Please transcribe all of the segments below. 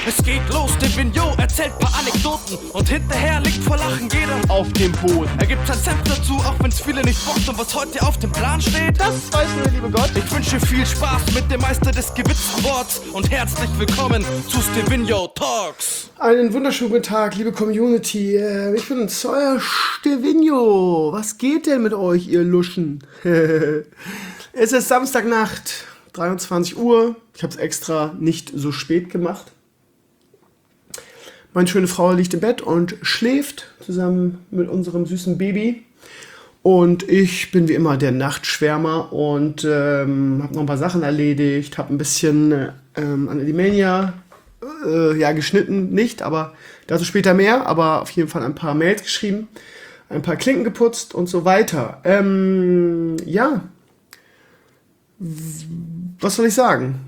Es geht los, der Vignot erzählt paar Anekdoten und hinterher liegt vor Lachen jeder auf dem Boden. Er gibt sein Senf dazu, auch wenn's viele nicht bockt. Und was heute auf dem Plan steht, Das weiß nur der liebe Gott. ich wünsche viel Spaß mit dem Meister des gewitzten Worts und herzlich willkommen zu Stevino Talks. Einen wunderschönen guten Tag, liebe Community. Ich bin euer Stevino. Was geht denn mit euch, ihr Luschen? Es ist Samstagnacht, 23 Uhr. Ich habe es extra nicht so spät gemacht. Meine schöne Frau liegt im Bett und schläft zusammen mit unserem süßen Baby. Und ich bin wie immer der Nachtschwärmer und habe noch ein paar Sachen erledigt, habe ein bisschen an Alimania geschnitten, nicht, aber dazu später mehr, aber auf jeden Fall ein paar Mails geschrieben, ein paar Klinken geputzt und so weiter. Was soll ich sagen?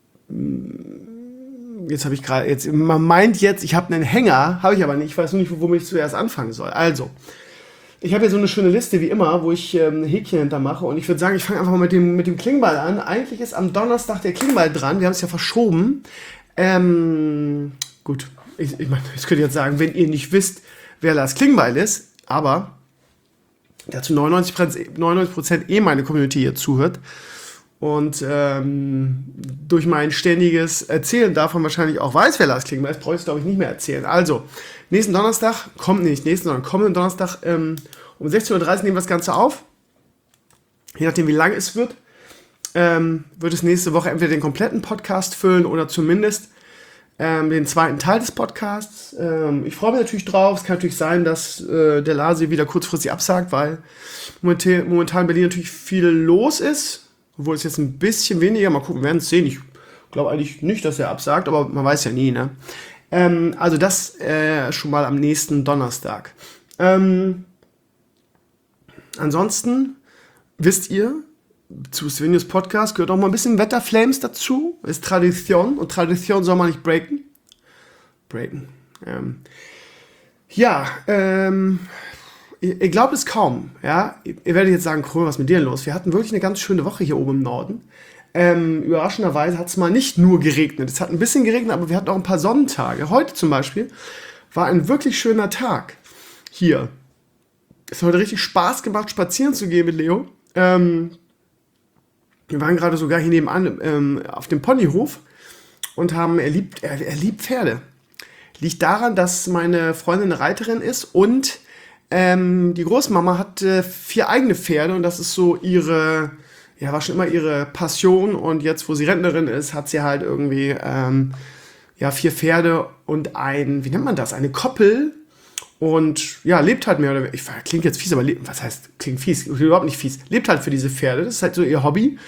Man meint jetzt, ich habe einen Hänger, habe ich aber nicht, ich weiß nur nicht, womit ich zuerst anfangen soll. Also, ich habe hier so eine schöne Liste wie immer, wo ich Häkchen hintermache und ich würde sagen, ich fange einfach mal mit dem Klingball an. Eigentlich ist am Donnerstag der Klingball dran, wir haben es ja verschoben. Gut, ich meine, ich könnte jetzt sagen, wenn ihr nicht wisst, wer Lars Klingbeil ist, aber dazu 99% meine Community hier zuhört und durch mein ständiges Erzählen davon wahrscheinlich auch weiß, wer Lars Klingbeil ist, brauche ich es, glaube ich, nicht mehr erzählen. Also, kommenden Donnerstag um 16:30 Uhr nehmen wir das Ganze auf. Je nachdem, wie lang es wird, wird es nächste Woche entweder den kompletten Podcast füllen oder zumindest den zweiten Teil des Podcasts. Ich freue mich natürlich drauf. Es kann natürlich sein, dass der Lasi wieder kurzfristig absagt, weil momentan in Berlin natürlich viel los ist. Obwohl es jetzt ein bisschen weniger, mal gucken, wir werden es sehen. Ich glaube eigentlich nicht, dass er absagt, aber man weiß ja nie, ne? Also das schon mal am nächsten Donnerstag. Ansonsten wisst ihr, zu Stevenios Podcast gehört auch mal ein bisschen Wetterflames dazu. Ist Tradition und Tradition soll man nicht breaken. Ihr glaubt es kaum, ja. Ihr werdet jetzt sagen, Krömer, was ist mit dir los? Wir hatten wirklich eine ganz schöne Woche hier oben im Norden. Überraschenderweise hat es mal nicht nur geregnet. Es hat ein bisschen geregnet, aber wir hatten auch ein paar Sonnentage. Heute zum Beispiel war ein wirklich schöner Tag hier. Es hat heute richtig Spaß gemacht, spazieren zu gehen mit Leo. Wir waren gerade sogar hier nebenan auf dem Ponyhof und er liebt Pferde. Liegt daran, dass meine Freundin eine Reiterin ist und die Großmama hat 4 eigene Pferde und das ist so war schon immer ihre Passion und jetzt, wo sie Rentnerin ist, hat sie halt irgendwie 4 Pferde und eine Koppel und ja, lebt halt mehr oder weniger, klingt jetzt fies, aber was heißt, klingt fies, überhaupt nicht fies, lebt halt für diese Pferde, das ist halt so ihr Hobby,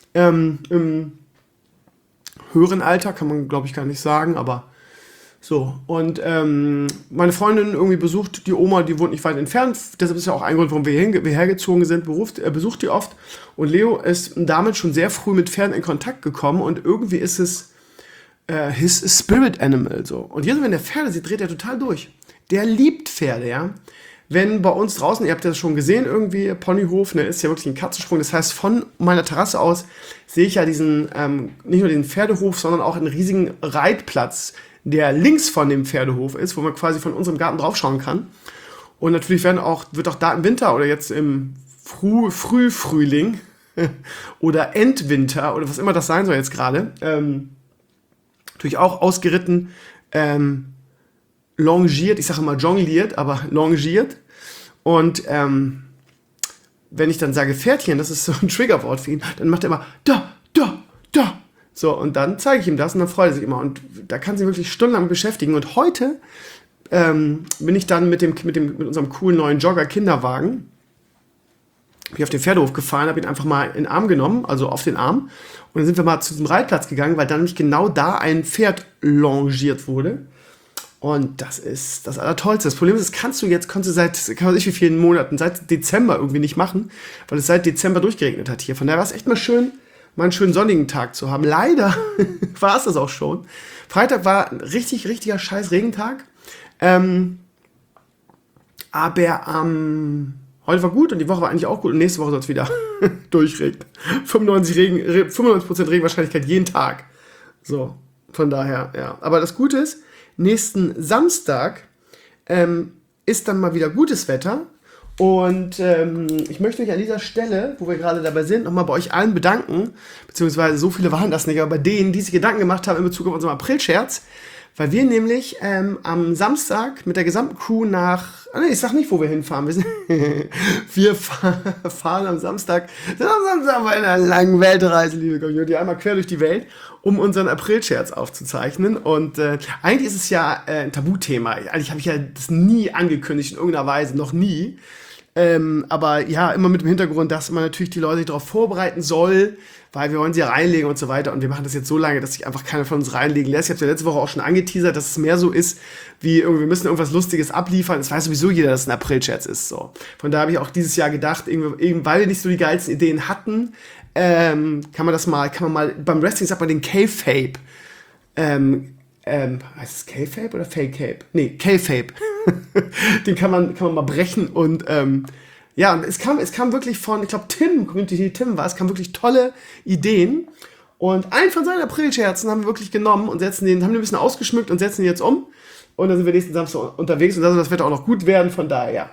im höheren Alter, kann man glaube ich gar nicht sagen, aber so, und meine Freundin irgendwie besucht die Oma, die wohnt nicht weit entfernt, deshalb ist ja auch ein Grund, warum wir hergezogen sind, besucht die oft und Leo ist damit schon sehr früh mit Pferden in Kontakt gekommen und irgendwie ist es his spirit animal, so. Und jetzt, wenn der Pferde sieht, dreht er total durch. Der liebt Pferde, ja. Wenn bei uns draußen, ihr habt das schon gesehen, irgendwie, Ponyhof, ne, ist ja wirklich ein Katzensprung. Das heißt, von meiner Terrasse aus sehe ich ja diesen, nicht nur den Pferdehof, sondern auch einen riesigen Reitplatz, der links von dem Pferdehof ist, wo man quasi von unserem Garten draufschauen kann. Und natürlich wird auch da im Winter oder jetzt im Frühling oder Endwinter oder was immer das sein soll jetzt gerade, natürlich auch ausgeritten, longiert, ich sage immer jongliert, aber longiert. Und wenn ich dann sage Pferdchen, das ist so ein Triggerwort für ihn, dann macht er immer da. So, und dann zeige ich ihm das und dann freut er sich immer. Und da kann sie wirklich stundenlang beschäftigen. Und heute bin ich dann mit unserem coolen neuen Jogger-Kinderwagen auf den Pferdehof gefahren, habe ihn einfach mal in den Arm genommen, also auf den Arm. Und dann sind wir mal zu diesem Reitplatz gegangen, weil dann nämlich genau da ein Pferd longiert wurde. Und das ist das Allertollste. Das Problem ist, das kannst du seit, wie vielen Monaten, seit Dezember irgendwie nicht machen, weil es seit Dezember durchgeregnet hat hier. Von daher war es echt mal schön, mal einen schönen sonnigen Tag zu haben. Leider war es das auch schon. Freitag war ein richtiger scheiß Regentag. Aber heute war gut und die Woche war eigentlich auch gut und nächste Woche soll es wieder durchregnen. 95% Regenwahrscheinlichkeit jeden Tag. So, Von daher, ja. Aber das Gute ist, nächsten Samstag ist dann mal wieder gutes Wetter. Und ich möchte mich an dieser Stelle, wo wir gerade dabei sind, nochmal bei euch allen bedanken. Beziehungsweise so viele waren das nicht, aber bei denen, die sich Gedanken gemacht haben in Bezug auf unseren April-Scherz. Weil wir nämlich am Samstag mit der gesamten Crew ich sag nicht, wo wir hinfahren. Wir fahren am Samstag bei einer langen Weltreise, liebe Community, einmal quer durch die Welt, um unseren April-Scherz aufzuzeichnen. Und eigentlich ist es ja ein Tabuthema. Eigentlich habe ich ja das nie angekündigt, in irgendeiner Weise, noch nie. Aber ja, immer mit dem Hintergrund, dass man natürlich die Leute darauf vorbereiten soll, weil wir wollen sie ja reinlegen und so weiter. Und wir machen das jetzt so lange, dass sich einfach keiner von uns reinlegen lässt. Ich habe es ja letzte Woche auch schon angeteasert, dass es mehr so ist, wie irgendwie, wir müssen irgendwas Lustiges abliefern. Es weiß sowieso jeder, dass es ein April-Scherz ist. So. Von daher habe ich auch dieses Jahr gedacht, irgendwie, weil wir nicht so die geilsten Ideen hatten, kann man mal, beim Wrestling sagt man den K-Fape. Heißt es K-Fape oder Fake-Cape? Nee, K-Fape. Den kann man mal brechen und ja, und es kam wirklich von, ich glaube Tim war, es kamen wirklich tolle Ideen und einen von seinen April-Scherzen haben wir wirklich genommen und haben den ein bisschen ausgeschmückt und setzen den jetzt um und dann sind wir nächsten Samstag unterwegs und da soll das Wetter auch noch gut werden, von daher,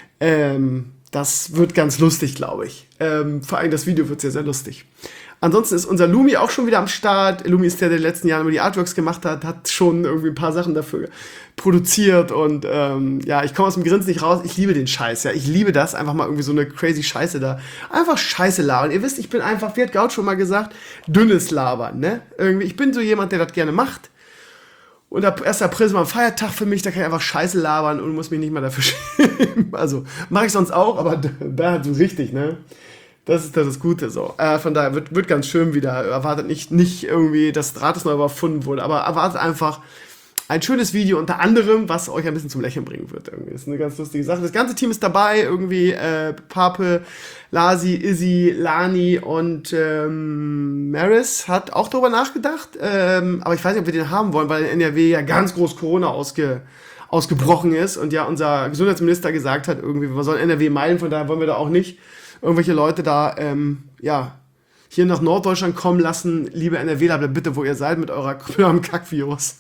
das wird ganz lustig, glaube ich. Vor allem das Video wird sehr, sehr lustig. Ansonsten ist unser Lumi auch schon wieder am Start. Lumi ist der in den letzten Jahren immer die Artworks gemacht hat schon irgendwie ein paar Sachen dafür produziert und ja, ich komme aus dem Grinsen nicht raus. Ich liebe den Scheiß, ja. Ich liebe das, einfach mal irgendwie so eine crazy Scheiße da. Einfach Scheiße labern. Ihr wisst, ich bin einfach, wie hat Gaut schon mal gesagt, dünnes Labern, ne? Irgendwie, ich bin so jemand, der das gerne macht. Und ab 1. April ist mal ein Feiertag für mich, da kann ich einfach Scheiße labern und muss mich nicht mal dafür schämen. Also, mache ich sonst auch, aber da halt so richtig, ne? Das ist das Gute so. Von daher wird ganz schön wieder. Erwartet nicht irgendwie, dass das Rad neu erfunden wurde, aber erwartet einfach ein schönes Video unter anderem, was euch ein bisschen zum Lächeln bringen wird. Irgendwie. Das ist eine ganz lustige Sache. Das ganze Team ist dabei. Irgendwie Pape, Lasi, Izzy, Lani und Maris hat auch darüber nachgedacht. Aber ich weiß nicht, ob wir den haben wollen, weil in NRW ja ganz groß Corona ausgebrochen ist und ja unser Gesundheitsminister gesagt hat, irgendwie, wir sollen NRW meiden, von daher wollen wir da auch nicht irgendwelche Leute da, hier nach Norddeutschland kommen lassen. Liebe NRWler, bleibt bitte, wo ihr seid, mit eurem Kackvirus.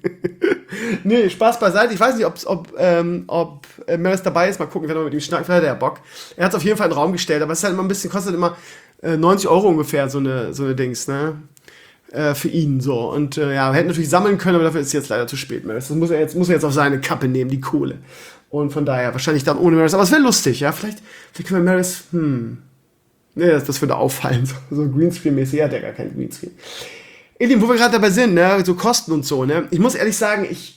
Nee, Spaß beiseite. Ich weiß nicht, ob Maris dabei ist. Mal gucken, wenn wir mit ihm schnacken. Vielleicht hat er ja Bock. Er hat es auf jeden Fall in den Raum gestellt, aber es ist halt immer ein bisschen, kostet immer 90 € ungefähr, so eine Dings, ne? Für ihn, so. Und ja, wir hätten natürlich sammeln können, aber dafür ist es jetzt leider zu spät, Maris. Das muss er jetzt auf seine Kappe nehmen, die Kohle. Und von daher wahrscheinlich dann ohne Maris. Aber es wäre lustig, ja. Vielleicht können wir Maris, nee, das würde auffallen. So Greenscreen-mäßig. Er hat ja gar keinen Greenscreen. Ihr Lieben, wo wir gerade dabei sind, ne, so Kosten und so, ne. Ich muss ehrlich sagen, ich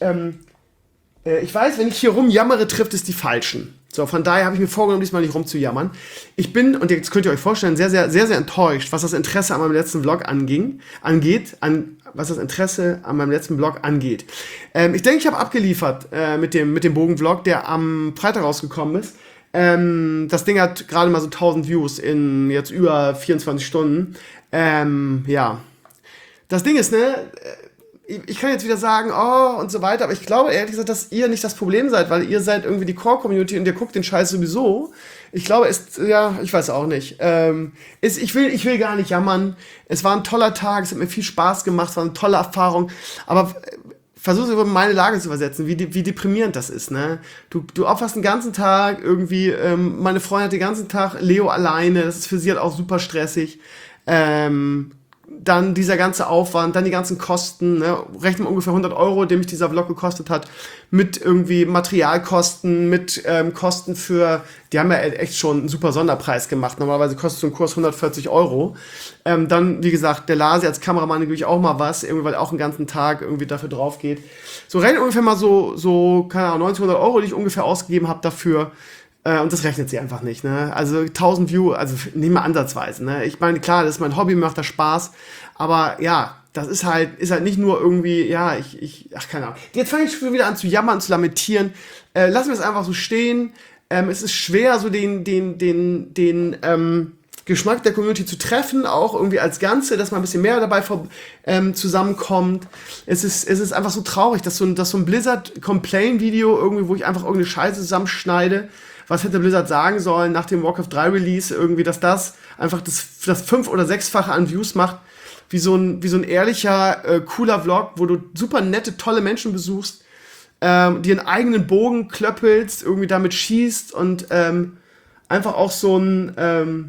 weiß, wenn ich hier rumjammere, trifft es die Falschen. So, von daher habe ich mir vorgenommen, diesmal nicht rumzujammern. Ich bin, und jetzt könnt ihr euch vorstellen, sehr, sehr, sehr, sehr enttäuscht, was das Interesse an meinem letzten Vlog angeht. Ich denke, ich habe abgeliefert mit dem Bogen-Vlog, der am Freitag rausgekommen ist. Das Ding hat gerade mal so 1000 Views in jetzt über 24 Stunden. Ja. Das Ding ist, ne, ich kann jetzt wieder sagen, oh, und so weiter, aber ich glaube ehrlich gesagt, dass ihr nicht das Problem seid, weil ihr seid irgendwie die Core-Community und ihr guckt den Scheiß sowieso. Ich glaube, ich weiß auch nicht. Ich will gar nicht jammern. Es war ein toller Tag, es hat mir viel Spaß gemacht, es war eine tolle Erfahrung, aber versuch über meine Lage zu übersetzen, wie deprimierend das ist, ne? Du opferst den ganzen Tag irgendwie, meine Freundin hat den ganzen Tag Leo alleine, das ist für sie halt auch super stressig. Dann dieser ganze Aufwand, dann die ganzen Kosten, ne? Rechnen ungefähr 100 €, dem mich dieser Vlog gekostet hat, mit irgendwie Materialkosten, mit Kosten die haben ja echt schon einen super Sonderpreis gemacht, normalerweise kostet so ein Kurs 140 €. Dann, wie gesagt, der Lasi als Kameramann natürlich auch mal was, irgendwie, weil er auch einen ganzen Tag irgendwie dafür drauf geht. So rechnen ungefähr mal so, keine Ahnung, 90, 100 €, die ich ungefähr ausgegeben habe dafür. Und das rechnet sie einfach nicht, ne? Also 1000 Views, also nicht mal ansatzweise, ne? Ich meine, klar, das ist mein Hobby, mir macht das Spaß, aber ja, das ist halt nicht nur irgendwie, ja, ach, keine Ahnung. Jetzt fange ich schon wieder an zu jammern, zu lamentieren. Lassen wir es einfach so stehen. Es ist schwer, so den Geschmack der Community zu treffen, auch irgendwie als Ganze, dass man ein bisschen mehr dabei zusammenkommt. Es ist einfach so traurig, dass so ein Blizzard-Complain-Video irgendwie, wo ich einfach irgendeine Scheiße zusammenschneide, was hätte Blizzard sagen sollen nach dem Warcraft 3 Release, irgendwie, dass das einfach das 5- oder 6-fache an Views macht, wie so ein ehrlicher, cooler Vlog, wo du super nette, tolle Menschen besuchst, dir einen eigenen Bogen klöppelst, irgendwie damit schießt und einfach auch so ein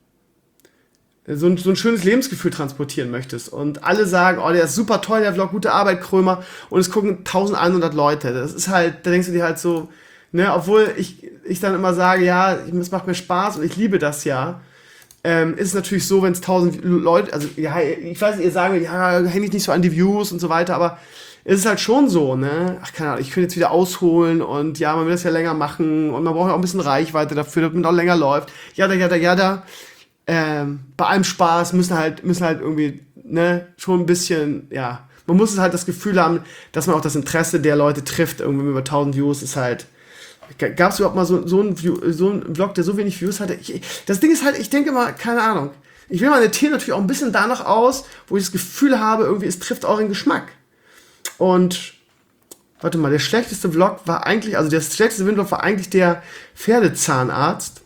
schönes Lebensgefühl transportieren möchtest. Und alle sagen, oh, der ist super toll, der Vlog, gute Arbeit, Krömer. Und es gucken 1100 Leute. Das ist halt, da denkst du dir halt so, ne, obwohl ich dann immer sage, ja, es macht mir Spaß und ich liebe das ja, ist es natürlich so, wenn es 1000 Leute, also ja, ich weiß nicht, ihr sagt, ja, hänge ich nicht so an die Views und so weiter, aber es ist halt schon so, ne, ach, keine Ahnung, ich könnte jetzt wieder ausholen und ja, man will das ja länger machen und man braucht ja auch ein bisschen Reichweite dafür, damit man auch länger läuft, jada. Bei allem Spaß müssen halt irgendwie, ne, schon ein bisschen, ja, man muss halt das Gefühl haben, dass man auch das Interesse der Leute trifft, irgendwie über 1000 Views ist halt, gab es überhaupt mal so einen Vlog, der so wenig Views hatte? Das Ding ist halt, ich denke mal, keine Ahnung, ich will meine Themen natürlich auch ein bisschen danach aus, wo ich das Gefühl habe, irgendwie, es trifft euren Geschmack. Und, warte mal, der schlechteste Vlog war eigentlich, also der schlechteste Vlog war eigentlich der Pferdezahnarzt,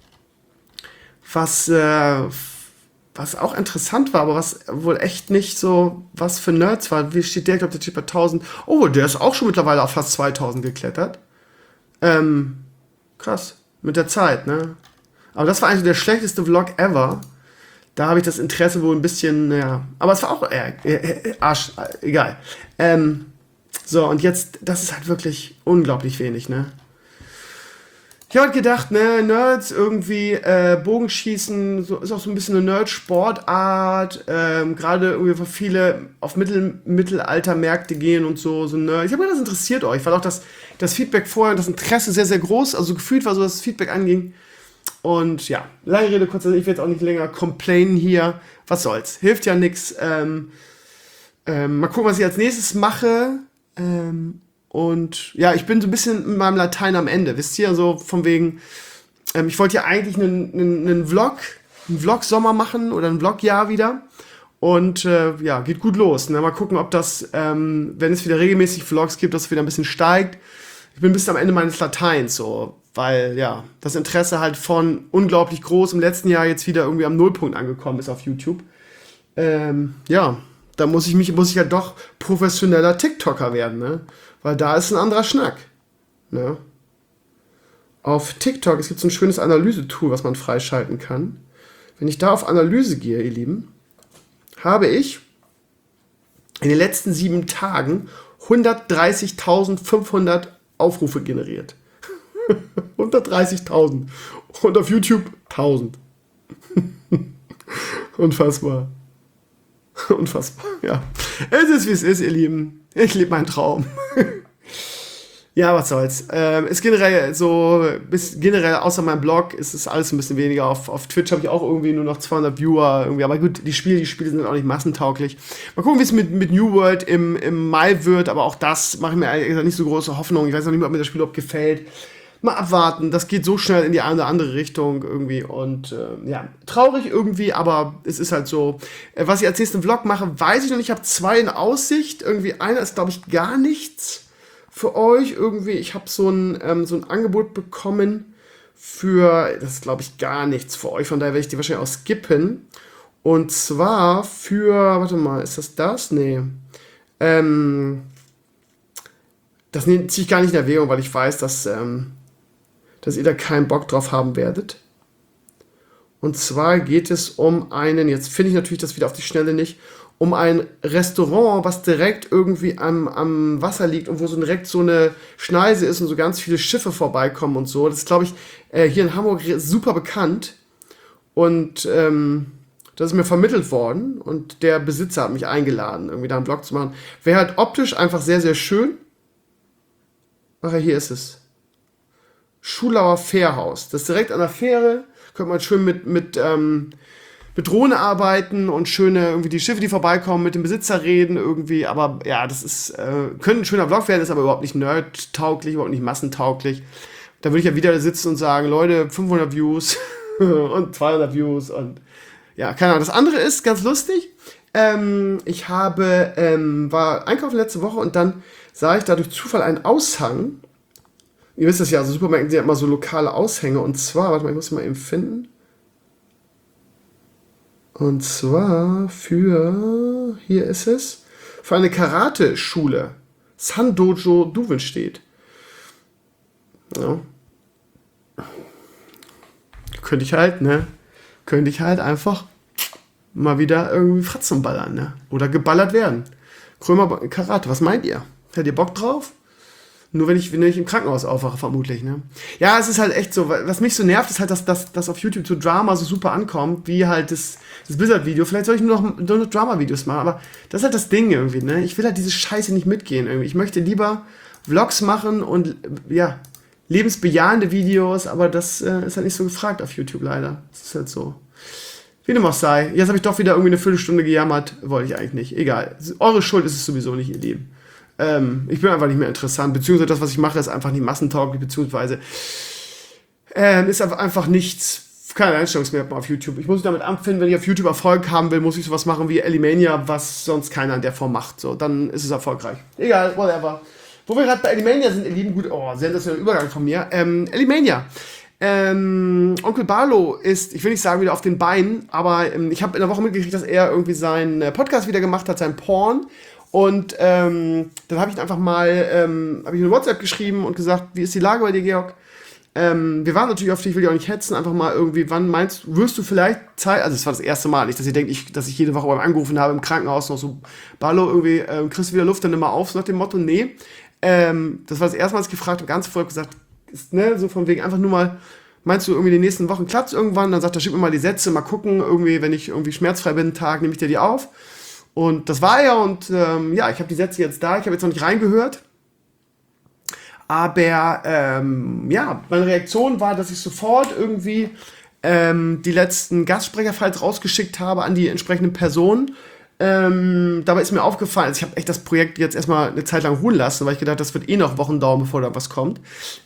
was auch interessant war, aber was wohl echt nicht so was für Nerds war. Wie steht der? Ich glaube, der steht bei 1000. Oh, der ist auch schon mittlerweile auf fast 2000 geklettert. Krass. Mit der Zeit, ne? Aber das war eigentlich der schlechteste Vlog ever. Da habe ich das Interesse wohl ein bisschen, ja. Aber es war auch, Arsch, egal. So, und jetzt, das ist halt wirklich unglaublich wenig, ne? Ich habe gedacht, ne, Nerds irgendwie, Bogenschießen, so, ist auch so ein bisschen eine Nerd-Sportart, gerade irgendwie, wo viele auf Mittelaltermärkte gehen und so Nerds. Ich habe gedacht, das interessiert euch, weil auch das Feedback vorher, das Interesse sehr, sehr groß, also gefühlt war so, dass das Feedback anging. Und ja, lange Rede, kurzer Sinn, ich will jetzt auch nicht länger complainen hier. Was soll's, hilft ja nix. Mal gucken, was ich als nächstes mache. Und ja, ich bin so ein bisschen mit meinem Latein am Ende, wisst ihr, so von wegen, ich wollte ja eigentlich einen Vlog-Sommer machen oder ein Vlog-Jahr wieder und ja, geht gut los, ne? Mal gucken, ob das, wenn es wieder regelmäßig Vlogs gibt, dass es wieder ein bisschen steigt. Ich bin bis am Ende meines Lateins so, weil ja, das Interesse halt von unglaublich groß im letzten Jahr jetzt wieder irgendwie am Nullpunkt angekommen ist auf YouTube. Ja, da muss ich halt doch professioneller TikToker werden, ne? Weil da ist ein anderer Schnack. Ne? Auf TikTok, es gibt so ein schönes Analyse-Tool, was man freischalten kann. Wenn ich da auf Analyse gehe, ihr Lieben, habe ich in den letzten 7 Tagen 130.500 Aufrufe generiert. 130.000. Und auf YouTube 1000. Unfassbar. Unfassbar, ja. Es ist, wie es ist, ihr Lieben. Ich lebe meinen Traum. Ja, was soll's. Ist generell so, generell außer meinem Blog ist es alles ein bisschen weniger. Auf Twitch habe ich auch irgendwie nur noch 200 Viewer. Irgendwie. Aber gut, die Spiele sind auch nicht massentauglich. Mal gucken, wie es mit New World im Mai wird. Aber auch das mache ich mir ehrlich gesagt nicht so große Hoffnung. Ich weiß noch nicht mal, ob mir das Spiel überhaupt gefällt. Mal abwarten, das geht so schnell in die eine oder andere Richtung irgendwie und ja, traurig irgendwie, aber es ist halt so. Was ich als nächsten Vlog mache, weiß ich noch nicht, ich habe 2 in Aussicht, irgendwie einer ist, glaube ich, gar nichts für euch, irgendwie, ich habe so ein Angebot bekommen für, das ist, glaube ich, gar nichts für euch, von daher werde ich die wahrscheinlich auch skippen und zwar für, warte mal, ist das? Nee, das ziehe ich gar nicht in Erwägung, weil ich weiß, dass ihr da keinen Bock drauf haben werdet. Und zwar geht es um einen, jetzt finde ich natürlich das wieder auf die Schnelle nicht, um ein Restaurant, was direkt irgendwie am Wasser liegt und wo so direkt so eine Schneise ist und so ganz viele Schiffe vorbeikommen und so. Das ist, glaube ich, hier in Hamburg super bekannt. Und das ist mir vermittelt worden und der Besitzer hat mich eingeladen, irgendwie da einen Vlog zu machen. Wäre halt optisch einfach sehr, sehr schön. Ach ja, hier ist es. Schulauer Fährhaus. Das ist direkt an der Fähre. Könnte man schön mit Drohne arbeiten und schöne irgendwie die Schiffe, die vorbeikommen, mit dem Besitzer reden irgendwie. Aber ja, das ist könnte ein schöner Vlog werden, ist aber überhaupt nicht nerdtauglich, überhaupt nicht massentauglich. Da würde ich ja wieder sitzen und sagen, Leute, 500 Views und 200 Views und ja, keine Ahnung. Das andere ist ganz lustig. Ich war einkaufen letzte Woche und dann sah ich da durch Zufall einen Aushang. Ihr wisst das ja, also Supermärkte sind ja immer so lokale Aushänge. Und zwar, warte mal, ich muss mal eben finden. Und zwar hier ist es, für eine Karate-Schule. Sandojo Duvenstedt. Ja. Könnte ich halt einfach mal wieder irgendwie Fratzen ballern, ne? Oder geballert werden. Krömer Karate, was meint ihr? Hättet ihr Bock drauf? Nur wenn ich im Krankenhaus aufwache, vermutlich, ne? Ja, es ist halt echt so, was mich so nervt, ist halt, dass auf YouTube so Drama so super ankommt, wie halt das Blizzard-Video. Vielleicht soll ich nur noch Drama-Videos machen, aber das ist halt das Ding irgendwie, ne? Ich will halt diese Scheiße nicht mitgehen irgendwie. Ich möchte lieber Vlogs machen und, ja, lebensbejahende Videos, aber das ist halt nicht so gefragt auf YouTube leider. Das ist halt so. Wie dem auch sei. Jetzt habe ich doch wieder irgendwie eine Viertelstunde gejammert. Wollte ich eigentlich nicht. Egal. Eure Schuld ist es sowieso nicht, ihr Lieben. Ich bin einfach nicht mehr interessant. Beziehungsweise das, was ich mache, ist einfach nicht massentauglich. Beziehungsweise ist einfach nichts, keine Einstellungsmerkmal auf YouTube. Ich muss mich damit abfinden, wenn ich auf YouTube Erfolg haben will, muss ich sowas machen wie Elimania, was sonst keiner in der Form macht. So, dann ist es erfolgreich. Egal, whatever. Wo wir gerade bei Elimania sind, ihr Lieben, gut, sensationeller Übergang von mir. Elimania. Onkel Barlo ist, ich will nicht sagen wieder auf den Beinen, aber ich habe in der Woche mitgekriegt, dass er irgendwie seinen Podcast wieder gemacht hat, sein Porn. Und dann habe ich ihn einfach mal, habe ich eine WhatsApp geschrieben und gesagt, wie ist die Lage bei dir, Georg? Wir waren natürlich auf dich, ich will dich auch nicht hetzen, einfach mal irgendwie, wann meinst du, wirst du vielleicht Zeit, also es war das erste Mal, nicht, dass ihr denkt, dass ich jede Woche beim angerufen habe im Krankenhaus noch so, Barlo, irgendwie, kriegst du wieder Luft, dann nimm mal auf, so nach dem Motto, nee. Das war das erste Mal, als ich gefragt habe, ganz vorher gesagt, ist, ne, so von wegen einfach nur mal, meinst du irgendwie in den nächsten Wochen klappt es irgendwann? Dann sagt er, schick mir mal die Sätze, mal gucken, irgendwie, wenn ich irgendwie schmerzfrei bin, einen Tag, nehme ich dir die auf. Und das war er und ja, ich habe die Sätze jetzt da, ich habe jetzt noch nicht reingehört. Aber ja, meine Reaktion war, dass ich sofort irgendwie die letzten Gastsprecherfiles rausgeschickt habe an die entsprechenden Personen. Dabei ist mir aufgefallen, also ich habe echt das Projekt jetzt erstmal eine Zeit lang ruhen lassen, weil ich gedacht, das wird eh noch Wochen dauern, bevor da was kommt.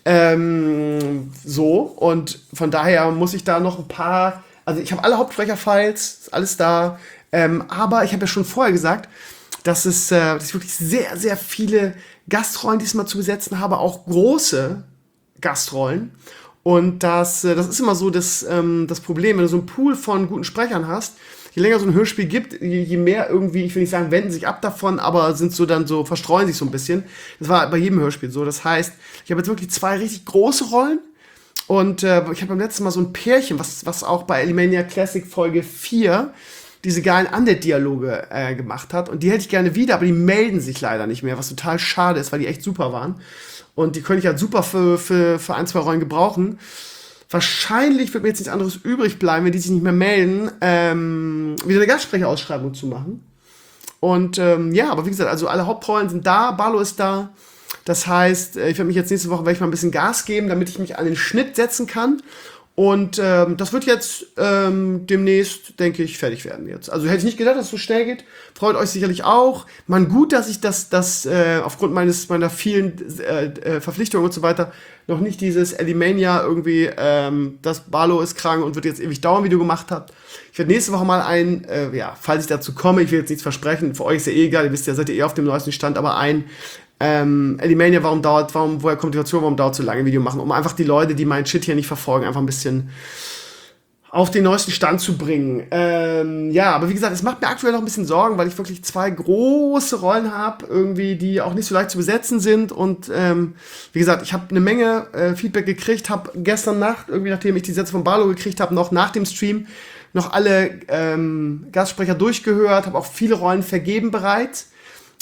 So, und von daher muss ich da noch ein paar, also ich habe alle Hauptsprecherfiles, ist alles da, aber ich habe ja schon vorher gesagt, dass ich wirklich sehr, sehr viele Gastrollen diesmal zu besetzen habe, auch große Gastrollen. Und das ist immer so das Problem, wenn du so einen Pool von guten Sprechern hast, je länger so ein Hörspiel gibt, je mehr irgendwie, ich will nicht sagen, wenden sich ab davon, aber verstreuen sich so ein bisschen. Das war bei jedem Hörspiel so. Das heißt, ich habe jetzt wirklich 2 richtig große Rollen und ich habe beim letzten Mal so ein Pärchen, was auch bei Elimania Classic Folge 4 diese geilen Undead-Dialoge gemacht hat. Und die hätte ich gerne wieder, aber die melden sich leider nicht mehr, was total schade ist, weil die echt super waren. Und die könnte ich halt super für 1, 2 Rollen gebrauchen. Wahrscheinlich wird mir jetzt nichts anderes übrig bleiben, wenn die sich nicht mehr melden, wieder eine Gastsprecherausschreibung zu machen. Und ja, aber wie gesagt, also alle Hauptrollen sind da, Barlo ist da. Das heißt, ich werde mich jetzt nächste Woche mal ein bisschen Gas geben, damit ich mich an den Schnitt setzen kann. Und das wird jetzt demnächst, denke ich, fertig werden jetzt. Also hätte ich nicht gedacht, dass es so schnell geht. Freut euch sicherlich auch. Man, gut, dass ich das aufgrund meiner vielen Verpflichtungen und so weiter noch nicht dieses Elimania irgendwie, das Barlo ist krank und wird jetzt ewig dauern, Video gemacht habe. Ich werde nächste Woche mal falls ich dazu komme, ich will jetzt nichts versprechen, für euch ist ja eh egal, ihr wisst ja, seid ihr eh auf dem neuesten Stand, aber Elimania, woher kommt die Motivation, warum dauert so lange Video machen, um einfach die Leute, die meinen Shit hier nicht verfolgen, einfach ein bisschen auf den neuesten Stand zu bringen. Ja, aber wie gesagt, es macht mir aktuell noch ein bisschen Sorgen, weil ich wirklich 2 große Rollen habe, irgendwie, die auch nicht so leicht zu besetzen sind. Und wie gesagt, ich habe eine Menge Feedback gekriegt, habe gestern Nacht, irgendwie nachdem ich die Sätze von Barlo gekriegt habe, noch nach dem Stream noch alle Gastsprecher durchgehört, habe auch viele Rollen vergeben bereits.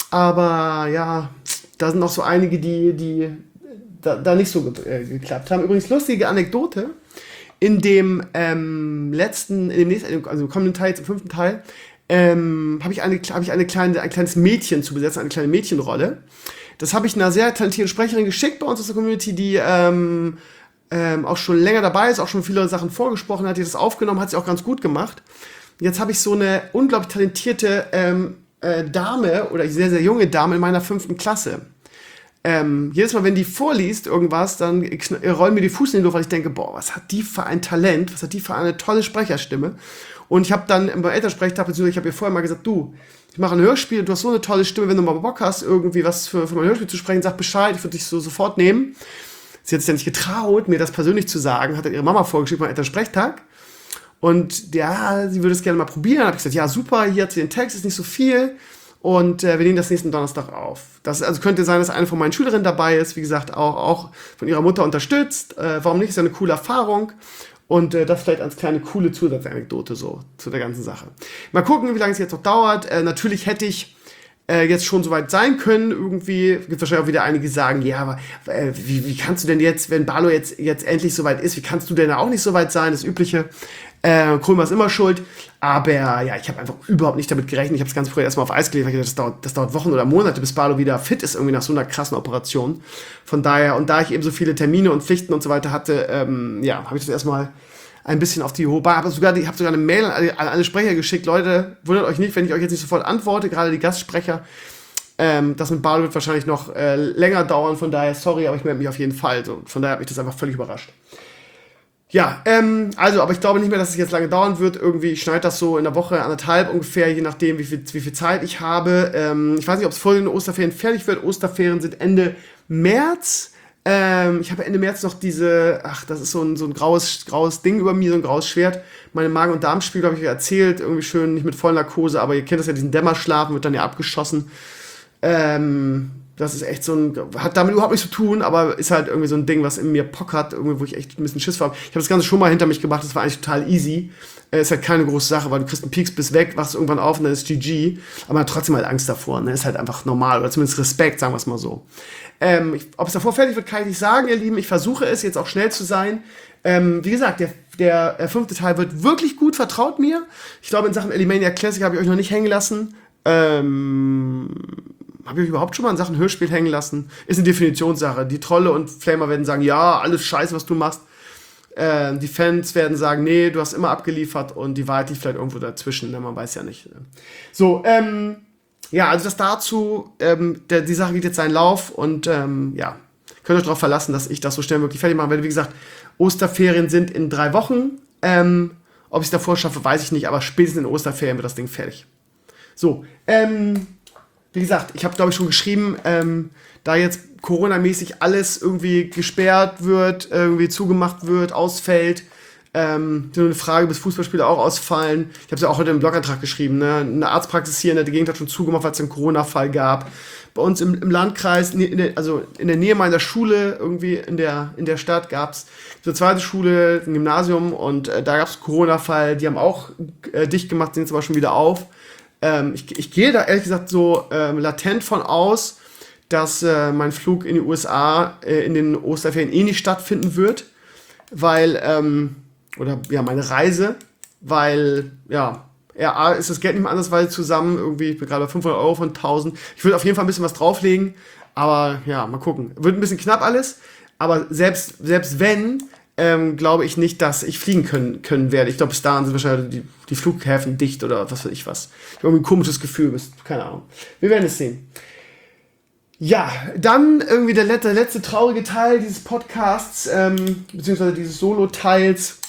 Aber ja, da sind noch so einige, die da nicht so geklappt haben. Übrigens, lustige Anekdote. In dem nächsten, also im kommenden Teil, im 5. Teil, habe ich ein kleines Mädchen zu besetzen, eine kleine Mädchenrolle. Das habe ich einer sehr talentierten Sprecherin geschickt bei uns aus der Community, die auch schon länger dabei ist, auch schon viele Sachen vorgesprochen hat, die das aufgenommen hat, sie auch ganz gut gemacht. Jetzt habe ich so eine unglaublich talentierte Dame oder sehr, sehr junge Dame in meiner 5. Klasse. Jedes Mal, wenn die vorliest irgendwas, dann rollen mir die Fuß in die Luft, weil ich denke, boah, was hat die für ein Talent, was hat die für eine tolle Sprecherstimme. Und ich habe dann beim Elternsprechtag, beziehungsweise ich habe ihr vorher mal gesagt, du, ich mache ein Hörspiel, du hast so eine tolle Stimme, wenn du mal Bock hast, irgendwie was für mein Hörspiel zu sprechen, sag Bescheid, ich würde dich so sofort nehmen. Sie hat sich ja nicht getraut, mir das persönlich zu sagen, hat dann ihre Mama vorgeschrieben beim Elternsprechtag. Und ja, sie würde es gerne mal probieren. Dann habe ich gesagt, ja super, hier hat sie den Text, ist nicht so viel. Und wir nehmen das nächsten Donnerstag auf. Das also könnte sein, dass eine von meinen Schülerinnen dabei ist, wie gesagt, auch von ihrer Mutter unterstützt. Warum nicht? Ist ja eine coole Erfahrung. Und das vielleicht als kleine coole Zusatzanekdote so zu der ganzen Sache. Mal gucken, wie lange es jetzt noch dauert. Natürlich hätte ich jetzt schon soweit sein können. Irgendwie gibt wahrscheinlich auch wieder einige, die sagen, ja, aber wie kannst du denn jetzt, wenn Barlo jetzt endlich soweit ist, wie kannst du denn auch nicht soweit sein? Das Übliche. Krömer ist immer schuld. Aber ja, ich habe einfach überhaupt nicht damit gerechnet. Ich habe das ganz früh erstmal auf Eis gelegt, weil ich dachte, das dauert Wochen oder Monate, bis Barlo wieder fit ist, irgendwie nach so einer krassen Operation. Von daher, und da ich eben so viele Termine und Pflichten und so weiter hatte, habe ich das erstmal ein bisschen auf die hohe Bar. Ich habe sogar eine Mail an alle Sprecher geschickt. Leute, wundert euch nicht, wenn ich euch jetzt nicht sofort antworte, gerade die Gastsprecher. Das mit Barlo wird wahrscheinlich noch länger dauern, von daher sorry, aber ich melde mich auf jeden Fall. So, von daher hat mich das einfach völlig überrascht. Ja, aber ich glaube nicht mehr, dass es jetzt lange dauern wird. Irgendwie, ich schneide das so in der Woche, 1,5 ungefähr, je nachdem, wie viel Zeit ich habe. Ich weiß nicht, ob es vor den Osterferien fertig wird. Osterferien sind Ende März. Ich habe Ende März noch das ist so ein graues Ding über mir, so ein graues Schwert. Meine Magen- und Darmspiegel habe ich erzählt, irgendwie schön, nicht mit Vollnarkose, aber ihr kennt das ja, diesen Dämmerschlafen, wird dann ja abgeschossen. Das ist echt hat damit überhaupt nichts zu tun, aber ist halt irgendwie so ein Ding, was in mir pockert, irgendwie, wo ich echt ein bisschen Schiss habe. Ich habe das Ganze schon mal hinter mich gebracht, das war eigentlich total easy. Ist halt keine große Sache, weil du kriegst einen Peaks, bist weg, wachst irgendwann auf und dann ist GG. Aber man hat trotzdem halt Angst davor, ne? Ist halt einfach normal, oder zumindest Respekt, sagen wir es mal so. Ob es davor fertig wird, kann ich nicht sagen, ihr Lieben. Ich versuche es, jetzt auch schnell zu sein. Wie gesagt, der 5. Teil wird wirklich gut, vertraut mir. Ich glaube, in Sachen Elimania Classic habe ich euch noch nicht hängen lassen. Habe ich euch überhaupt schon mal in Sachen Hörspiel hängen lassen? Ist eine Definitionssache. Die Trolle und Flamer werden sagen, ja, alles scheiße, was du machst. Die Fans werden sagen, nee, du hast immer abgeliefert, und die Wahrheit liegt vielleicht irgendwo dazwischen, ne? Man weiß ja nicht. So, also das dazu, die Sache geht jetzt seinen Lauf, und könnt euch darauf verlassen, dass ich das so schnell wie möglich fertig machen werde. Wie gesagt, Osterferien sind in 3 Wochen. Ob ich es davor schaffe, weiß ich nicht, aber spätestens in den Osterferien wird das Ding fertig. So, wie gesagt, ich habe, glaube ich, schon geschrieben, da jetzt Corona-mäßig alles irgendwie gesperrt wird, irgendwie zugemacht wird, ausfällt, nur eine Frage, bis Fußballspiele auch ausfallen. Ich habe es ja auch heute im Blogantrag geschrieben, ne? Eine Arztpraxis hier in der Gegend hat schon zugemacht, weil es einen Corona-Fall gab. Bei uns im Landkreis, also in der Nähe meiner Schule, irgendwie in der Stadt, gab es eine zweite Schule, ein Gymnasium, und da gab es einen Corona-Fall, die haben auch dicht gemacht, sind jetzt aber schon wieder auf. Ich gehe da ehrlich gesagt so latent von aus, dass mein Flug in die USA in den Osterferien nicht stattfinden wird, weil, meine Reise, weil, A, ist das Geld nicht mehr andersweise zusammen, irgendwie, ich bin gerade bei 500 Euro von 1000. Ich würde auf jeden Fall ein bisschen was drauflegen, aber ja, mal gucken. Wird ein bisschen knapp alles, aber selbst wenn, glaube ich nicht, dass ich fliegen können werde. Ich glaube, bis dahin sind wahrscheinlich die Flughäfen dicht oder was weiß ich was. Ich habe irgendwie ein komisches Gefühl, keine Ahnung. Wir werden es sehen. Ja, dann irgendwie der letzte traurige Teil dieses Podcasts, beziehungsweise dieses Solo-Teils,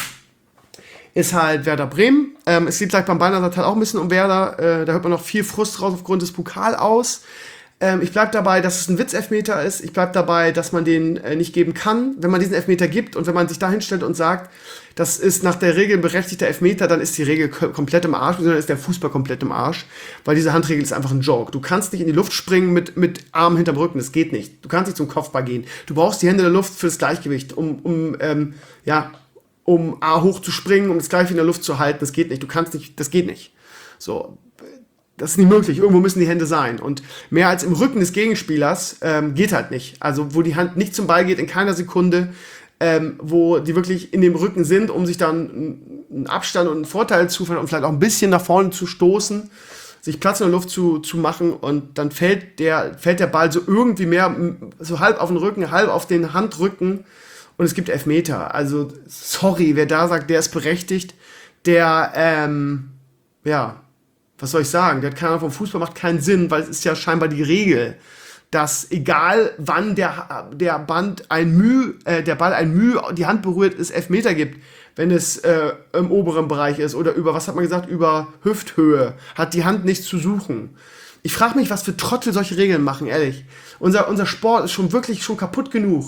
ist halt Werder Bremen. Es geht gleich beim Bannersatzteil auch ein bisschen um Werder. Da hört man noch viel Frust raus aufgrund des Pokal aus. Ich bleib dabei, dass es ein Witzelfmeter ist. Ich bleib dabei, dass man den nicht geben kann. Wenn man diesen Elfmeter gibt und wenn man sich da hinstellt und sagt, das ist nach der Regel ein berechtigter Elfmeter, dann ist die Regel komplett im Arsch, sondern ist der Fußball komplett im Arsch, weil diese Handregel ist einfach ein Joke. Du kannst nicht in die Luft springen mit Armen hinterm Rücken, das geht nicht. Du kannst nicht zum Kopfball gehen. Du brauchst die Hände in der Luft für das Gleichgewicht, um A hoch zu springen, um das Gleichgewicht in der Luft zu halten. Das geht nicht. Das geht nicht. So. Das ist nicht möglich. Irgendwo müssen die Hände sein. Und mehr als im Rücken des Gegenspielers geht halt nicht. Also wo die Hand nicht zum Ball geht in keiner Sekunde, wo die wirklich in dem Rücken sind, um sich dann einen Abstand und einen Vorteil zu verleihen und vielleicht auch ein bisschen nach vorne zu stoßen, sich Platz in der Luft zu machen, und dann fällt der Ball so irgendwie mehr, so halb auf den Rücken, halb auf den Handrücken, und es gibt Elfmeter. Also sorry, wer da sagt, der ist berechtigt, der, was soll ich sagen? Der hat keine Ahnung vom Fußball, macht keinen Sinn, weil es ist ja scheinbar die Regel, dass egal wann der Ball ein Mühe die Hand berührt, es Elfmeter gibt, wenn es im oberen Bereich ist oder über Hüfthöhe, hat die Hand nichts zu suchen. Ich frage mich, was für Trottel solche Regeln machen, ehrlich. Unser Sport ist schon kaputt genug.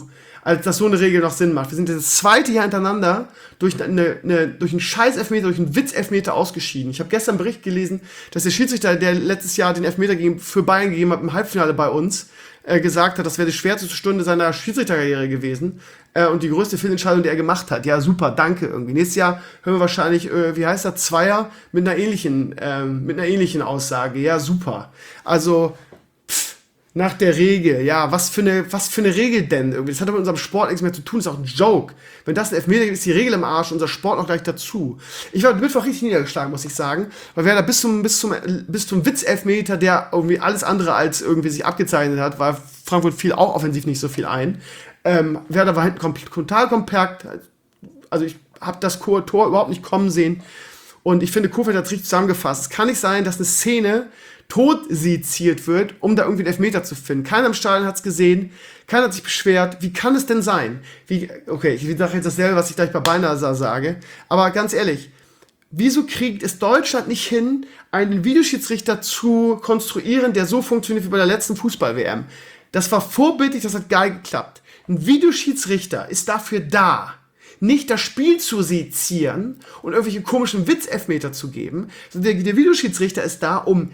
als dass so eine Regel noch Sinn macht. Wir sind das zweite Jahr hintereinander durch einen Scheiß-Elfmeter, durch einen Witz-Elfmeter ausgeschieden. Ich habe gestern einen Bericht gelesen, dass der Schiedsrichter, der letztes Jahr den Elfmeter für Bayern gegeben hat im Halbfinale bei uns, gesagt hat, das wäre die schwerste Stunde seiner Schiedsrichterkarriere gewesen und die größte Fehlentscheidung, die er gemacht hat. Ja, super, danke irgendwie. Nächstes Jahr hören wir wahrscheinlich, Zweier mit einer ähnlichen Aussage. Ja, super. Also nach der Regel, ja, was für eine Regel denn irgendwie? Das hat aber mit unserem Sport nichts mehr zu tun, das ist auch ein Joke. Wenn das ein Elfmeter gibt, ist die Regel im Arsch, unser Sport noch gleich dazu. Ich war Mittwoch richtig niedergeschlagen, muss ich sagen, weil Werder bis zum Witz-Elfmeter, der irgendwie alles andere als irgendwie sich abgezeichnet hat, weil Frankfurt fiel auch offensiv nicht so viel ein. Werder war hinten total kompakt, also ich habe das Tor überhaupt nicht kommen sehen und ich finde, Kohfeldt hat es richtig zusammengefasst. Es kann nicht sein, dass eine Szene tot seziert wird, um da irgendwie einen Elfmeter zu finden. Keiner im Stadion hat es gesehen, keiner hat sich beschwert. Wie kann es denn sein? Okay, ich sage jetzt dasselbe, was ich gleich bei Beinasa sage, aber ganz ehrlich, wieso kriegt es Deutschland nicht hin, einen Videoschiedsrichter zu konstruieren, der so funktioniert wie bei der letzten Fußball-WM? Das war vorbildlich, das hat geil geklappt. Ein Videoschiedsrichter ist dafür da, nicht das Spiel zu sezieren und irgendwelche komischen Witz-Elfmeter zu geben, sondern der Videoschiedsrichter ist da, um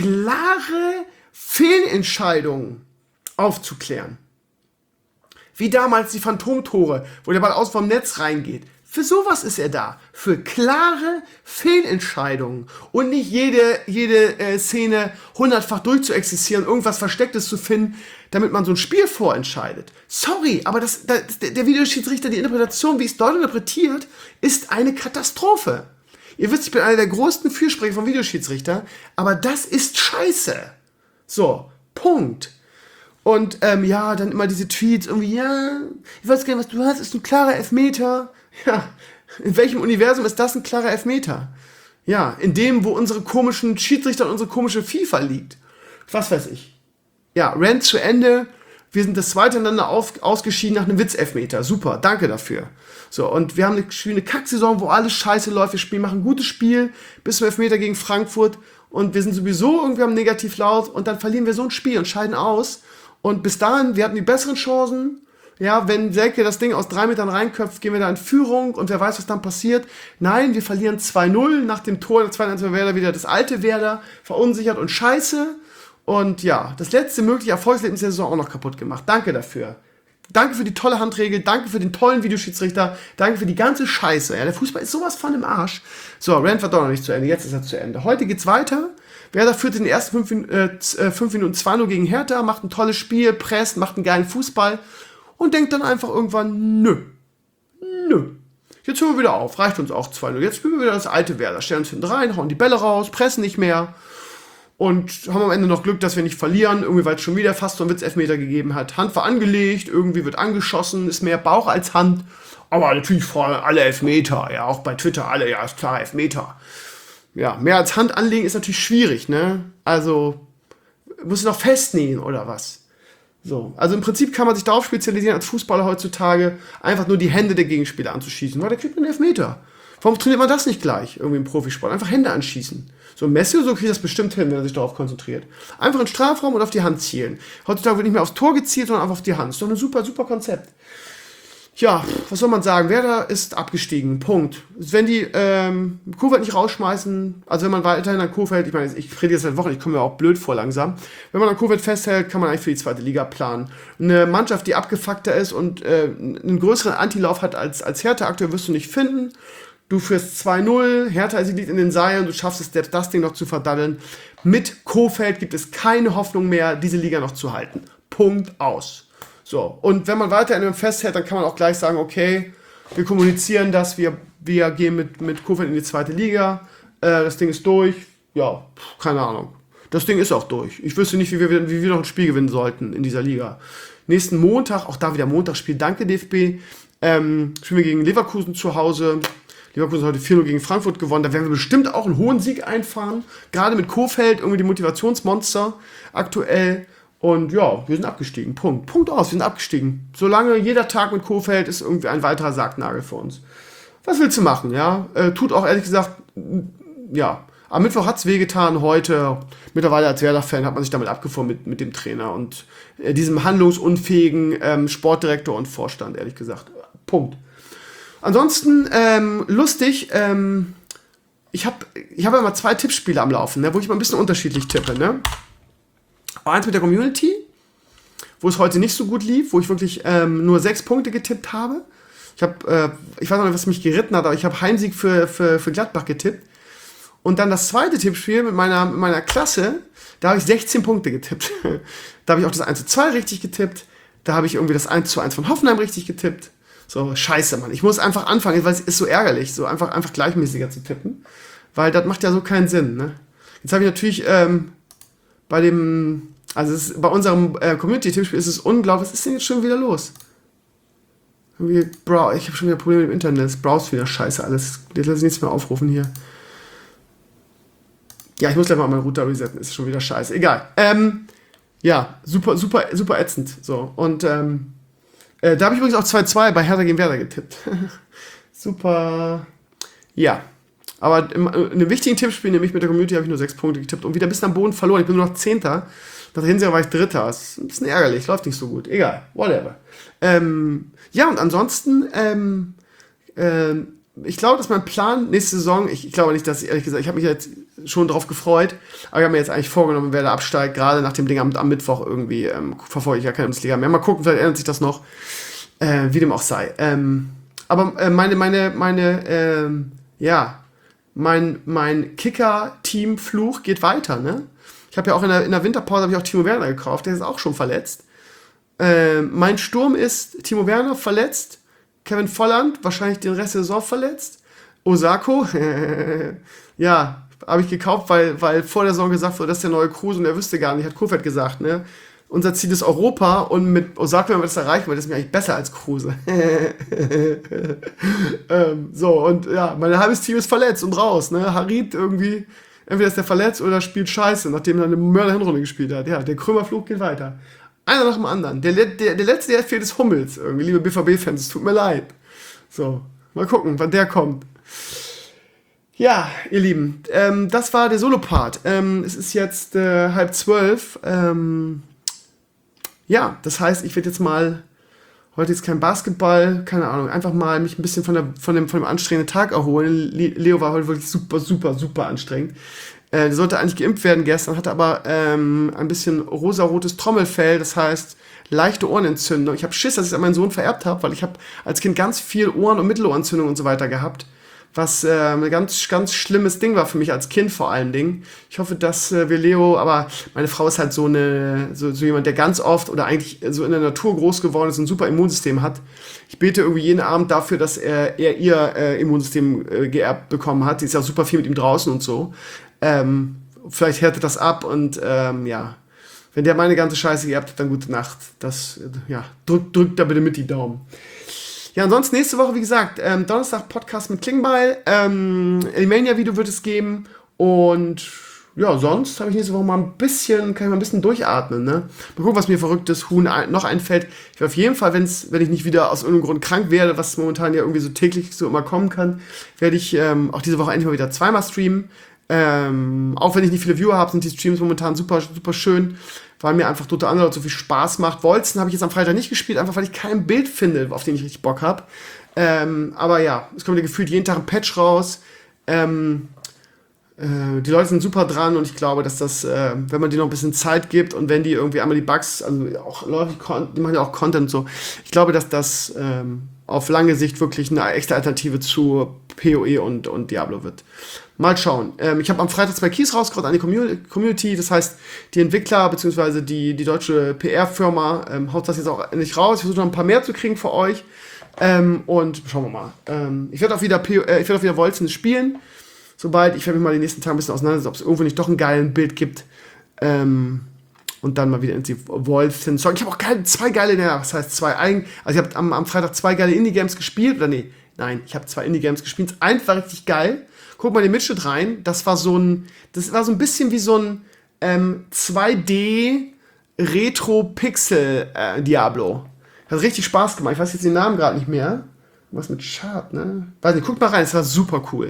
klare Fehlentscheidungen aufzuklären. Wie damals die Phantomtore, wo der Ball aus vom Netz reingeht. Für sowas ist er da. Für klare Fehlentscheidungen. Und nicht jede Szene 100-fach durchzuexerzieren, irgendwas Verstecktes zu finden, damit man so ein Spiel vorentscheidet. Sorry, aber der Videoschiedsrichter, die Interpretation, wie es dort interpretiert, ist eine Katastrophe. Ihr wisst, ich bin einer der größten Fürsprecher vom Videoschiedsrichter, aber das ist scheiße. So, Punkt. Und dann immer diese Tweets, irgendwie, ja, ich weiß gar nicht, was du hast, ist ein klarer Elfmeter. Ja, in welchem Universum ist das ein klarer Elfmeter? Ja, in dem, wo unsere komischen Schiedsrichter und unsere komische FIFA liegt. Was weiß ich. Ja, Rant zu Ende. Wir sind das zweite einander ausgeschieden nach einem Witz-Elfmeter. Super, danke dafür. So, und wir haben eine Kacksaison, wo alles scheiße läuft. Wir machen ein gutes Spiel bis zum Elfmeter gegen Frankfurt und wir sind sowieso irgendwie am Negativlauf und dann verlieren wir so ein Spiel und scheiden aus. Und bis dahin, wir hatten die besseren Chancen. Ja, wenn Selke das Ding aus 3 Metern reinköpft, gehen wir da in Führung und wer weiß, was dann passiert. Nein, wir verlieren 2-0 nach dem Tor der 2-1 Werder wieder das alte Werder, verunsichert und scheiße. Und ja, das letzte mögliche Erfolgserlebnis der Saison auch noch kaputt gemacht. Danke dafür. Danke für die tolle Handregel, danke für den tollen Videoschiedsrichter, danke für die ganze Scheiße. Ja, der Fußball ist sowas von im Arsch. So, Rant war doch noch nicht zu Ende, jetzt ist er zu Ende. Heute geht's weiter. Werder führt in den ersten 5 Minuten 2-0 gegen Hertha, macht ein tolles Spiel, presst, macht einen geilen Fußball und denkt dann einfach irgendwann, nö. Jetzt hören wir wieder auf, reicht uns auch 2-0. Jetzt spielen wir wieder das alte Werder, stellen uns hinten rein, hauen die Bälle raus, pressen nicht mehr. Und haben am Ende noch Glück, dass wir nicht verlieren, irgendwie weil es schon wieder fast so einen Witz-Elfmeter gegeben hat. Hand war angelegt, irgendwie wird angeschossen, ist mehr Bauch als Hand. Aber natürlich vorne alle Elfmeter, ja, auch bei Twitter alle, ja, ist klar, Elfmeter. Ja, mehr als Hand anlegen ist natürlich schwierig, ne? Also, muss ich noch festnähen oder was? So, also im Prinzip kann man sich darauf spezialisieren, als Fußballer heutzutage einfach nur die Hände der Gegenspieler anzuschießen, weil der kriegt einen Elfmeter. Warum trainiert man das nicht gleich irgendwie im Profisport? Einfach Hände anschießen. So Messi so kriegt das bestimmt hin, wenn er sich darauf konzentriert. Einfach in den Strafraum und auf die Hand zielen. Heutzutage wird nicht mehr aufs Tor gezielt, sondern einfach auf die Hand. Ist doch ein super, super Konzept. Ja, was soll man sagen? Werder ist abgestiegen. Punkt. Wenn die Kohfeldt nicht rausschmeißen, also wenn man weiterhin an Kohfeldt, ich meine, ich rede jetzt seit Wochen, ich komme mir auch blöd vor langsam. Wenn man an Kohfeldt festhält, kann man eigentlich für die zweite Liga planen. Eine Mannschaft, die abgefuckter ist und einen größeren Antilauf hat als Hertha aktuell, wirst du nicht finden. Du führst 2-0, Hertha liegt in den Seilen, du schaffst es, das Ding noch zu verdaddeln. Mit Kohfeldt gibt es keine Hoffnung mehr, diese Liga noch zu halten. Punkt, aus. So, und wenn man weiter in dem festhält, dann kann man auch gleich sagen, okay, wir kommunizieren das, wir gehen mit Kohfeldt in die zweite Liga, das Ding ist durch, ja, keine Ahnung. Das Ding ist auch durch. Ich wüsste nicht, wie wir noch ein Spiel gewinnen sollten in dieser Liga. Nächsten Montag, auch da wieder Montagsspiel, danke DFB, spielen wir gegen Leverkusen zu Hause. Leverkusen hat heute 4-0 gegen Frankfurt gewonnen. Da werden wir bestimmt auch einen hohen Sieg einfahren. Gerade mit Kohfeldt, irgendwie die Motivationsmonster aktuell. Und ja, wir sind abgestiegen. Punkt. Punkt aus, wir sind abgestiegen. Solange jeder Tag mit Kohfeldt ist irgendwie ein weiterer Sargnagel für uns. Was willst du machen, ja? Tut auch ehrlich gesagt, ja. Am Mittwoch hat es wehgetan, heute, mittlerweile als Werder-Fan, hat man sich damit abgefunden mit dem Trainer und diesem handlungsunfähigen Sportdirektor und Vorstand, ehrlich gesagt. Punkt. Ansonsten, lustig, ich hab ja mal 2 Tippspiele am Laufen, ne, wo ich mal ein bisschen unterschiedlich tippe. Ne? Eins mit der Community, wo es heute nicht so gut lief, wo ich wirklich nur 6 Punkte getippt habe. Ich weiß noch nicht, was mich geritten hat, aber ich habe Heimsieg für Gladbach getippt. Und dann das zweite Tippspiel mit meiner Klasse, da habe ich 16 Punkte getippt. Da habe ich auch das 1:2 richtig getippt. Da habe ich irgendwie das 1:1 von Hoffenheim richtig getippt. So, scheiße, Mann. Ich muss einfach anfangen, weil es ist so ärgerlich, so einfach gleichmäßiger zu tippen. Weil das macht ja so keinen Sinn, ne? Jetzt habe ich natürlich bei unserem Community-Tippspiel ist es unglaublich. Was ist denn jetzt schon wieder los? Ich habe schon wieder Probleme mit dem Internet. Es browst wieder scheiße alles. Jetzt lasse ich nichts mehr aufrufen hier. Ja, ich muss gleich mal meinen Router resetten. Ist schon wieder scheiße. Egal. Ja, super ätzend. So. Und da habe ich übrigens auch 2:2 bei Hertha gegen Werder getippt. Super. Ja. Aber in einem wichtigen Tippspiel, nämlich mit der Community, habe ich nur 6 Punkte getippt und wieder bis am Boden verloren. Ich bin nur noch 10. Nach der Hinseher war ich 3. Das ist ein bisschen ärgerlich. Läuft nicht so gut. Egal. Whatever. Ja, und ansonsten, ich glaube, dass mein Plan nächste Saison, ich glaube nicht, dass, ehrlich gesagt, ich habe mich jetzt schon drauf gefreut, aber ich habe mir jetzt eigentlich vorgenommen, wer da absteigt, gerade nach dem Ding am Mittwoch irgendwie, verfolge ich ja keine Bundesliga mehr. Mal gucken, vielleicht ändert sich das noch, wie dem auch sei. Aber mein Kicker-Team-Fluch geht weiter, ne? Ich habe ja auch in der Winterpause habe ich auch Timo Werner gekauft, der ist auch schon verletzt. Mein Sturm ist Timo Werner verletzt, Kevin Volland wahrscheinlich den Rest der Saison verletzt, Osako, ja, habe ich gekauft, weil vor der Saison gesagt wurde, das ist der neue Kruse und er wüsste gar nicht, hat Kofeld gesagt, ne? Unser Ziel ist Europa und mit Osako, wenn wir das erreichen, weil das ist mir eigentlich besser als Kruse. So, und ja, mein halbes Team ist verletzt und raus, ne? Harit irgendwie, entweder ist der verletzt oder spielt scheiße, nachdem er eine Mörder-Hinrunde gespielt hat. Ja, der Krömerflug geht weiter. Einer nach dem anderen. Der letzte, der fehlt, ist Hummels. Irgendwie, liebe BVB-Fans, es tut mir leid. So, mal gucken, wann der kommt. Ja, ihr Lieben, das war der Solo-Part. Es ist jetzt 11:30. Ja, das heißt, ich werde jetzt mal, heute ist kein Basketball, keine Ahnung, einfach mal mich ein bisschen von dem anstrengenden Tag erholen. Leo war heute wirklich super anstrengend. Der sollte eigentlich geimpft werden gestern, hatte aber ein bisschen rosarotes Trommelfell, das heißt leichte Ohrenentzündung. Ich habe Schiss, dass ich es an meinen Sohn vererbt habe, weil ich habe als Kind ganz viel Ohren- und Mittelohrentzündung und so weiter gehabt, was ein ganz schlimmes Ding war für mich als Kind vor allen Dingen. Ich hoffe, dass wir Leo, aber meine Frau ist halt so jemand, der ganz oft oder eigentlich so in der Natur groß geworden ist und ein super Immunsystem hat. Ich bete irgendwie jeden Abend dafür, dass er ihr Immunsystem geerbt bekommen hat. Sie ist ja super viel mit ihm draußen und so. Vielleicht härtet das ab und ja, wenn der meine ganze Scheiße geerbt hat, dann gute Nacht. Das, ja, drückt da bitte mit die Daumen. Ja, ansonsten nächste Woche, wie gesagt, Donnerstag Podcast mit Klingbeil, Elimania-Video wird es geben und ja, sonst habe ich nächste Woche kann ich mal ein bisschen durchatmen, ne? Mal gucken, was mir verrücktes Huhn noch einfällt. Ich werde auf jeden Fall, wenn ich nicht wieder aus irgendeinem Grund krank werde, was momentan ja irgendwie so täglich so immer kommen kann, werde ich auch diese Woche endlich mal wieder 2-mal streamen. Auch wenn ich nicht viele Viewer habe, sind die Streams momentan super schön, weil mir einfach Dota Underlord so viel Spaß macht. Wolzen habe ich jetzt am Freitag nicht gespielt, einfach weil ich kein Bild finde, auf den ich richtig Bock habe. Aber ja, es kommt ja gefühlt jeden Tag ein Patch raus. Die Leute sind super dran und ich glaube, dass das, wenn man denen noch ein bisschen Zeit gibt und wenn die irgendwie einmal die Bugs, also auch Leute, die machen ja auch Content und so, ich glaube, dass das auf lange Sicht wirklich eine echte Alternative zu PoE und Diablo wird. Mal schauen. Ich habe am Freitag 2 Keys rausgebracht an die Community, das heißt, die Entwickler bzw. die deutsche PR-Firma haut das jetzt auch endlich raus. Ich versuche noch ein paar mehr zu kriegen für euch. Und schauen wir mal. Ich werde auch wieder Wolzen spielen. Ich werde mich mal die nächsten Tage ein bisschen auseinandersetzen, ob es irgendwo nicht doch einen geilen Bild gibt. Und dann mal wieder in die Wolzen. Ich habe auch 2 geile, das heißt 2 also ich habe am Freitag 2 geile Indie-Games gespielt, oder nee, nein, ich habe 2 Indie-Games gespielt. Eins war richtig geil. Guck mal den Mitschnitt rein. Das war so ein bisschen wie so ein 2D Retro-Pixel-Diablo. Hat richtig Spaß gemacht. Ich weiß jetzt den Namen gerade nicht mehr. Was mit Chart, ne? Weiß nicht, guckt mal rein, es war super cool.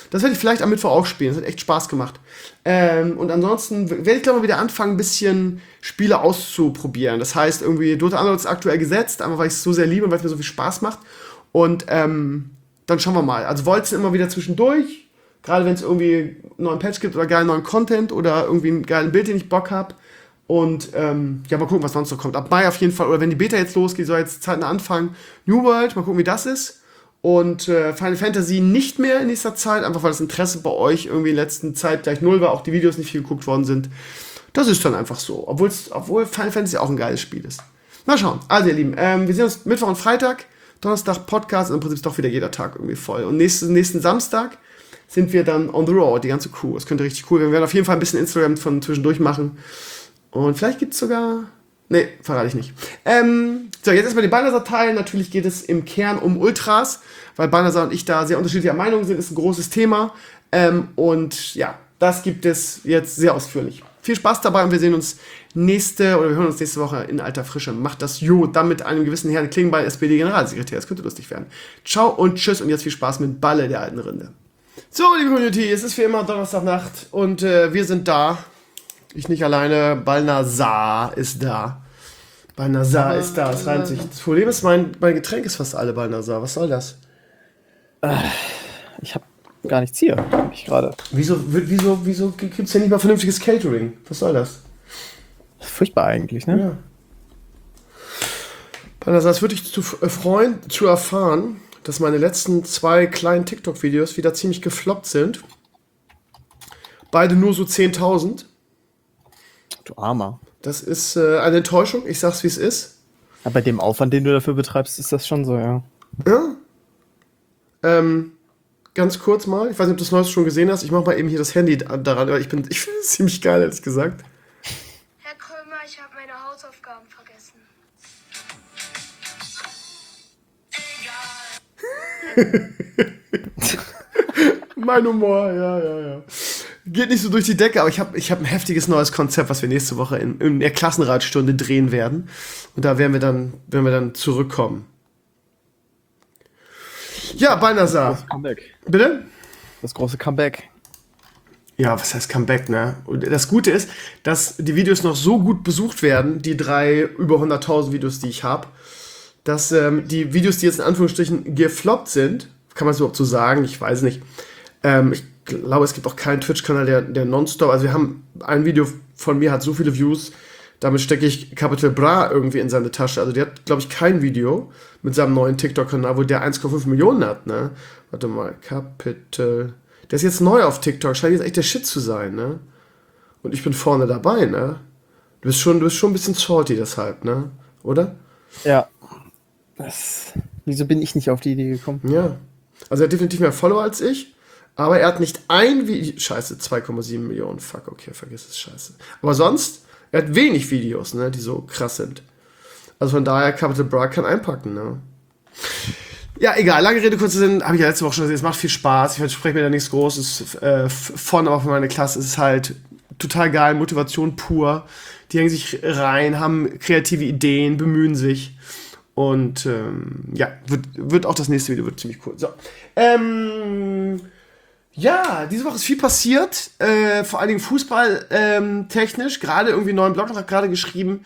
Das werde ich vielleicht am Mittwoch auch spielen. Das hat echt Spaß gemacht. Und ansonsten werde ich, glaube ich, wieder anfangen, ein bisschen Spiele auszuprobieren. Das heißt, irgendwie Dota Underlord ist aktuell gesetzt, einfach weil ich es so sehr liebe und weil es mir so viel Spaß macht. Und dann schauen wir mal. Also Wolzen immer wieder zwischendurch. Gerade wenn es irgendwie einen neuen Patch gibt oder geilen neuen Content oder irgendwie einen geilen Bild, den ich Bock habe. Und mal gucken, was sonst noch kommt. Ab Mai auf jeden Fall, oder wenn die Beta jetzt losgeht, soll jetzt zeitnah anfangen. New World, mal gucken, wie das ist. Und Final Fantasy nicht mehr in nächster Zeit, einfach weil das Interesse bei euch irgendwie in der letzten Zeit gleich null war, auch die Videos nicht viel geguckt worden sind. Das ist dann einfach so, obwohl Final Fantasy auch ein geiles Spiel ist. Mal schauen. Also ihr Lieben, wir sehen uns Mittwoch und Freitag, Donnerstag Podcast und im Prinzip ist doch wieder jeder Tag irgendwie voll. Und nächsten Samstag sind wir dann on the road, die ganze Crew. Das könnte richtig cool werden. Wir werden auf jeden Fall ein bisschen Instagram von zwischendurch machen. Und vielleicht gibt es sogar... Nee, verrate ich nicht. So, jetzt erstmal die Balnasar-Teil. Natürlich geht es im Kern um Ultras, weil Balnasar und ich da sehr unterschiedlicher Meinung sind. Ist ein großes Thema. Und ja, das gibt es jetzt sehr ausführlich. Viel Spaß dabei und wir hören uns nächste Woche in alter Frische. Macht das dann mit einem gewissen Herrn Klingbeil, SPD-Generalsekretär. Das könnte lustig werden. Ciao und tschüss und jetzt viel Spaß mit Balle der alten Rinde. So, liebe Community, es ist wie immer Donnerstagnacht und wir sind da. Ich nicht alleine, Balnasar ist da. Balnasar ist da, es reimt sich. Das Problem ist, mein Getränk ist fast alle Balnasar. Was soll das? Ich habe gar nichts hier, ich gerade. Wieso gibt es denn nicht mal vernünftiges Catering? Was soll das? Furchtbar eigentlich, ne? Ja. Balnasar, es würde dich freuen, zu erfahren, dass meine letzten 2 kleinen TikTok-Videos wieder ziemlich gefloppt sind. Beide nur so 10.000. Du Armer. Das ist eine Enttäuschung, ich sag's wie es ist. Aber bei dem Aufwand, den du dafür betreibst, ist das schon so, ja. Ja. Ganz kurz mal, ich weiß nicht, ob du das Neueste schon gesehen hast, ich mach mal eben hier das Handy daran, weil ich finde es ziemlich geil, ehrlich gesagt. Herr Krömer, ich habe meine Hausaufgaben vergessen. Mein Humor, ja. Geht nicht so durch die Decke, aber ich hab ein heftiges neues Konzept, was wir nächste Woche in der Klassenratstunde drehen werden. Und da werden wir dann zurückkommen. Ja, Balnasar. Das Comeback. Bitte? Das große Comeback. Ja, was heißt Comeback, ne? Und das Gute ist, dass die Videos noch so gut besucht werden, die 3 über 100.000 Videos, die ich habe, dass die Videos, die jetzt in Anführungsstrichen gefloppt sind, kann man es überhaupt so sagen, ich weiß nicht, ich glaube, es gibt auch keinen Twitch-Kanal, der nonstop, also wir haben, ein Video von mir hat so viele Views, damit stecke ich Capital Bra irgendwie in seine Tasche, also der hat, glaube ich, kein Video mit seinem neuen TikTok-Kanal, wo der 1,5 Millionen hat, ne? Warte mal, Capital, der ist jetzt neu auf TikTok, scheint jetzt echt der Shit zu sein, ne? Und ich bin vorne dabei, ne? Du bist schon ein bisschen salty deshalb, ne? Oder? Ja. Wieso bin ich nicht auf die Idee gekommen? Ja. Also er hat definitiv mehr Follower als ich, aber er hat nicht ein Video. Scheiße, 2,7 Millionen. Fuck, okay, vergiss es, scheiße. Aber sonst, er hat wenig Videos, ne, die so krass sind. Also von daher, Capital Bra kann einpacken, ne? Ja, egal, lange Rede, kurzer Sinn, habe ich ja letzte Woche schon gesagt, es macht viel Spaß, ich verspreche mir da nichts Großes aber von meiner Klasse ist es halt total geil, Motivation pur, die hängen sich rein, haben kreative Ideen, bemühen sich und wird auch das nächste Video, wird ziemlich cool. So, ja, diese Woche ist viel passiert, vor allen Dingen Fußball technisch, gerade irgendwie einen neuen Blogbeitrag gerade geschrieben,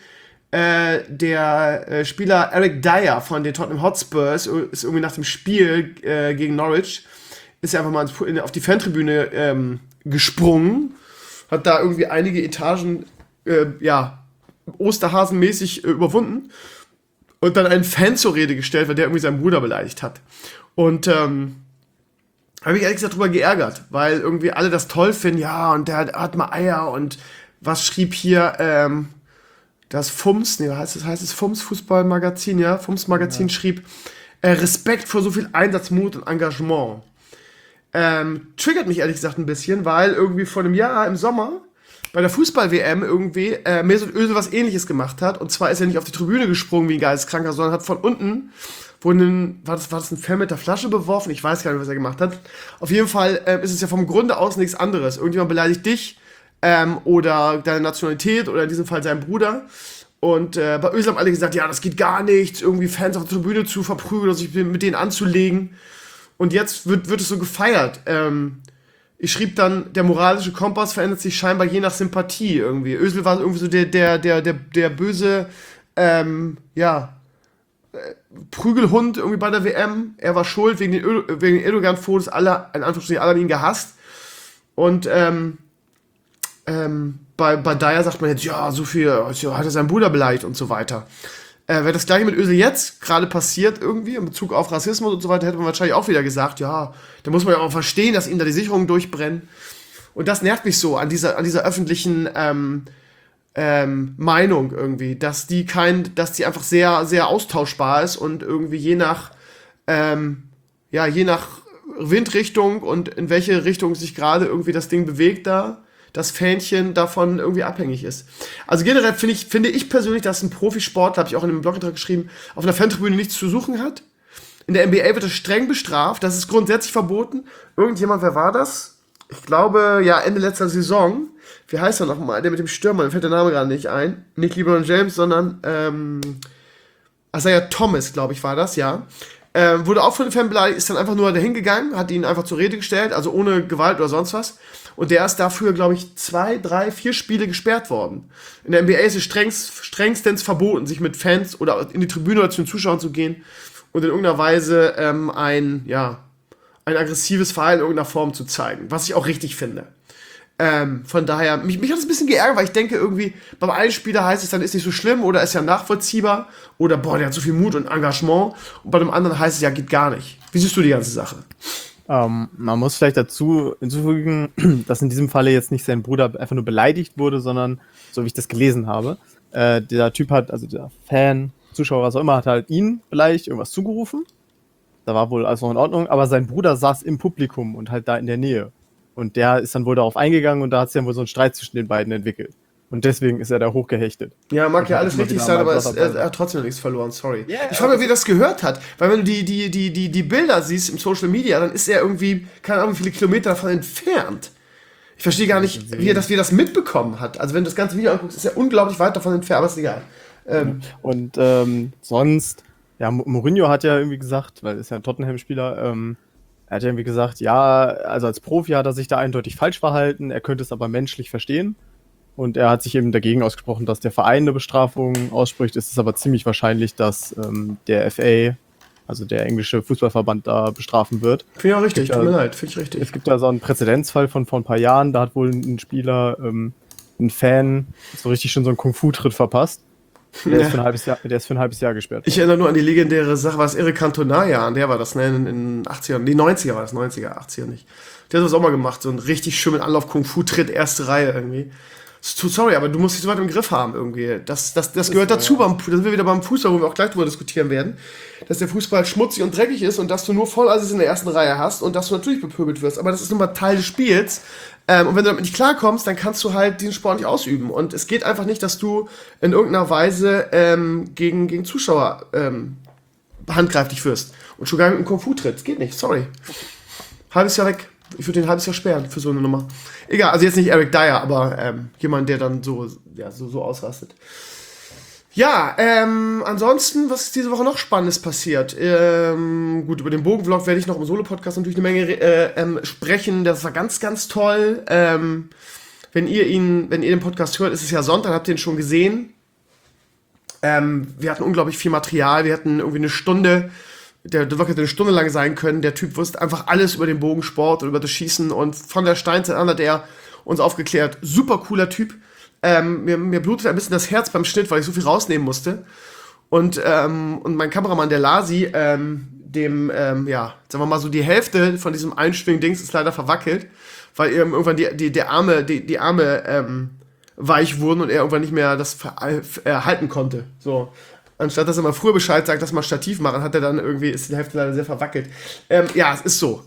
der Spieler Eric Dyer von den Tottenham Hotspurs ist irgendwie nach dem Spiel gegen Norwich, ist ja einfach mal auf die Fantribüne gesprungen, hat da irgendwie einige Etagen, Osterhasenmäßig überwunden und dann einen Fan zur Rede gestellt, weil der irgendwie seinen Bruder beleidigt hat. Und habe ich ehrlich gesagt drüber geärgert, weil irgendwie alle das toll finden, ja, und der hat mal Eier und was schrieb hier, das FUMS, heißt es FUMS, Fußballmagazin, ja, FUMS Magazin schrieb, Respekt vor so viel Einsatz, Mut und Engagement. Triggert mich ehrlich gesagt ein bisschen, weil irgendwie vor einem Jahr im Sommer bei der Fußball-WM irgendwie Mesut Özil was Ähnliches gemacht hat. Und zwar ist er nicht auf die Tribüne gesprungen wie ein Geisteskranker, sondern hat von unten, war das ein Fan mit der Flasche beworfen? Ich weiß gar nicht, was er gemacht hat. Auf jeden Fall ist es ja vom Grunde aus nichts anderes. Irgendjemand beleidigt dich oder deine Nationalität oder in diesem Fall seinen Bruder. Und bei Özil haben alle gesagt, ja, das geht gar nicht, irgendwie Fans auf der Tribüne zu verprügeln oder sich mit denen anzulegen. Und jetzt wird es so gefeiert. ich schrieb dann, der moralische Kompass verändert sich scheinbar je nach Sympathie irgendwie. Özil war irgendwie so der böse, Prügelhund irgendwie bei der WM. Er war schuld wegen den Erdogan-Fotos. Alle, in Anführungsstrichen, alle haben ihn gehasst. Und bei Dyer sagt man jetzt, ja, so viel, hat er seinen Bruder beleidigt und so weiter. Wäre das gleiche mit Özil jetzt gerade passiert irgendwie, in Bezug auf Rassismus und so weiter, hätte man wahrscheinlich auch wieder gesagt, ja, da muss man ja auch verstehen, dass ihm da die Sicherungen durchbrennen. Und das nervt mich so an dieser öffentlichen Meinung irgendwie, dass die einfach sehr, sehr austauschbar ist und irgendwie je nach Windrichtung und in welche Richtung sich gerade irgendwie das Ding bewegt da, das Fähnchen davon irgendwie abhängig ist. Also generell finde ich persönlich, dass ein Profisportler, habe ich auch in einem Blogbeitrag geschrieben, auf einer Fantribüne nichts zu suchen hat. In der NBA wird das streng bestraft, das ist grundsätzlich verboten. Irgendjemand, wer war das? Ich glaube, ja, Ende letzter Saison. Wie heißt er nochmal? Der mit dem Stürmer, mir fällt der Name gerade nicht ein. Nicht LeBron James, sondern Isaiah Thomas, glaube ich, war das, ja. Wurde auch von den Fan beleidigt, ist dann einfach nur dahin gegangen, hat ihn einfach zur Rede gestellt, also ohne Gewalt oder sonst was. Und der ist dafür, glaube ich, 2, 3, 4 Spiele gesperrt worden. In der NBA ist es strengstens verboten, sich mit Fans oder in die Tribüne oder zu den Zuschauern zu gehen und in irgendeiner Weise ein aggressives Verhalten in irgendeiner Form zu zeigen, was ich auch richtig finde. Von daher, mich hat es ein bisschen geärgert, weil ich denke irgendwie, beim einen Spieler heißt es dann, ist nicht so schlimm oder ist ja nachvollziehbar oder boah, der hat so viel Mut und Engagement und bei dem anderen heißt es ja, geht gar nicht. Wie siehst du die ganze Sache? Man muss vielleicht dazu hinzufügen, dass in diesem Falle jetzt nicht sein Bruder einfach nur beleidigt wurde, sondern, so wie ich das gelesen habe, der Typ hat, also der Fan, Zuschauer, was auch immer, hat halt ihn beleidigt, irgendwas zugerufen. Da war wohl alles noch in Ordnung, aber sein Bruder saß im Publikum und halt da in der Nähe. Und der ist dann wohl darauf eingegangen und da hat es ja wohl so einen Streit zwischen den beiden entwickelt. Und deswegen ist er da hochgehechtet. Ja, mag ja alles richtig sein, aber er hat trotzdem nichts verloren, sorry. Yeah, ich frage mich, wie er das gehört hat. Weil wenn du die Bilder siehst im Social Media, dann ist er irgendwie, keine Ahnung, wie viele Kilometer davon entfernt. Ich verstehe gar nicht, wie er das mitbekommen hat. Also wenn du das ganze Video anguckst, ist er unglaublich weit davon entfernt, aber ist egal. Und sonst, ja, Mourinho hat ja irgendwie gesagt, weil er ist ja ein Tottenham-Spieler, er hat ja irgendwie gesagt, ja, also als Profi hat er sich da eindeutig falsch verhalten, er könnte es aber menschlich verstehen. Und er hat sich eben dagegen ausgesprochen, dass der Verein eine Bestrafung ausspricht. Es ist aber ziemlich wahrscheinlich, dass der FA, also der englische Fußballverband, da bestrafen wird. Finde ich auch richtig, tut mir leid, finde ich richtig. Es gibt ja so einen Präzedenzfall von vor ein paar Jahren, da hat wohl ein Spieler, ein Fan, so richtig schön so einen Kung-Fu-Tritt verpasst. Der ist für ein halbes Jahr gesperrt. Ich erinnere nur an die legendäre Sache, was Eric Cantona, ja, an der war das, ne, in den 80ern, die 90er war das, 90er, 80er nicht. Der hat das auch mal gemacht, so einen richtig schönen Anlauf-Kung-Fu-Tritt, erste Reihe irgendwie. Sorry, aber du musst dich so weit im Griff haben irgendwie. Das gehört dazu, da sind wir wieder beim Fußball, wo wir auch gleich drüber diskutieren werden, dass der Fußball schmutzig und dreckig ist und dass du nur Vollassis in der ersten Reihe hast und dass du natürlich bepöbelt wirst. Aber das ist nun mal Teil des Spiels. Und wenn du damit nicht klarkommst, dann kannst du halt diesen Sport nicht ausüben. Und es geht einfach nicht, dass du in irgendeiner Weise gegen Zuschauer handgreiflich wirst. Und schon gar mit einem Kung-Fu-Tritt. Geht nicht, sorry. Halbes Jahr weg. Ich würde den ein halbes Jahr sperren für so eine Nummer. Egal, also jetzt nicht Eric Dyer, aber jemand, der dann so ausrastet. Ja, ansonsten, was ist diese Woche noch Spannendes passiert? Gut, über den Bogenvlog werde ich noch im Solo-Podcast natürlich eine Menge sprechen. Das war ganz, ganz toll. Wenn ihr den Podcast hört, ist es ja Sonntag, habt ihr ihn schon gesehen. Wir hatten unglaublich viel Material, wir hatten irgendwie eine Stunde. Der Vlog hätte eine Stunde lang sein können. Der Typ wusste einfach alles über den Bogensport und über das Schießen. Und von der Steinzeit an hat er uns aufgeklärt. Super cooler Typ. Mir blutet ein bisschen das Herz beim Schnitt, weil ich so viel rausnehmen musste. Und mein Kameramann, der Lasi, sagen wir mal so, die Hälfte von diesem Einschwing-Dings ist leider verwackelt, weil irgendwann die Arme weich wurden und er irgendwann nicht mehr das halten konnte. So. Anstatt dass er mal früher Bescheid sagt, dass wir Stativ machen, hat er dann irgendwie, ist die Hälfte leider sehr verwackelt. Es ist so.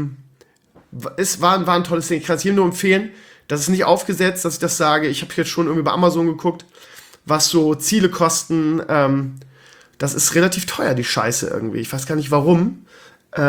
Es war ein tolles Ding. Ich kann es jedem nur empfehlen. Das ist nicht aufgesetzt, dass ich das sage. Ich habe jetzt schon irgendwie bei Amazon geguckt, was so Ziele kosten. Das ist relativ teuer, die Scheiße irgendwie. Ich weiß gar nicht, warum. Das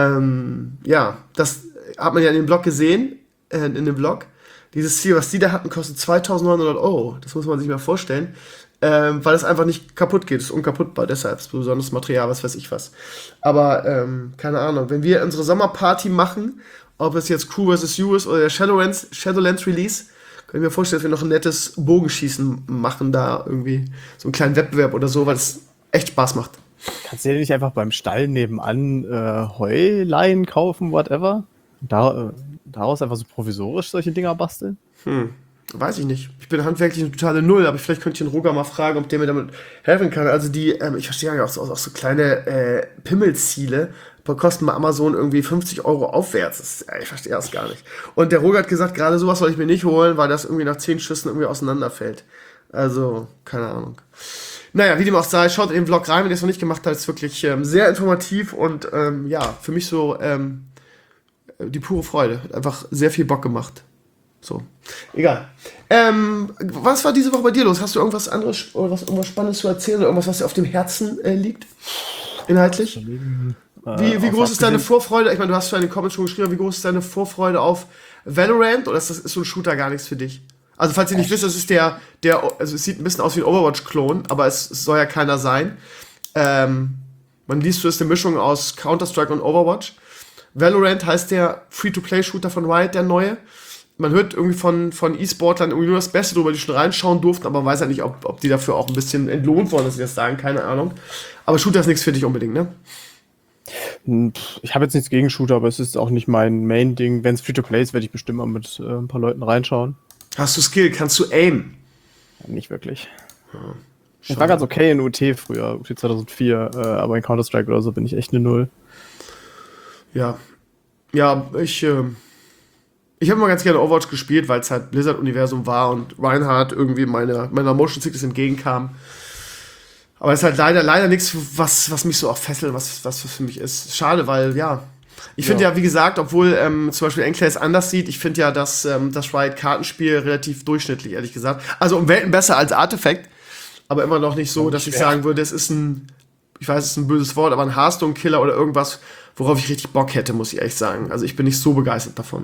hat man ja in dem Blog gesehen, in dem Blog. Dieses Ziel, was die da hatten, kostet 2.900 €. Das muss man sich mal vorstellen. Weil es einfach nicht kaputt geht. Es ist unkaputtbar, deshalb ist besonderes Material, was weiß ich was. Aber, keine Ahnung, wenn wir unsere Sommerparty machen ob es jetzt Crew vs. You ist oder der Shadowlands Release, kann ich mir vorstellen, dass wir noch ein nettes Bogenschießen machen, da irgendwie so einen kleinen Wettbewerb oder so, weil es echt Spaß macht. Kannst du dir nicht einfach beim Stall nebenan Heuleien kaufen, whatever? Daraus einfach so provisorisch solche Dinger basteln? Weiß ich nicht. Ich bin handwerklich eine totale Null, aber vielleicht könnte ich den Roger mal fragen, ob der mir damit helfen kann. Also die, ich verstehe ja auch so kleine Pimmelziele, kosten bei Amazon irgendwie 50 Euro aufwärts. Ich verstehe das gar nicht. Und der Roger hat gesagt, gerade sowas soll ich mir nicht holen, weil das irgendwie nach 10 Schüssen irgendwie auseinanderfällt. Also, keine Ahnung. Naja, wie dem auch sei, schaut in den Vlog rein, wenn ihr es noch nicht gemacht habt. Ist wirklich sehr informativ und ja, für mich so die pure Freude. Hat einfach sehr viel Bock gemacht. So, egal. Was war diese Woche bei dir los? Hast du irgendwas anderes oder irgendwas Spannendes zu erzählen oder irgendwas, was dir auf dem Herzen liegt? Inhaltlich? Wie groß ist deine Vorfreude? Ich meine, du hast schon in den Comments schon geschrieben, wie groß ist deine Vorfreude auf Valorant oder ist so ein Shooter gar nichts für dich? Also, falls ihr nicht wisst, das ist also es sieht ein bisschen aus wie ein Overwatch-Klon, aber es soll ja keiner sein. Man liest, so ist eine Mischung aus Counter-Strike und Overwatch. Valorant heißt der Free-to-Play-Shooter von Riot, der neue. Man hört irgendwie von E-Sportlern irgendwie nur das Beste drüber, die schon reinschauen durften, aber man weiß ja nicht, ob die dafür auch ein bisschen entlohnt worden, dass sie das sagen, keine Ahnung. Aber Shooter ist nichts für dich unbedingt, ne? Ich habe jetzt nichts gegen Shooter, aber es ist auch nicht mein Main-Ding. Wenn es Free-to-Play ist, werde ich bestimmt mal mit ein paar Leuten reinschauen. Hast du Skill? Kannst du aim? Ja, nicht wirklich. Ich war ganz okay in UT früher, UT 2004, aber in Counter-Strike oder so bin ich echt eine Null. Ja. Ja, ich habe immer ganz gerne Overwatch gespielt, weil es halt Blizzard-Universum war und Reinhardt irgendwie meiner Motion Sickness entgegenkam. Aber es ist halt leider nichts, was mich so auch fesselt, was für mich ist. Schade, weil, ja. Ich finde ja, wie gesagt, obwohl zum Beispiel Enclave es anders sieht, ich finde ja, dass das Riot-Kartenspiel relativ durchschnittlich, ehrlich gesagt. Also um Welten besser als Artifact, aber immer noch nicht so, dass ich sagen würde, es ist ich weiß, es ist ein böses Wort, aber ein Hearthstone-Killer oder irgendwas, worauf ich richtig Bock hätte, muss ich ehrlich sagen. Also ich bin nicht so begeistert davon.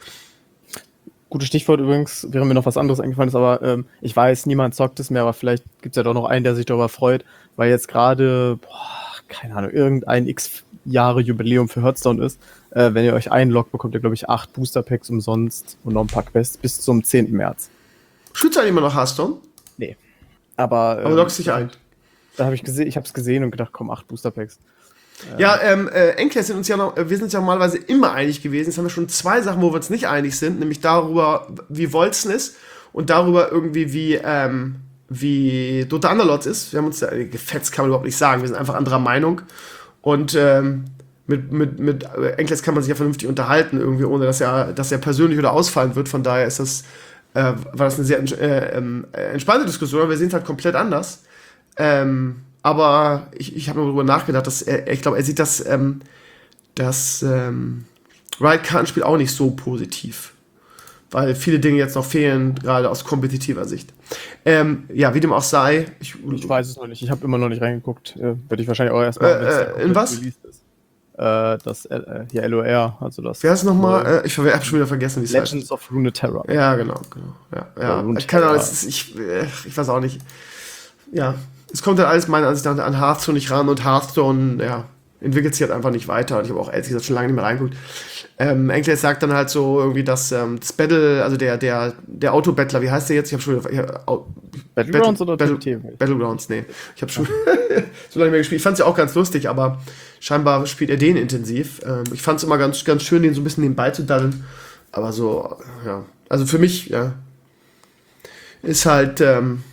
Gutes Stichwort übrigens, während mir noch was anderes eingefallen ist, aber ich weiß, niemand zockt es mehr, aber vielleicht gibt es ja doch noch einen, der sich darüber freut, weil jetzt gerade, keine Ahnung, irgendein X-Jahre-Jubiläum für Hearthstone ist. Wenn ihr euch einloggt, bekommt ihr, glaube ich, 8 Booster-Packs umsonst und noch ein paar Quests bis zum 10. März. Spielst du eigentlich immer noch Hearthstone? Nee. Aber du loggst dich ein. Da habe ich es gesehen und gedacht, komm, 8 Booster-Packs. Ja, Enclave wir sind uns ja normalerweise immer einig gewesen. Jetzt haben wir schon 2 Sachen, wo wir uns nicht einig sind, nämlich darüber, wie Wolzen ist und darüber irgendwie, wie Dota Underlords ist. Wir haben uns da gefetzt, kann man überhaupt nicht sagen. Wir sind einfach anderer Meinung. Und mit Enclave kann man sich ja vernünftig unterhalten, irgendwie, ohne dass er persönlich oder ausfallen wird. Von daher war das eine sehr entspannte Diskussion. Wir sind halt komplett anders. Aber ich habe darüber nachgedacht, dass ich glaube, er sieht das Riot-Kartenspiel auch nicht so positiv. Weil viele Dinge jetzt noch fehlen, gerade aus kompetitiver Sicht. Ja, wie dem auch sei. Ich weiß es noch nicht, ich habe immer noch nicht reingeguckt. Werde ich wahrscheinlich auch erstmal. In was? Das hier LOR, also das. Wer ist nochmal? Ich habe schon wieder vergessen, wie es heißt. Legends of Runeterra. Ja, genau. Ja. Keine Ahnung, ich weiß auch nicht. Ja. Es kommt halt alles meiner Ansicht nach an Hearthstone nicht ran und Hearthstone, ja, entwickelt sich halt einfach nicht weiter. Und ich habe auch ehrlich gesagt schon lange nicht mehr reingeguckt. Enclave sagt dann halt so irgendwie, dass das Battle, also der Autobattler, wie heißt der jetzt? Ich habe schon Battlegrounds oder Battlegrounds, nee. Ich habe schon so lange mehr gespielt. Ich fand es ja auch ganz lustig, aber scheinbar spielt er den intensiv. Ich fand es immer ganz, ganz schön, den so ein bisschen nebenbei zu daddeln. Aber so, ja. Also für mich, ja, ist halt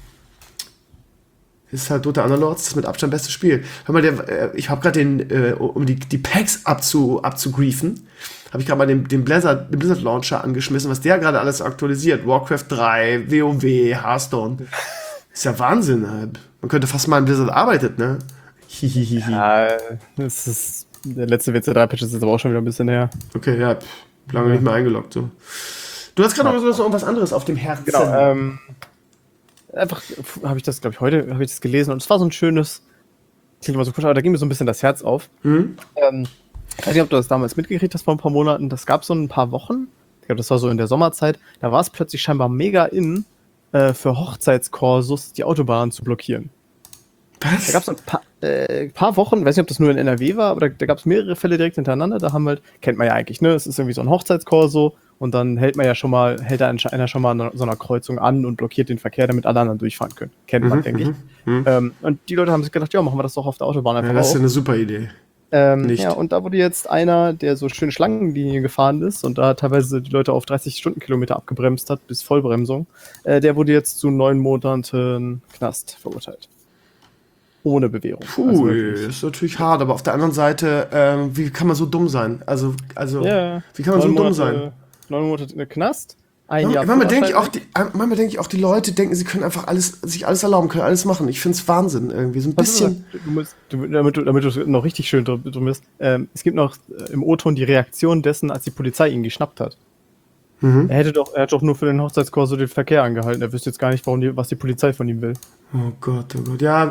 Dota Underlords das mit Abstand beste Spiel. Hör mal, ich habe gerade um die Packs abzugriefen, habe ich gerade mal den Blizzard Launcher angeschmissen, was der gerade alles aktualisiert. Warcraft 3, WoW, Hearthstone. Ist ja Wahnsinn. Man könnte fast mal in Blizzard arbeitet, ne? Ja, das ist der letzte WC3-Patch ist jetzt aber auch schon wieder ein bisschen her. Okay, ja, lange nicht mehr eingeloggt. So. Du hast gerade noch irgendwas anderes auf dem Herzen. Genau, einfach habe ich das, glaube ich, heute habe ich das gelesen und es war so ein schönes, klingt immer so kurz, aber da ging mir so ein bisschen das Herz auf. Ich weiß nicht, ob du das damals mitgekriegt hast vor ein paar Monaten, das gab so ein paar Wochen, ich glaube, das war so in der Sommerzeit, da war es plötzlich scheinbar mega in, für Hochzeitskursus die Autobahn zu blockieren. Da gab es ein paar Wochen, weiß nicht, ob das nur in NRW war, aber da gab es mehrere Fälle direkt hintereinander. Da haben halt, kennt man ja eigentlich, ne? Es ist irgendwie so ein Hochzeitskorso und dann hält da einer schon mal an so einer Kreuzung an und blockiert den Verkehr, damit alle anderen durchfahren können. Kennt man, denke ich. Und die Leute haben sich gedacht, ja, machen wir das doch auf der Autobahn einfach Ja, das ist auch. ja eine super Idee. Nicht. Ja, und da wurde jetzt einer, der so schön Schlangenlinien gefahren ist und da teilweise die Leute auf 30 Stundenkilometer abgebremst hat, bis Vollbremsung, der wurde jetzt zu 9 Monaten Knast verurteilt. Ohne Bewährung. Also Puh, wirklich. ist natürlich hart, aber auf der anderen Seite, wie kann man so dumm sein? Also Ja, wie kann man so dumm sein? 9 Monate Knast, ein Jahr Manchmal denke Führerschein. ich auch, die Leute denken, sie können einfach sich alles erlauben, können alles machen. Ich finde es Wahnsinn irgendwie, so ein bisschen. Damit du noch richtig schön drum bist, es gibt noch im O-Ton die Reaktion dessen, als die Polizei ihn geschnappt hat. Er hat doch nur für den Hochzeitskorso den Verkehr angehalten. Er wüsste jetzt gar nicht, was die Polizei von ihm will. Oh Gott, oh Gott. Ja,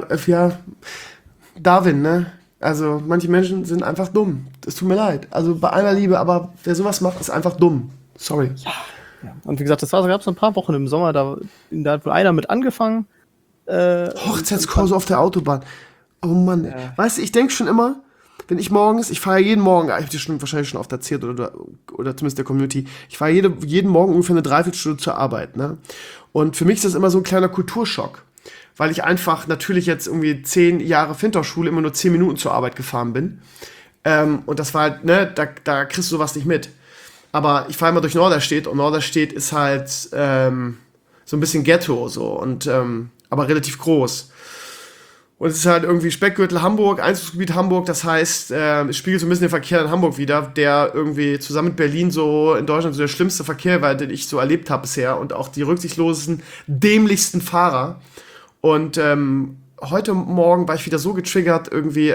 Darwin, ne? Also, manche Menschen sind einfach dumm. Es tut mir leid. Also, bei aller Liebe, aber wer sowas macht, ist einfach dumm. Sorry. Ja. Und wie gesagt, das gab es ein paar Wochen im Sommer, da hat wohl einer mit angefangen. Hochzeitskorso auf der Autobahn. Oh Mann. Ja. Weißt du, ich denke schon immer, wenn ich morgens, ich fahre ja jeden Morgen, ich habe dir wahrscheinlich schon oft erzählt oder zumindest der Community, ich fahre jeden Morgen ungefähr eine Dreiviertelstunde zur Arbeit, ne? Und für mich ist das immer so ein kleiner Kulturschock, weil ich einfach natürlich jetzt irgendwie 10 Jahre Fintechschule immer nur 10 Minuten zur Arbeit gefahren bin. Und das war halt, ne, da kriegst du sowas nicht mit. Aber ich fahre immer durch Norderstedt und Norderstedt ist halt so ein bisschen Ghetto so und aber relativ groß. Und es ist halt irgendwie Speckgürtel Hamburg, Einzugsgebiet Hamburg, das heißt, es spiegelt so ein bisschen den Verkehr in Hamburg wider, der irgendwie zusammen mit Berlin so in Deutschland so der schlimmste Verkehr war, den ich so erlebt habe bisher und auch die rücksichtslosesten, dämlichsten Fahrer. Und heute Morgen war ich wieder so getriggert, irgendwie,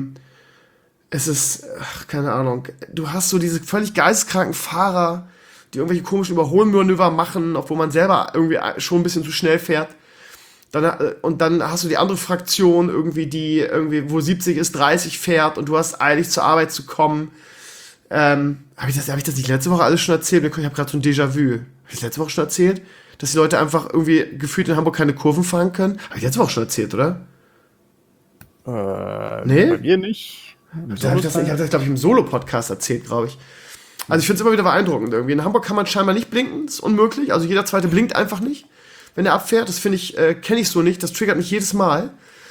es ist, keine Ahnung, du hast so diese völlig geisteskranken Fahrer, die irgendwelche komischen Überholmanöver machen, obwohl man selber irgendwie schon ein bisschen zu schnell fährt. Und dann hast du die andere Fraktion irgendwie, die irgendwie, wo 70 ist, 30 fährt und du hast eilig zur Arbeit zu kommen. Habe ich das nicht letzte Woche alles schon erzählt? Ich habe gerade so ein Déjà-vu. Habe ich das letzte Woche schon erzählt? Dass die Leute einfach irgendwie gefühlt in Hamburg keine Kurven fahren können? Habe ich letzte Woche schon erzählt, oder? Nee? Bei mir nicht. Ich habe das, glaube ich, im Solo-Podcast erzählt, glaube ich. Also ich finde es immer wieder beeindruckend irgendwie. In Hamburg kann man scheinbar nicht blinken, das ist unmöglich. Also jeder Zweite blinkt einfach nicht, wenn er abfährt. Das finde ich, kenne ich so nicht, das triggert mich jedes Mal.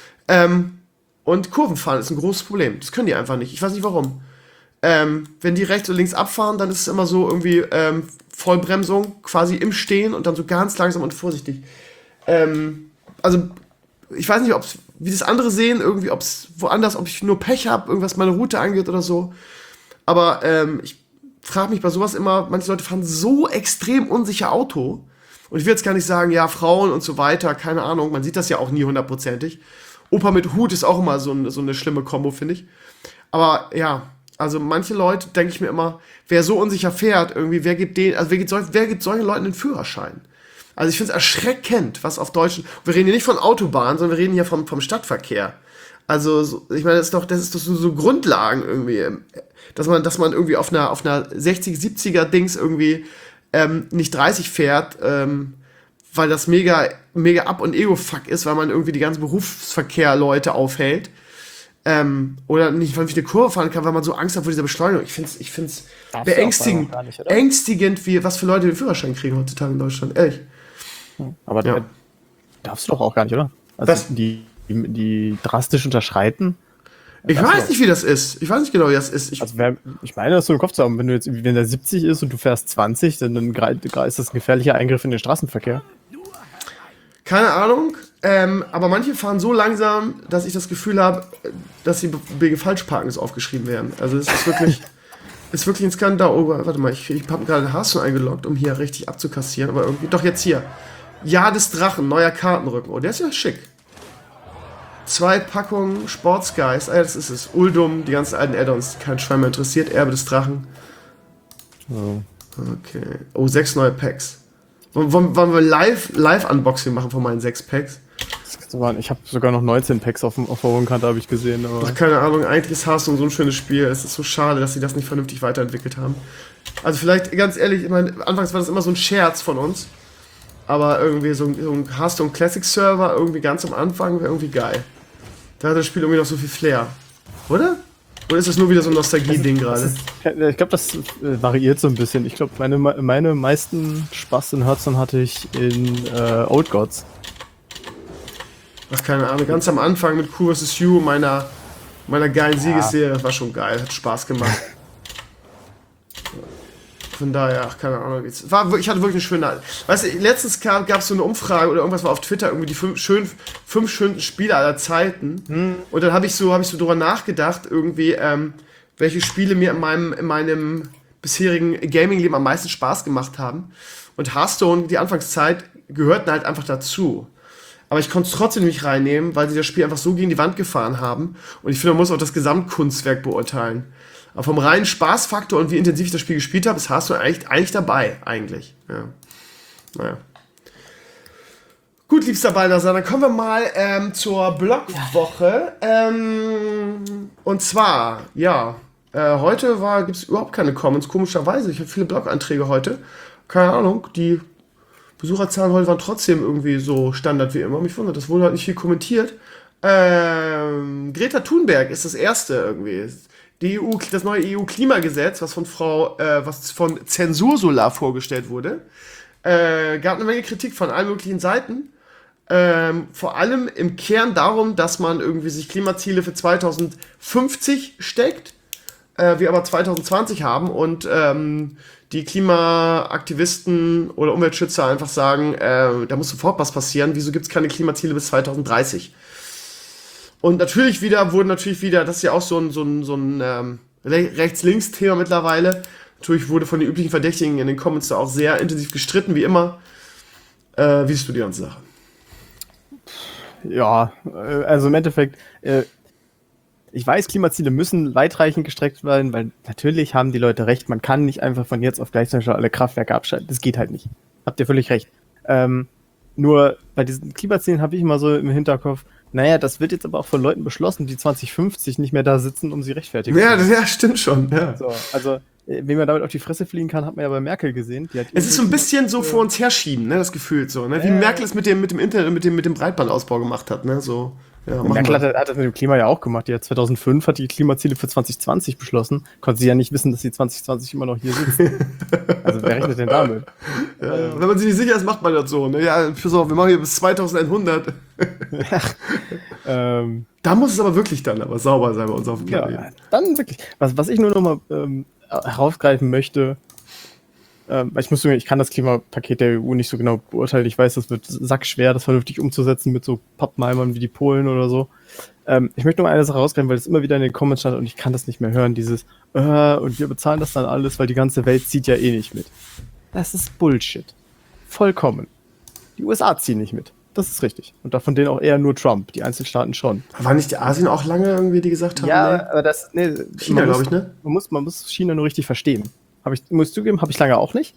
Und Kurvenfahren ist ein großes Problem. Das können die einfach nicht. Ich weiß nicht warum. Wenn die rechts und links abfahren, dann ist es immer so irgendwie Vollbremsung quasi im Stehen und dann so ganz langsam und vorsichtig. Also ich weiß nicht, wie das andere sehen, irgendwie, ob es woanders, ob ich nur Pech habe, irgendwas meine Route angeht oder so. Aber ich frage mich bei sowas immer, manche Leute fahren so extrem unsicher Auto. Und ich will jetzt gar nicht sagen, ja, Frauen und so weiter, keine Ahnung, man sieht das ja auch nie hundertprozentig. Opa mit Hut ist auch immer so eine schlimme Kombo, finde ich. Aber ja, also manche Leute, denke ich mir immer, wer so unsicher fährt, irgendwie, wer gibt solchen Leuten den Führerschein? Also ich finde es erschreckend, was auf Deutschen, wir reden hier nicht von Autobahnen, sondern wir reden hier vom Stadtverkehr. Also, ich meine, das ist doch so Grundlagen irgendwie, dass man irgendwie auf einer 60, 70er Dings irgendwie nicht 30 fährt, weil das mega Ab- und Ego-Fuck ist, weil man irgendwie die ganzen Berufsverkehr-Leute aufhält. Oder nicht vernünftig eine Kurve fahren kann, weil man so Angst hat vor dieser Beschleunigung. Ich find's beängstigend, was für Leute den Führerschein kriegen heutzutage in Deutschland. Ehrlich. Aber Ja. darfst du doch auch gar nicht, oder? Also Was? die drastisch unterschreiten. Ich weiß nicht, wie das ist. Ich weiß nicht genau, wie das ist. Ich meine, das so im Kopf zu haben, wenn der 70 ist und du fährst 20, dann ist das ein gefährlicher Eingriff in den Straßenverkehr. Keine Ahnung, aber manche fahren so langsam, dass ich das Gefühl habe, dass sie wegen Falschparkens aufgeschrieben werden. Also es ist wirklich ein Skandal. Oh, warte mal, ich habe gerade den Hasen eingeloggt, um hier richtig abzukassieren, aber irgendwie, doch jetzt hier. Jahr des Drachen, neuer Kartenrücken. Oh, der ist ja schick. 2 Packungen Sportsgeist, das ist es. Uldum, die ganzen alten Add-ons, die kein Schwein mehr interessiert. Erbe des Drachen. Oh. Okay. Oh, 6 neue Packs. Wollen wir Live-Unboxing machen von meinen 6 Packs? Ich habe sogar noch 19 Packs auf der hohen Kante, habe ich gesehen. Aber Ach, keine Ahnung, eigentlich ist Hearthstone so ein schönes Spiel. Es ist so schade, dass sie das nicht vernünftig weiterentwickelt haben. Also vielleicht, ganz ehrlich, ich meine, anfangs war das immer so ein Scherz von uns. Aber irgendwie so ein Hearthstone Classic Server irgendwie ganz am Anfang wäre irgendwie geil. Da hat das Spiel irgendwie noch so viel Flair. Oder? Oder ist das nur wieder so ein Nostalgie-Ding gerade? Ich glaube, das variiert so ein bisschen. Ich glaube, meine meisten Spaß in Hearthstone hatte ich in Old Gods. Was, keine Ahnung, ganz am Anfang mit Q vs. U, meiner geilen Siegesserie, das war schon geil, hat Spaß gemacht. Von daher, ach, keine Ahnung. Ich hatte wirklich eine schöne. Weißt du, letztens gab es so eine Umfrage oder irgendwas war auf Twitter, irgendwie die fünf schönsten Spiele aller Zeiten. Und dann habe ich so drüber nachgedacht, irgendwie, welche Spiele mir in meinem bisherigen Gaming-Leben am meisten Spaß gemacht haben. Und Hearthstone, die Anfangszeit, gehörten halt einfach dazu. Aber ich konnte es trotzdem nicht reinnehmen, weil sie das Spiel einfach so gegen die Wand gefahren haben. Und ich finde, man muss auch das Gesamtkunstwerk beurteilen. Aber vom reinen Spaßfaktor und wie intensiv ich das Spiel gespielt habe, ist Hearthstone eigentlich dabei, eigentlich. Ja. Naja. Gut, liebster Balthasar, dann kommen wir mal zur Blogwoche. Und zwar, ja, heute gibt es überhaupt keine Comments, komischerweise. Ich habe viele Blog-Einträge heute. Keine Ahnung, die Besucherzahlen heute waren trotzdem irgendwie so Standard wie immer. Mich wundert, das wurde halt nicht viel kommentiert. Greta Thunberg ist das erste irgendwie. Das neue EU-Klimagesetz, was von Zensursolar vorgestellt wurde, gab eine Menge Kritik von allen möglichen Seiten. Vor allem im Kern darum, dass man irgendwie sich Klimaziele für 2050 steckt, wir aber 2020 haben und die Klimaaktivisten oder Umweltschützer einfach sagen, da muss sofort was passieren, wieso gibt es keine Klimaziele bis 2030? Und das ist ja auch so ein Rechts-Links-Thema mittlerweile. Natürlich wurde von den üblichen Verdächtigen in den Comments da auch sehr intensiv gestritten, wie immer. Wie siehst du die ganze Sache? Ja, also im Endeffekt, ich weiß, Klimaziele müssen weitreichend gestreckt werden, weil natürlich haben die Leute recht, man kann nicht einfach von jetzt auf gleich zum Beispiel alle Kraftwerke abschalten. Das geht halt nicht. Habt ihr völlig recht. Nur bei diesen Klimazielen habe ich immer so im Hinterkopf, naja, das wird jetzt aber auch von Leuten beschlossen, die 2050 nicht mehr da sitzen, um sie rechtfertigen zu können. Ja, stimmt schon. Ja. So, also, wie man damit auf die Fresse fliegen kann, hat man ja bei Merkel gesehen. Es ist so ein bisschen so vor uns herschieben, ne, das Gefühl so, ne? Wie Merkel es mit dem Internet, mit dem Breitbandausbau gemacht hat, ne? So, ja, Merkel hat das mit dem Klima ja auch gemacht. Die hat 2005 die Klimaziele für 2020 beschlossen. Konnte sie ja nicht wissen, dass sie 2020 immer noch hier sitzen. Also wer rechnet denn damit? Ja, wenn man sich nicht sicher ist, macht man das so, ne? Ja, wir machen hier bis 2100. Da muss es aber wirklich aber sauber sein bei uns auf dem Planeten. Ja, dann wirklich. Was ich nur noch mal herausgreifen möchte, ich kann das Klimapaket der EU nicht so genau beurteilen. Ich weiß, das wird sackschwer, das vernünftig umzusetzen mit so Pappenheimern wie die Polen oder so. Ich möchte nur eine Sache herausgreifen, weil es immer wieder in den Comments stand und ich kann das nicht mehr hören, dieses und wir bezahlen das dann alles, weil die ganze Welt zieht ja eh nicht mit. Das ist Bullshit. Vollkommen. Die USA ziehen nicht mit. Das ist richtig. Und davon denen auch eher nur Trump, die Einzelstaaten schon. War nicht Asien auch lange irgendwie, die gesagt haben? Ja, aber China, glaube ich, ne? Man muss China nur richtig verstehen. Muss zugeben, habe ich lange auch nicht.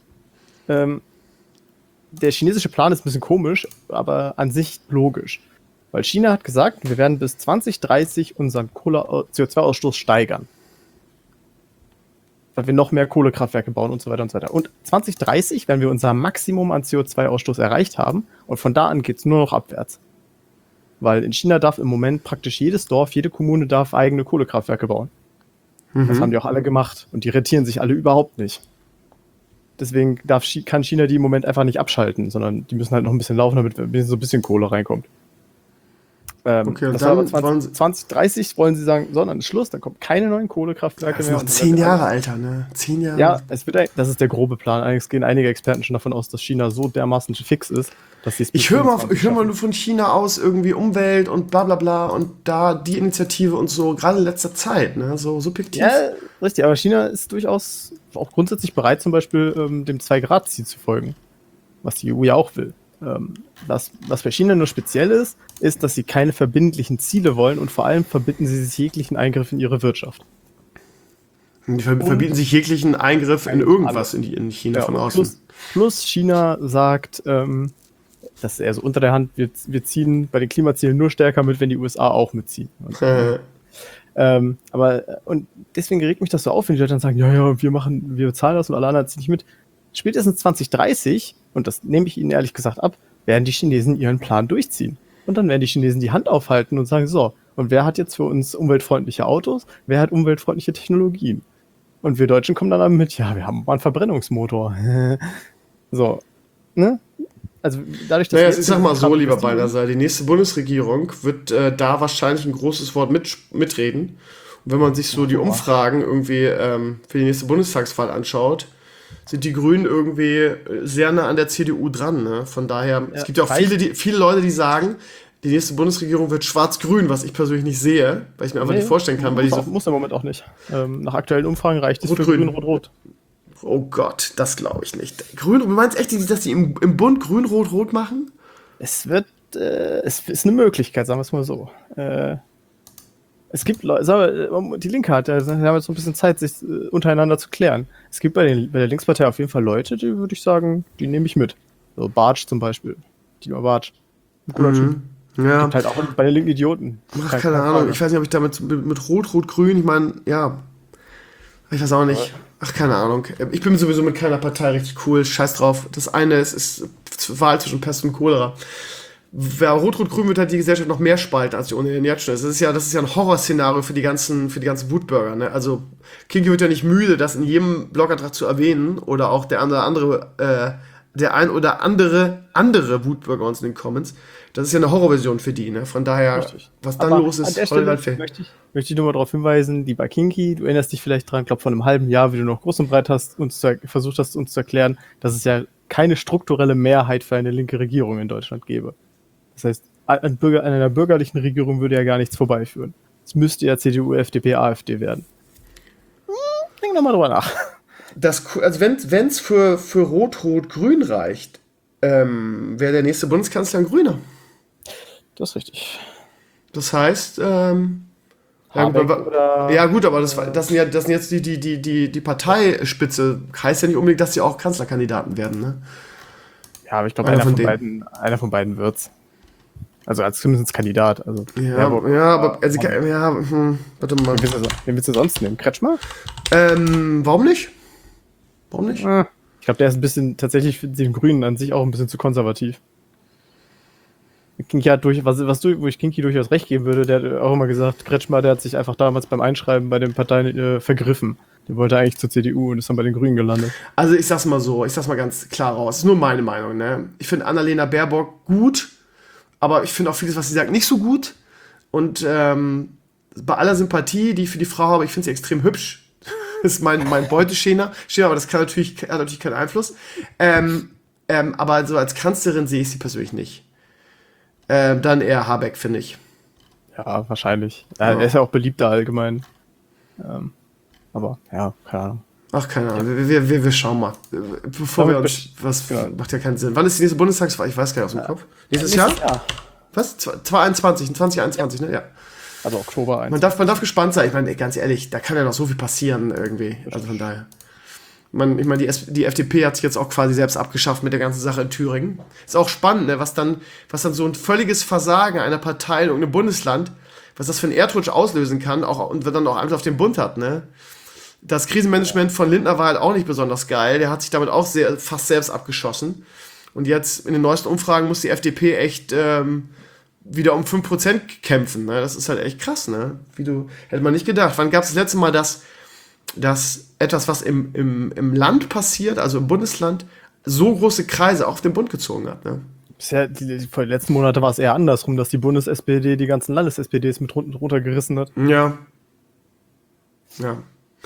Der chinesische Plan ist ein bisschen komisch, aber an sich logisch. Weil China hat gesagt, wir werden bis 2030 unseren CO2-Ausstoß steigern. Weil wir noch mehr Kohlekraftwerke bauen und so weiter und so weiter. Und 2030 werden wir unser Maximum an CO2-Ausstoß erreicht haben und von da an geht es nur noch abwärts. Weil in China darf im Moment praktisch jedes Dorf, jede Kommune darf eigene Kohlekraftwerke bauen. Das haben die auch alle gemacht und die rentieren sich alle überhaupt nicht. Deswegen kann China die im Moment einfach nicht abschalten, sondern die müssen halt noch ein bisschen laufen, damit so ein bisschen Kohle reinkommt. Okay, das war aber 2030 wollen sie sagen, so, dann ist Schluss, dann kommen keine neuen Kohlekraftwerke mehr. Das sind noch 10 Jahre, Alter, ne? 10 Jahre. Ja, das ist der grobe Plan. Allerdings gehen einige Experten schon davon aus, dass China so dermaßen fix ist, dass sie es Ich höre mal nur von China aus irgendwie Umwelt und bla bla bla und da die Initiative und so, gerade in letzter Zeit, ne? So subjektiv. Ja, richtig, aber China ist durchaus auch grundsätzlich bereit, zum Beispiel dem 2-Grad-Ziel zu folgen, was die EU ja auch will. Was bei China nur speziell ist, dass sie keine verbindlichen Ziele wollen und vor allem verbieten sie sich jeglichen Eingriff in ihre Wirtschaft. Die verbieten sich jeglichen Eingriff in irgendwas in China von außen. Plus China sagt, das ist eher so unter der Hand, wir ziehen bei den Klimazielen nur stärker mit, wenn die USA auch mitziehen. Und deswegen regt mich das so auf, wenn die Leute dann sagen, ja, wir bezahlen das und alle anderen ziehen nicht mit. Spätestens 2030, und das nehme ich ihnen ehrlich gesagt ab, werden die Chinesen ihren Plan durchziehen. Und dann werden die Chinesen die Hand aufhalten und sagen, so, Und wer hat jetzt für uns umweltfreundliche Autos? Wer hat umweltfreundliche Technologien? Und wir Deutschen kommen dann mit, ja, wir haben mal einen Verbrennungsmotor. So, ne? Also dadurch, dass Naja, wir ich sag mal so, lieber investieren- Balthasar, die nächste Bundesregierung wird da wahrscheinlich ein großes Wort mitreden. Und wenn man sich so die Umfragen irgendwie für die nächste Bundestagswahl anschaut, sind die Grünen irgendwie sehr nah an der CDU dran. Ne? Von daher, es gibt ja auch viele Leute, die sagen, die nächste Bundesregierung wird schwarz-grün, was ich persönlich nicht sehe, weil ich mir einfach nicht vorstellen kann, weil die so, muss im Moment auch nicht. Nach aktuellen Umfragen reicht es für Rot-Grün. Grün, Rot-Rot. oh Gott, das glaube ich nicht. Grün, du meinst echt, dass die im Bund grün-rot-rot machen? Es ist eine Möglichkeit, sagen wir es mal so. Es gibt Leute, die Linke haben jetzt so ein bisschen Zeit, sich untereinander zu klären. Es gibt bei der Linkspartei auf jeden Fall Leute, die würde ich sagen, die nehme ich mit. So Bartsch zum Beispiel. Dietmar Bartsch. Ein guter Typ. Ja. Gibt halt auch bei den linken Idioten. Ach, keine Ahnung, ich weiß nicht, ob ich damit mit Rot-Rot-Grün, ich meine, ja, ich weiß auch nicht. Ach, keine Ahnung. Ich bin sowieso mit keiner Partei richtig cool, scheiß drauf. Das eine ist Wahl zwischen Pest und Cholera. Wer Rot-Rot-Grün wird halt die Gesellschaft noch mehr spalten, als sie ohnehin jetzt schon ist. Das ist ja ein Horrorszenario für die ganzen Wutbürger. Ne? Also Kinky wird ja nicht müde, das in jedem Blogantrag zu erwähnen oder auch der ein oder andere Wutbürger uns in den Comments. Das ist ja eine Horrorversion für die. Ne? Von daher, Richtig. was dann Aber los an ist, der Stelle Holland möchte ich nur mal darauf hinweisen, lieber Kinky, du erinnerst dich vielleicht dran, ich glaube vor einem halben Jahr, wie du noch groß und breit versucht hast, uns zu erklären, dass es ja keine strukturelle Mehrheit für eine linke Regierung in Deutschland gäbe. Das heißt, an einer bürgerlichen Regierung würde ja gar nichts vorbeiführen. Es müsste ja CDU, FDP, AfD werden. Denk doch mal drüber nach. Also wenn es für Rot-Rot-Grün reicht, wäre der nächste Bundeskanzler ein Grüner. Das ist richtig. Das heißt, Habeck oder- ja gut, aber das sind jetzt die Parteispitze. Heißt ja nicht unbedingt, dass sie auch Kanzlerkandidaten werden, ne? Ja, aber ich glaube, Einer einer von beiden wird's. Also als zumindest Kandidat. Also, aber warte mal. Wen willst du sonst nehmen? Kretschmer? Warum nicht? Warum nicht? Ich glaube, der ist ein bisschen tatsächlich für den Grünen an sich auch ein bisschen zu konservativ. Kinky hat wo ich Kinky durchaus recht geben würde, der hat auch immer gesagt, Kretschmer, der hat sich einfach damals beim Einschreiben bei den Parteien vergriffen. Der wollte eigentlich zur CDU und ist dann bei den Grünen gelandet. Also ich sag's mal ganz klar raus. Das ist nur meine Meinung, ne? Ich finde Annalena Baerbock gut, aber ich finde auch vieles, was sie sagt, nicht so gut. Und bei aller Sympathie, die ich für die Frau habe, ich finde sie extrem hübsch. Das ist mein Beuteschema, aber das hat natürlich keinen Einfluss. Aber so als Kanzlerin sehe ich sie persönlich nicht. Dann eher Habeck, finde ich. Ja, wahrscheinlich. Er ist ja auch beliebter allgemein. Aber, ja, keine Ahnung. Ach, keine Ahnung. Wir schauen mal. Bevor wir uns. Macht ja keinen Sinn. Wann ist die nächste Bundestagswahl? Ich weiß gar nicht aus dem Kopf. Nächstes Jahr? Was? 2021, ne? Ja. Also Oktober 1. Man darf gespannt sein. Ich meine, ganz ehrlich, da kann ja noch so viel passieren irgendwie. Also von daher. Ich meine, die FDP hat sich jetzt auch quasi selbst abgeschafft mit der ganzen Sache in Thüringen. Ist auch spannend, ne? was dann so ein völliges Versagen einer Partei in irgendeinem Bundesland, was das für einen Erdrutsch auslösen kann, und dann auch Einfluss auf den Bund hat, ne? Das Krisenmanagement von Lindner war halt auch nicht besonders geil. Der hat sich damit auch fast selbst abgeschossen. Und jetzt in den neuesten Umfragen muss die FDP echt wieder um 5% kämpfen. Ne? Das ist halt echt krass, ne? Hätte man nicht gedacht. Wann gab es das letzte Mal, dass etwas, was im Land passiert, also im Bundesland, so große Kreise auch auf den Bund gezogen hat, ne? Bisher, vor den letzten Monaten war es eher andersrum, dass die Bundes-SPD die ganzen Landes-SPDs mit runtergerissen hat. Ja. Ja.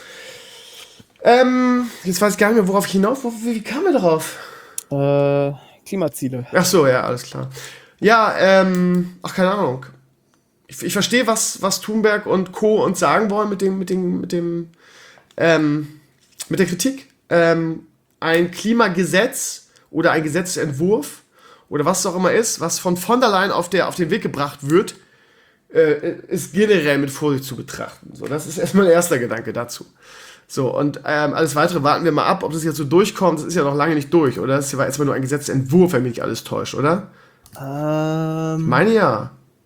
Jetzt weiß ich gar nicht mehr, worauf ich hinaus. Wie kam er darauf? Klimaziele. Ach so, ja, alles klar. Ja, keine Ahnung. Ich verstehe, was Thunberg und Co. uns sagen wollen mit der Kritik. Ein Klimagesetz oder ein Gesetzentwurf oder was es auch immer ist, was von der Leyen auf den Weg gebracht wird, ist generell mit Vorsicht zu betrachten. So, das ist erstmal der erste Gedanke dazu. So, und alles Weitere warten wir mal ab, ob das jetzt so durchkommt. Das ist ja noch lange nicht durch, oder? Das war erstmal nur ein Gesetzentwurf, wenn mich nicht alles täuscht, oder? Ich meine ja.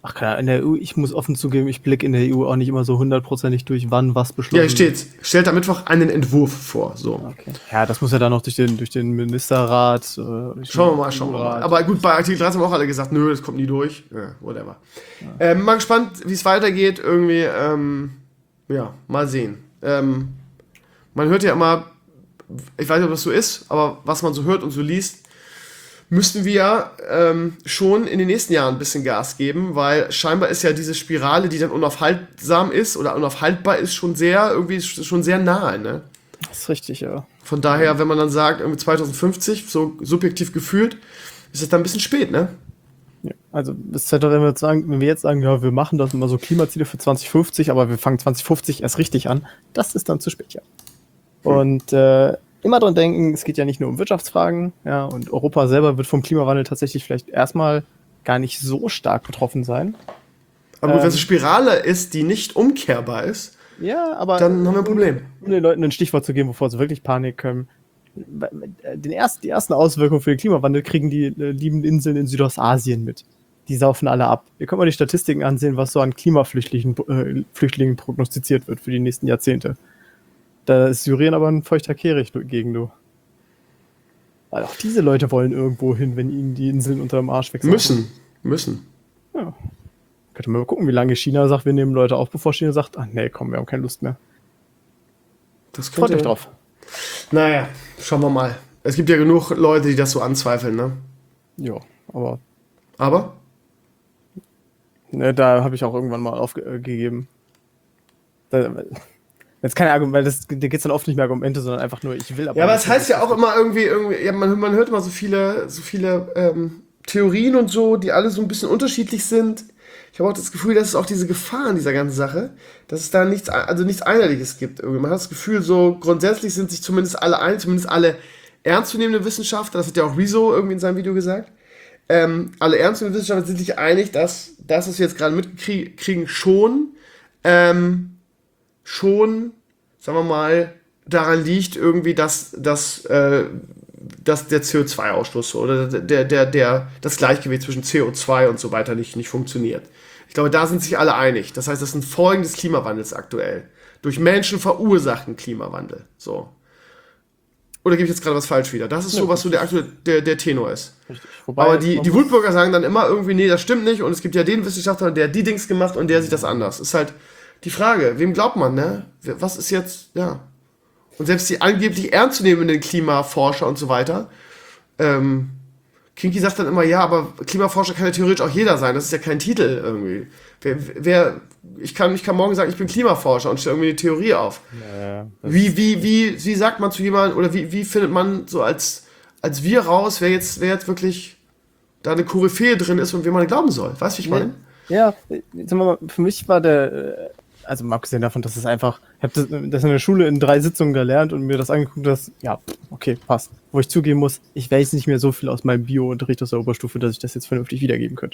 Ach klar, in der EU, ich muss offen zugeben, ich blicke in der EU auch nicht immer so hundertprozentig durch, wann was beschlossen Ja, hier steht, stellt am Mittwoch einen Entwurf vor. So. Okay. Ja, das muss ja dann noch durch den Ministerrat. Schauen wir mal. Aber gut, bei Artikel 13 haben auch alle gesagt, nö, das kommt nie durch. Ja, whatever. Mal gespannt, wie es weitergeht. Irgendwie, ja, mal sehen. Man hört ja immer, ich weiß nicht, ob das so ist, aber was man so hört und so liest, müssten wir schon in den nächsten Jahren ein bisschen Gas geben, weil scheinbar ist ja diese Spirale, die dann unaufhaltsam ist oder unaufhaltbar ist, schon sehr nahe, ne? Das ist richtig, ja. Von daher, wenn man dann sagt, irgendwie 2050, so subjektiv gefühlt, ist es dann ein bisschen spät, ne? Ja, also das ist halt, wenn wir jetzt sagen, ja, wir machen das immer so Klimaziele für 2050, aber wir fangen 2050 erst richtig an, das ist dann zu spät, ja. Und immer dran denken, es geht ja nicht nur um Wirtschaftsfragen, ja, und Europa selber wird vom Klimawandel tatsächlich vielleicht erstmal gar nicht so stark betroffen sein. Aber gut, wenn es eine Spirale ist, die nicht umkehrbar ist, ja, aber dann haben wir ein Problem. Um den Leuten ein Stichwort zu geben, bevor sie wirklich Panik haben. Die ersten Auswirkungen für den Klimawandel kriegen die lieben Inseln in Südostasien mit. Die saufen alle ab. Ihr könnt mal die Statistiken ansehen, was so an Flüchtlingen prognostiziert wird für die nächsten Jahrzehnte. Da ist Syrien aber ein feuchter Kehricht gegen du. Weil auch diese Leute wollen irgendwo hin, wenn ihnen die Inseln unter dem Arsch wechseln. Müssen. Ja. Könnte man mal gucken, wie lange China sagt, wir nehmen Leute auf, bevor China sagt, ach nee, komm, wir haben keine Lust mehr. Das Freut euch drauf. Naja, schauen wir mal. Es gibt ja genug Leute, die das so anzweifeln, ne? Ja, aber? Ne, da habe ich auch irgendwann mal aufgegeben. Jetzt keine Argumente, weil da geht es dann oft nicht mehr Argumente, sondern einfach nur, ich will aber. Ja, aber es heißt ja auch immer irgendwie ja, man hört immer so viele Theorien und so, die alle so ein bisschen unterschiedlich sind. Ich habe auch das Gefühl, dass es auch diese Gefahr in dieser ganzen Sache, dass es da nichts Einheitliches gibt. Irgendwie. Man hat das Gefühl, so grundsätzlich sind sich zumindest alle einig, zumindest alle ernstzunehmende Wissenschaftler, das hat ja auch Rezo irgendwie in seinem Video gesagt, alle ernstzunehmenden Wissenschaftler sind sich einig, dass das, was wir jetzt gerade mitkriegen, schon, sagen wir mal, daran liegt irgendwie, dass der CO2-Ausstoß oder das Gleichgewicht zwischen CO2 und so weiter nicht funktioniert. Ich glaube, da sind sich alle einig. Das heißt, das sind Folgen des Klimawandels aktuell. Durch Menschen verursachten Klimawandel. So. Oder gebe ich jetzt gerade was falsch wieder? Das ist so, was so der Tenor ist. Richtig. Wobei aber die Wutbürger sagen dann immer irgendwie, nee, das stimmt nicht und es gibt ja den Wissenschaftler, der die Dings gemacht und der sieht das anders. Ist halt die Frage, wem glaubt man, ne? Was ist jetzt, ja. Und selbst die angeblich ernstzunehmenden Klimaforscher und so weiter, Kinky sagt dann immer, ja, aber Klimaforscher kann ja theoretisch auch jeder sein, das ist ja kein Titel irgendwie. Ich kann morgen sagen, ich bin Klimaforscher und stelle irgendwie eine Theorie auf. Ja, wie sagt man zu jemandem, oder wie findet man so als wir raus, wer jetzt wirklich da eine Koryphäe drin ist und wem man glauben soll? Weißt du, wie ich meine? Ja, jetzt mal, für mich war also mal abgesehen davon, dass es einfach, ich habe das in der Schule in 3 Sitzungen gelernt und mir das angeguckt, dass, ja, okay, passt. Wo ich zugeben muss, ich weiß nicht mehr so viel aus meinem Bio-Unterricht aus der Oberstufe, dass ich das jetzt vernünftig wiedergeben könnte.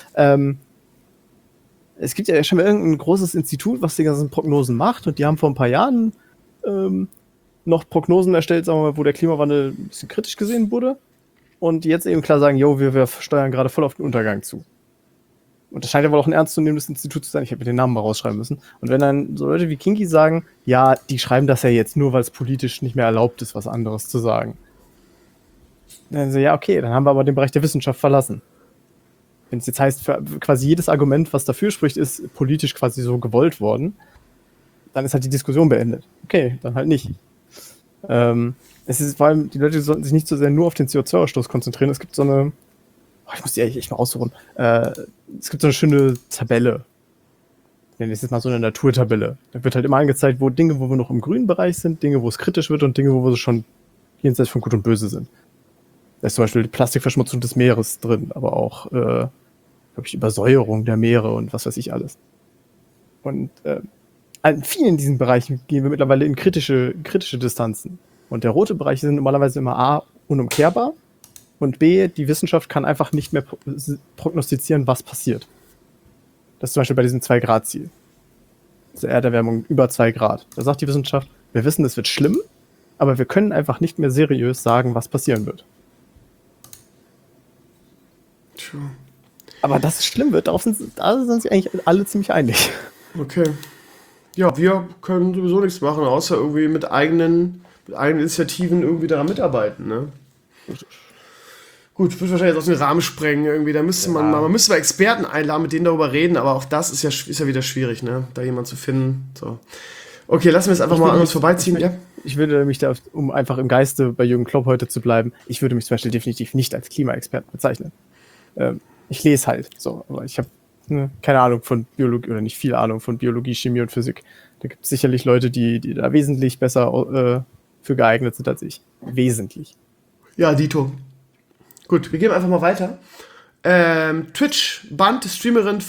Es gibt ja schon mal irgendein großes Institut, was die ganzen Prognosen macht und die haben vor ein paar Jahren noch Prognosen erstellt, sagen wir mal, wo der Klimawandel ein bisschen kritisch gesehen wurde und jetzt eben klar sagen, jo, wir steuern gerade voll auf den Untergang zu. Und das scheint ja wohl auch ein ernstzunehmendes Institut zu sein. Ich habe mir den Namen mal rausschreiben müssen. Und wenn dann so Leute wie Kinky sagen, ja, die schreiben das ja jetzt nur, weil es politisch nicht mehr erlaubt ist, was anderes zu sagen. Dann so, ja, okay, dann haben wir aber den Bereich der Wissenschaft verlassen. Wenn es jetzt heißt, für quasi jedes Argument, was dafür spricht, ist politisch quasi so gewollt worden, dann ist halt die Diskussion beendet. Okay, dann halt nicht. Es ist vor allem, die Leute sollten sich nicht so sehr nur auf den CO2-Ausstoß konzentrieren. Es gibt so eine, ich muss die echt mal aussuchen. Es gibt so eine schöne Tabelle. Ich nenne es jetzt mal so eine Naturtabelle. Da wird halt immer angezeigt, wo wir noch im grünen Bereich sind, Dinge, wo es kritisch wird und Dinge, wo wir schon jenseits von Gut und Böse sind. Da ist zum Beispiel die Plastikverschmutzung des Meeres drin, aber auch, glaube ich, Übersäuerung der Meere und was weiß ich alles. Und an vielen diesen Bereichen gehen wir mittlerweile in kritische Distanzen. Und der rote Bereich sind normalerweise immer A, unumkehrbar. Und B, die Wissenschaft kann einfach nicht mehr prognostizieren, was passiert. Das ist zum Beispiel bei diesem 2-Grad-Ziel. Also Erderwärmung über 2 Grad. Da sagt die Wissenschaft, wir wissen, es wird schlimm, aber wir können einfach nicht mehr seriös sagen, was passieren wird. Tja. Aber dass es schlimm wird, da sind sich eigentlich alle ziemlich einig. Okay. Ja, wir können sowieso nichts machen, außer irgendwie mit eigenen Initiativen irgendwie daran mitarbeiten, ne? Gut, wird wahrscheinlich jetzt aus dem Rahmen sprengen irgendwie. Da müsste man müsste mal Experten einladen, mit denen darüber reden, aber auch das ist ja wieder schwierig, ne? Da jemanden zu finden. So. Okay, lassen wir es einfach mal an uns vorbeiziehen, ja? Ich würde mich da, um einfach im Geiste bei Jürgen Klopp heute zu bleiben, ich würde mich zum Beispiel definitiv nicht als Klimaexperten bezeichnen. Ich lese halt so, aber ich habe keine Ahnung von Biologie oder nicht viel Ahnung von Biologie, Chemie und Physik. Da gibt es sicherlich Leute, die da wesentlich besser für geeignet sind als ich. Wesentlich. Ja, Dito. Gut, wir gehen einfach mal weiter. Twitch bannt die Streamerin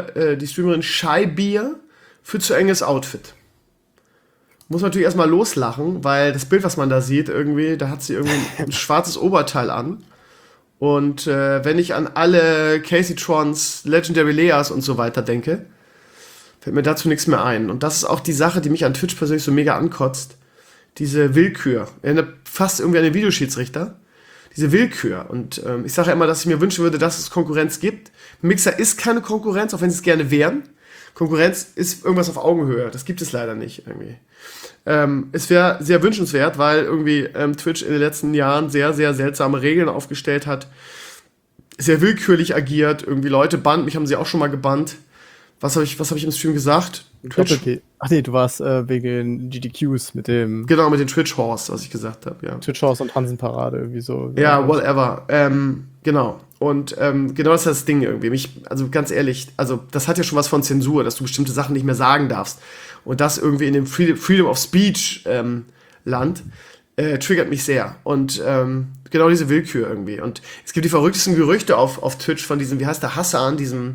Shy Beer für zu enges Outfit. Muss man natürlich erstmal loslachen, weil das Bild, was man da sieht, irgendwie, da hat sie irgendwie ein schwarzes Oberteil an. Und wenn ich an alle Casey Trons, Legendary Leas und so weiter denke, fällt mir dazu nichts mehr ein. Und das ist auch die Sache, die mich an Twitch persönlich so mega ankotzt. Diese Willkür. Erinnert fast irgendwie an den Videoschiedsrichter. Diese Willkür. Und ich sage ja immer, dass ich mir wünschen würde, dass es Konkurrenz gibt. Mixer ist keine Konkurrenz, auch wenn sie es gerne wären. Konkurrenz ist irgendwas auf Augenhöhe. Das gibt es leider nicht irgendwie. Es wäre sehr wünschenswert, weil irgendwie Twitch in den letzten Jahren sehr, sehr seltsame Regeln aufgestellt hat. Sehr willkürlich agiert. Irgendwie Leute bannt. Mich haben sie auch schon mal gebannt. Was hab ich im Stream gesagt? Twitch. Ach nee, du warst wegen GDQs mit dem... Genau, mit den Twitch-Horse, was ich gesagt habe, ja. Twitch-Horse und Hansenparade irgendwie so. Ja, whatever. Genau. Und genau das ist das Ding irgendwie. Also ganz ehrlich, also das hat ja schon was von Zensur, dass du bestimmte Sachen nicht mehr sagen darfst. Und das irgendwie in dem Freedom of Speech Land triggert mich sehr. Und genau diese Willkür irgendwie. Und es gibt die verrücktesten Gerüchte auf Twitch von diesem, wie heißt der, Hassan, diesem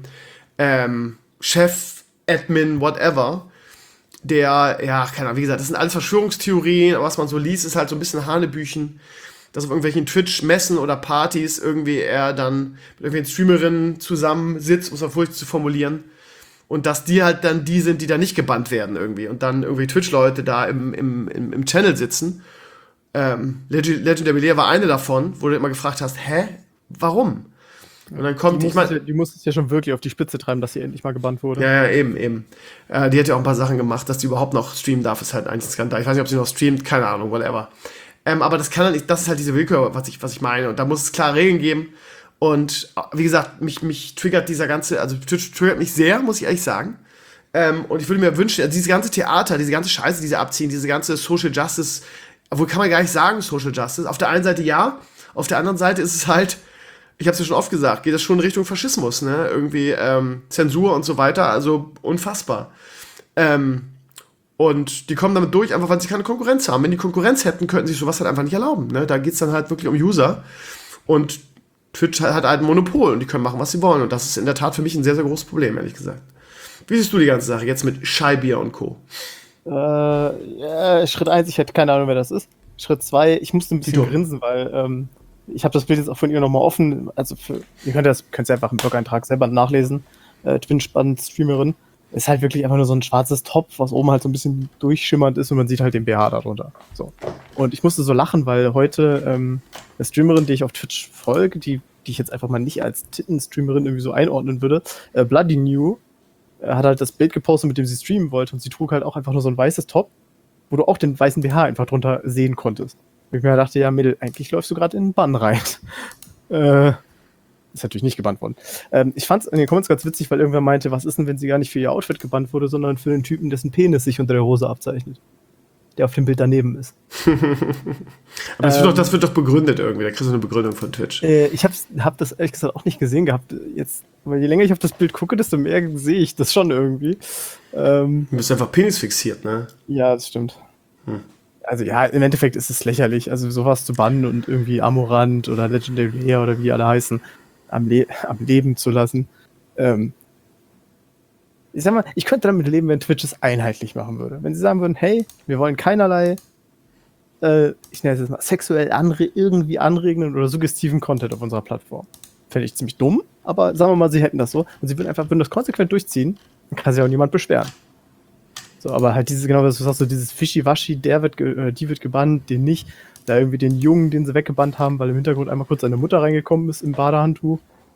Chef, Admin, whatever, der, ja, keine Ahnung, wie gesagt, das sind alles Verschwörungstheorien, aber was man so liest, ist halt so ein bisschen Hanebüchen, dass auf irgendwelchen Twitch-Messen oder Partys irgendwie er dann mit irgendwelchen Streamerinnen zusammensitzt, um es auf furchtbar zu formulieren, und dass die halt dann die sind, die da nicht gebannt werden irgendwie, und dann irgendwie Twitch-Leute da im Channel sitzen. Legendary Lea war eine davon, wo du immer gefragt hast, hä, warum? Und dann kommt, die muss es ja schon wirklich auf die Spitze treiben, dass sie endlich mal gebannt wurde. Ja, eben. Die hat ja auch ein paar Sachen gemacht, dass die überhaupt noch streamen darf, ist halt eigentlich ein Skandal. Ich weiß nicht, ob sie noch streamt, keine Ahnung, whatever. Aber das kann halt nicht, das ist halt diese Willkür, was ich meine. Und da muss es klare Regeln geben. Und wie gesagt, mich triggert dieser ganze, also triggert mich sehr, muss ich ehrlich sagen. Und ich würde mir wünschen, also dieses ganze Theater, diese ganze Scheiße, die sie abziehen, diese ganze Social Justice, obwohl kann man gar nicht sagen Social Justice. Auf der einen Seite ja, auf der anderen Seite ist es halt, ich habe es ja schon oft gesagt, geht das schon in Richtung Faschismus, ne? Irgendwie Zensur und so weiter, also unfassbar. Und die kommen damit durch, einfach weil sie keine Konkurrenz haben. Wenn die Konkurrenz hätten, könnten sie sich sowas halt einfach nicht erlauben. Ne? Da geht's dann halt wirklich um User. Und Twitch hat halt ein Monopol und die können machen, was sie wollen. Und das ist in der Tat für mich ein sehr, sehr großes Problem, ehrlich gesagt. Wie siehst du die ganze Sache jetzt mit Shy Beer und Co.? Schritt 1, ich hätte keine Ahnung, wer das ist. Schritt 2, ich musste ein bisschen grinsen, weil ich habe das Bild jetzt auch von ihr nochmal offen. Also ihr könnt es einfach im Blog-Eintrag selber nachlesen. Twin-Spannend-Streamerin. Ist halt wirklich einfach nur so ein schwarzes Top, was oben halt so ein bisschen durchschimmernd ist und man sieht halt den BH darunter. So. Und ich musste so lachen, weil heute eine Streamerin, die ich auf Twitch folge, die ich jetzt einfach mal nicht als Titten-Streamerin irgendwie so einordnen würde, Bloody New, hat halt das Bild gepostet, mit dem sie streamen wollte, und sie trug halt auch einfach nur so ein weißes Top, wo du auch den weißen BH einfach drunter sehen konntest. Und ich mir dachte, ja, Mädel, eigentlich läufst du gerade in den Bann rein. Ist natürlich nicht gebannt worden. Ich fand es in den Comments ganz witzig, weil irgendwer meinte, was ist denn, wenn sie gar nicht für ihr Outfit gebannt wurde, sondern für den Typen, dessen Penis sich unter der Hose abzeichnet. Der auf dem Bild daneben ist. Aber das wird doch begründet irgendwie. Da kriegst du eine Begründung von Twitch. Ich hab das ehrlich gesagt auch nicht gesehen gehabt. Jetzt, weil je länger ich auf das Bild gucke, desto mehr sehe ich das schon irgendwie. Du bist einfach Penis fixiert, ne? Ja, das stimmt. Also ja, im Endeffekt ist es lächerlich. Also sowas zu bannen und irgendwie Amorant oder Legendary Lea oder wie die alle heißen, am Leben zu lassen. Ich sag mal, ich könnte damit leben, wenn Twitch es einheitlich machen würde. Wenn sie sagen würden, hey, wir wollen keinerlei, ich nenne es jetzt mal, sexuell irgendwie anregenden oder suggestiven Content auf unserer Plattform. Fände ich ziemlich dumm, aber sagen wir mal, sie hätten das so und sie würden das konsequent durchziehen, dann kann sich auch niemand beschweren. So, aber halt genau, was du sagst, so dieses Fischi-Waschi, die wird gebannt, den nicht. Da irgendwie den Jungen, den sie weggebannt haben, weil im Hintergrund einmal kurz seine Mutter reingekommen ist im Badehandtuch.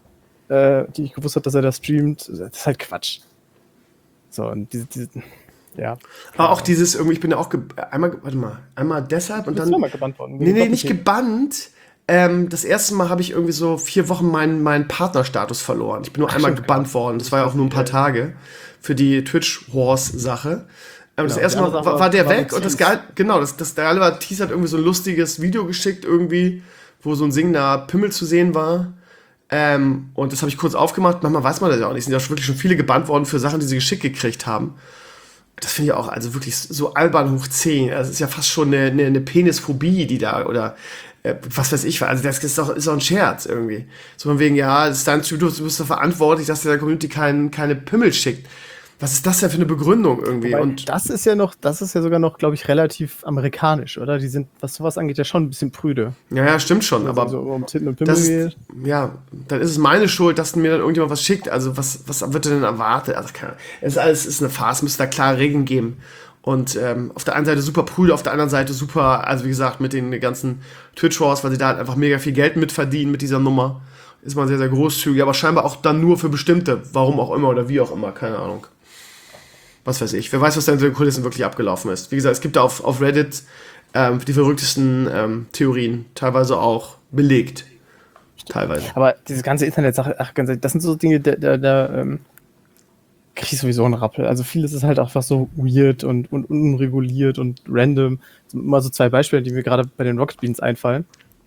die ich gewusst habe, dass er da streamt. Das ist halt Quatsch. So, und ja. Aber auch dieses irgendwie, ich bin ja auch einmal deshalb und dann. Zweimal gebannt worden. Nee, nicht gebannt. Das erste Mal habe ich irgendwie so 4 Wochen meinen Partnerstatus verloren. Ich bin nur einmal gebannt worden. Das war ja auch nur ein paar Tage für die Twitch-Wars-Sache. Das erste Mal war der weg und das Geile war, Thies hat irgendwie so ein lustiges Video geschickt irgendwie, wo so ein singender Pimmel zu sehen war. Und das habe ich kurz aufgemacht. Manchmal weiß man das ja auch nicht. Es sind ja wirklich schon viele gebannt worden für Sachen, die sie geschickt gekriegt haben. Das finde ich auch also wirklich so albern hoch 10. Also es ist ja fast schon eine Penisphobie, die da, oder was weiß ich, also das ist doch ein Scherz irgendwie. So von wegen, ja, es ist dein Typ, du bist doch verantwortlich, dass der Community keine Pimmel schickt. Was ist das denn für eine Begründung irgendwie? Und das ist ja sogar noch, glaube ich, relativ amerikanisch, oder? Die sind, was sowas angeht, ja schon ein bisschen prüde. Ja, stimmt schon, aber also um Titten und Pimmel geht. Ja, dann ist es meine Schuld, dass mir dann irgendjemand was schickt. Also was wird denn erwartet? Also es ist eine Farce, müsste da klare Regeln geben. Und auf der einen Seite super prüde, auf der anderen Seite super, also wie gesagt, mit den ganzen Twitch-Wars, weil sie da halt einfach mega viel Geld mitverdienen mit dieser Nummer, ist man sehr, sehr großzügig, aber scheinbar auch dann nur für bestimmte, warum auch immer oder wie auch immer, keine Ahnung. Was weiß ich. Wer weiß, was da in den Kulissen wirklich abgelaufen ist. Wie gesagt, es gibt da auf Reddit die verrücktesten Theorien, teilweise auch belegt. Teilweise. Aber diese ganze Internetsache, ganz ehrlich, das sind so Dinge, da krieg ich sowieso einen Rappel. Also vieles ist halt einfach so weird und unreguliert und random. Mal so 2 Beispiele, die mir gerade bei den Rocket Beans einfallen.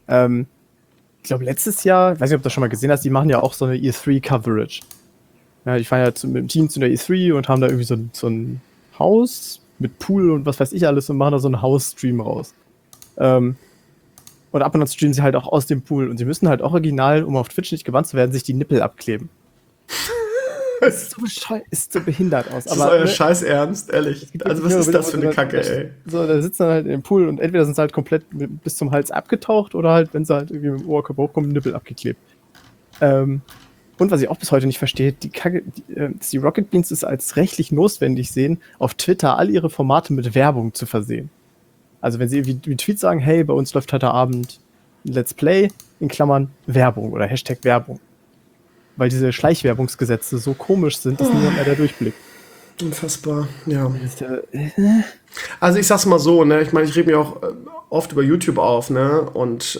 Ich glaube, letztes Jahr, ich weiß nicht, ob du das schon mal gesehen hast, die machen ja auch so eine E3-Coverage. Ja, die fahren ja mit dem Team zu der E3 und haben da irgendwie so ein Haus mit Pool und was weiß ich alles und machen da so einen Haus-Stream raus. Und ab und an streamen sie halt auch aus dem Pool und sie müssen halt original, um auf Twitch nicht gebannt zu werden, sich die Nippel abkleben. Das ist so bescheuert, ist so behindert aus. Das ist euer Scheiß Ernst, ehrlich. Also was ist das für eine Kacke, ey? So, da sitzen dann halt im Pool und entweder sind sie halt komplett bis zum Hals abgetaucht oder halt, wenn sie halt irgendwie mit dem Oberkörper hochkommen, Nippel abgeklebt. Und was ich auch bis heute nicht verstehe, dass die Rocket Beans es als rechtlich notwendig sehen, auf Twitter all ihre Formate mit Werbung zu versehen. Also wenn sie irgendwie Tweets sagen, hey, bei uns läuft heute Abend Let's Play, in Klammern Werbung oder Hashtag Werbung. Weil diese Schleichwerbungsgesetze so komisch sind, dass niemand mehr da durchblickt. Unfassbar, ja. Also ich sag's mal so, ne, ich meine, ich rede mir auch oft über YouTube auf, ne, und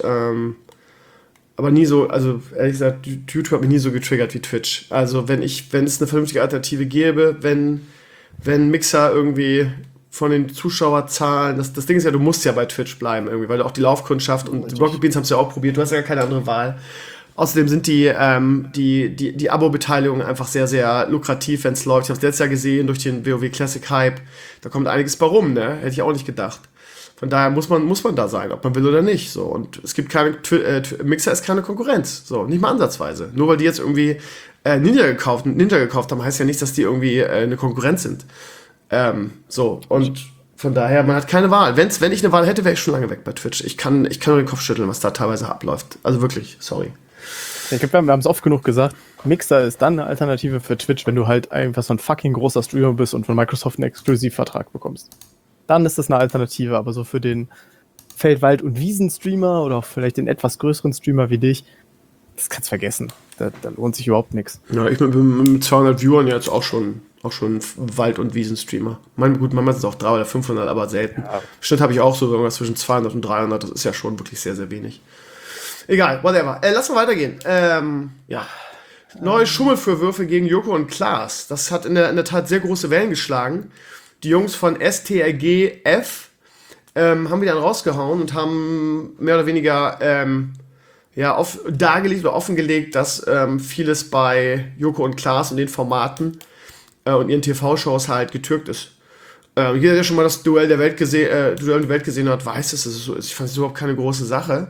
aber nie so, also ehrlich gesagt, YouTube hat mich nie so getriggert wie Twitch. Also wenn es eine vernünftige Alternative gäbe, wenn Mixer irgendwie von den Zuschauerzahlen, das Ding ist ja, du musst ja bei Twitch bleiben irgendwie, weil du auch die Laufkundschaft und die Rocket Beans haben es ja auch probiert, du hast ja keine andere Wahl. Außerdem sind die Abo-Beteiligungen einfach sehr, sehr lukrativ, wenn es läuft. Ich habe es letztes Jahr gesehen durch den WoW Classic Hype. Da kommt einiges bei rum, ne? Hätte ich auch nicht gedacht. Von daher muss man da sein, ob man will oder nicht. So. Und es gibt Mixer ist keine Konkurrenz. So, nicht mal ansatzweise. Nur weil die jetzt irgendwie Ninja gekauft haben, heißt ja nicht, dass die irgendwie eine Konkurrenz sind. So, und von daher, man hat keine Wahl. Wenn ich eine Wahl hätte, wäre ich schon lange weg bei Twitch. Ich kann nur den Kopf schütteln, was da teilweise abläuft. Also wirklich, sorry. Ich glaube, wir haben es oft genug gesagt, Mixer ist dann eine Alternative für Twitch, wenn du halt einfach so ein fucking großer Streamer bist und von Microsoft einen Exklusivvertrag bekommst. Dann ist das eine Alternative, aber so für den Feld-, Wald- und Wiesen-Streamer oder auch vielleicht den etwas größeren Streamer wie dich, das kannst du vergessen. Da lohnt sich überhaupt nichts. Ja, ich bin mit 200 Viewern jetzt auch schon Wald- und Wiesen-Streamer. Gut, manchmal sind es auch 300 oder 500, aber selten. Ja. Bestimmt habe ich auch so irgendwas zwischen 200 und 300, das ist ja schon wirklich sehr, sehr wenig. Egal, whatever. Lass mal weitergehen. Ja. Neue Schummelvorwürfe gegen Joko und Klaas. Das hat in der Tat sehr große Wellen geschlagen. Die Jungs von STRGF haben wieder einen rausgehauen und haben mehr oder weniger dargelegt oder offengelegt, dass vieles bei Joko und Klaas und den Formaten und ihren TV-Shows halt getürkt ist. Jeder, der schon mal das Duell der Welt gesehen hat, weiß, dass es so ist. Ich fand es überhaupt keine große Sache.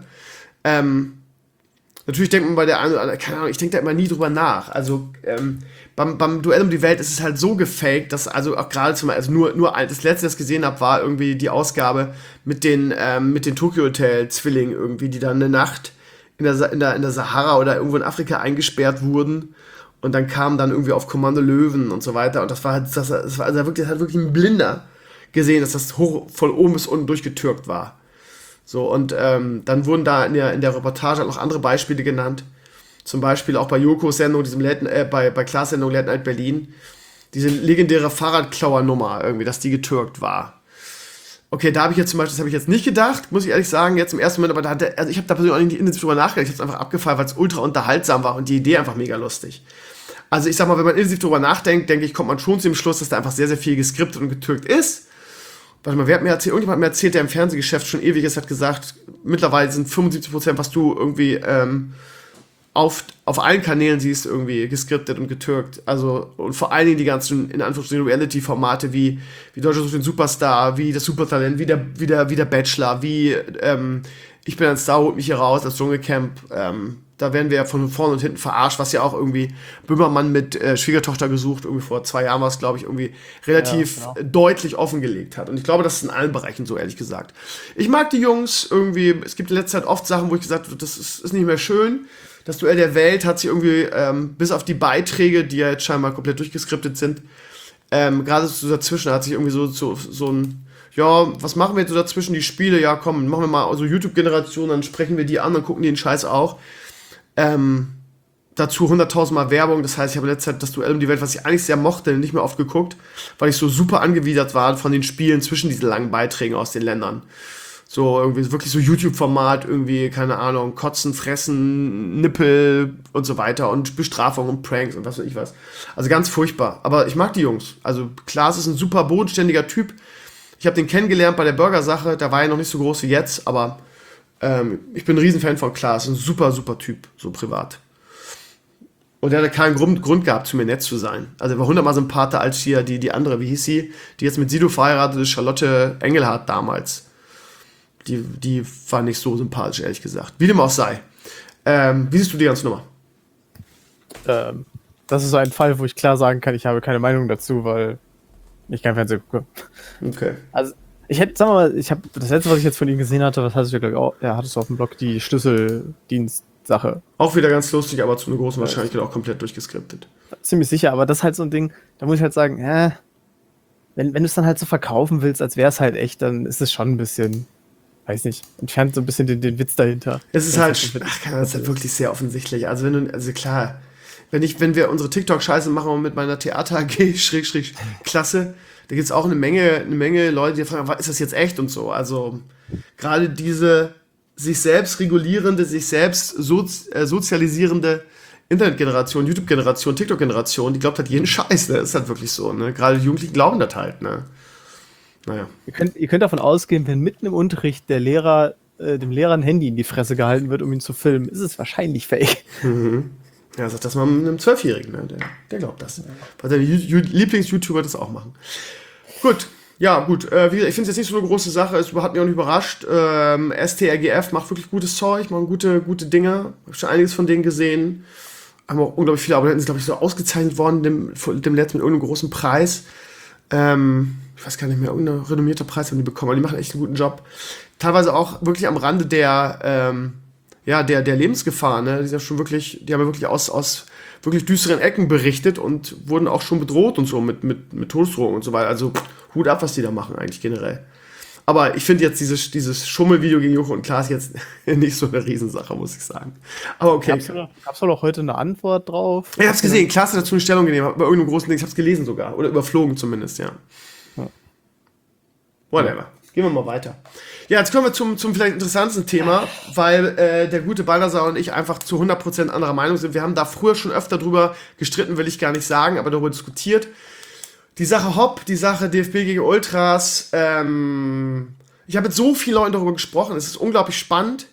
Natürlich denkt man bei der einen oder anderen, keine Ahnung, ich denke da immer nie drüber nach. Also beim Duell um die Welt ist es halt so gefaked, dass also auch gerade nur das letzte, das ich gesehen habe, war irgendwie die Ausgabe mit den Tokyo Hotel Zwillingen irgendwie, die dann eine Nacht in der Sahara oder irgendwo in Afrika eingesperrt wurden und dann kamen dann irgendwie auf Kommando Löwen und so weiter und das war wirklich ein Blinder gesehen, dass das von oben bis unten durchgetürkt war. So, und dann wurden da in der Reportage noch andere Beispiele genannt. Zum Beispiel auch bei Jokos Sendung, bei Klaas Sendung Late Night Berlin, diese legendäre Fahrradklauer-Nummer irgendwie, dass die getürkt war. Okay, da habe ich jetzt zum Beispiel, das habe ich jetzt nicht gedacht, muss ich ehrlich sagen, jetzt im ersten Moment, aber ich habe da persönlich auch nicht intensiv drüber nachgedacht, ich habe es einfach abgefallen, weil es ultra unterhaltsam war und die Idee einfach mega lustig. Also ich sag mal, wenn man intensiv drüber nachdenkt, denke ich, kommt man schon zu dem Schluss, dass da einfach sehr, sehr viel geskriptet und getürkt ist. Warte mal, irgendjemand hat mir erzählt, der im Fernsehgeschäft schon ewig ist, hat gesagt, mittlerweile sind 75%, was du irgendwie auf allen Kanälen siehst, irgendwie geskriptet und getürkt. Also, und vor allen Dingen die ganzen, in Anführungsstrichen, Reality-Formate wie Deutscher sucht den Superstar, wie das Supertalent, wie der Bachelor, wie Ich bin ein Star, holt mich hier raus, das Dschungelcamp. Da werden wir ja von vorne und hinten verarscht, was ja auch irgendwie Böhmermann mit Schwiegertochter gesucht, irgendwie vor 2 Jahren war es, glaube ich, irgendwie relativ deutlich offengelegt hat. Und ich glaube, das ist in allen Bereichen so, ehrlich gesagt. Ich mag die Jungs irgendwie, es gibt in letzter Zeit oft Sachen, wo ich gesagt habe, das ist nicht mehr schön. Das Duell der Welt hat sich irgendwie, bis auf die Beiträge, die ja jetzt scheinbar komplett durchgeskriptet sind, gerade so dazwischen hat sich irgendwie so ein, ja, was machen wir jetzt so dazwischen, die Spiele, ja komm, machen wir mal so YouTube-Generation, dann sprechen wir die an, dann gucken die den Scheiß auch. Dazu 100.000 Mal Werbung, das heißt, ich habe in letzter Zeit das Duell um die Welt, was ich eigentlich sehr mochte, nicht mehr oft geguckt, weil ich so super angewidert war von den Spielen zwischen diesen langen Beiträgen aus den Ländern. So irgendwie wirklich so YouTube-Format, irgendwie, keine Ahnung, Kotzen, Fressen, Nippel und so weiter und Bestrafung und Pranks und was weiß ich was. Also ganz furchtbar. Aber ich mag die Jungs. Also Klaas ist ein super bodenständiger Typ. Ich habe den kennengelernt bei der Burger-Sache, da war er noch nicht so groß wie jetzt, aber ich bin ein Riesenfan von Klaas, ein super, super Typ, so privat. Und er hatte keinen Grund gehabt, zu mir nett zu sein. Also er war 100-mal sympathischer als hier die andere, wie hieß sie, die jetzt mit Sido verheiratet ist, Charlotte Engelhardt damals. Die war nicht so sympathisch, ehrlich gesagt. Wie dem auch sei. Wie siehst du die ganze Nummer? Das ist so ein Fall, wo ich klar sagen kann, ich habe keine Meinung dazu, weil ich kein Fernsehen gucke. Okay. Also, ich habe das letzte, was ich jetzt von ihm gesehen hatte, was hattest du, glaube ich, auch, ja, hattest du auf dem Blog, die Schlüsseldienst-Sache. Auch wieder ganz lustig, aber zu einer großen Wahrscheinlichkeit auch komplett durchgeskriptet. Ziemlich sicher, aber das ist halt so ein Ding, da muss ich halt sagen, wenn du es dann halt so verkaufen willst, als wäre es halt echt, dann ist es schon ein bisschen, weiß nicht, entfernt so ein bisschen den Witz dahinter. Es ist halt, das ist halt wirklich sehr offensichtlich. Also klar, wenn wir unsere TikTok-Scheiße machen und mit meiner Theater-AG-Klasse, da gibt es auch eine Menge Leute, die fragen, ist das jetzt echt und so. Also gerade diese sich selbst regulierende, sich selbst sozialisierende Internetgeneration, YouTube-Generation, TikTok-Generation, die glaubt halt jeden Scheiß, ne? Ist halt wirklich so, ne? Gerade die Jugendlichen glauben das halt, ne? Naja. Ihr könnt davon ausgehen, wenn mitten im Unterricht dem Lehrer ein Handy in die Fresse gehalten wird, um ihn zu filmen, ist es wahrscheinlich fake. Mhm. Ja, sagt das mal einem 12-Jährigen, ne? Der glaubt das. Weil seine Lieblings-YouTuber das auch machen. Gut. Ja, gut. Wie gesagt, ich finde es jetzt nicht so eine große Sache. Es hat mich auch nicht überrascht. STRGF macht wirklich gutes Zeug, machen gute Dinge. Ich habe schon einiges von denen gesehen. Haben auch unglaublich viele Abonnenten, sind, glaube ich, so ausgezeichnet worden, dem letzten mit irgendeinem großen Preis. Ich weiß gar nicht mehr, irgendein renommierter Preis haben die bekommen, aber die machen echt einen guten Job. Teilweise auch wirklich am Rande der Lebensgefahr, ne? Die haben ja wirklich aus wirklich düsteren Ecken berichtet und wurden auch schon bedroht und so mit Todesdrohungen und so weiter. Also Hut ab, was die da machen eigentlich generell. Aber ich finde jetzt dieses Schummelvideo gegen Joko und Klaas jetzt nicht so eine Riesensache, muss ich sagen. Aber okay. Gab's doch heute eine Antwort drauf? Ich hab's gesehen, Klaas hat dazu eine Stellung genommen, bei irgendeinem großen Ding, ich hab's gelesen sogar. Oder überflogen zumindest, ja. Whatever. Gehen wir mal weiter. Ja, jetzt kommen wir zum vielleicht interessantesten Thema, weil der gute Balthasar und ich einfach zu 100% anderer Meinung sind. Wir haben da früher schon öfter drüber gestritten, will ich gar nicht sagen, aber darüber diskutiert. Die Sache Hopp, die Sache DFB gegen Ultras. Ich habe mit so vielen Leuten darüber gesprochen. Es ist unglaublich spannend,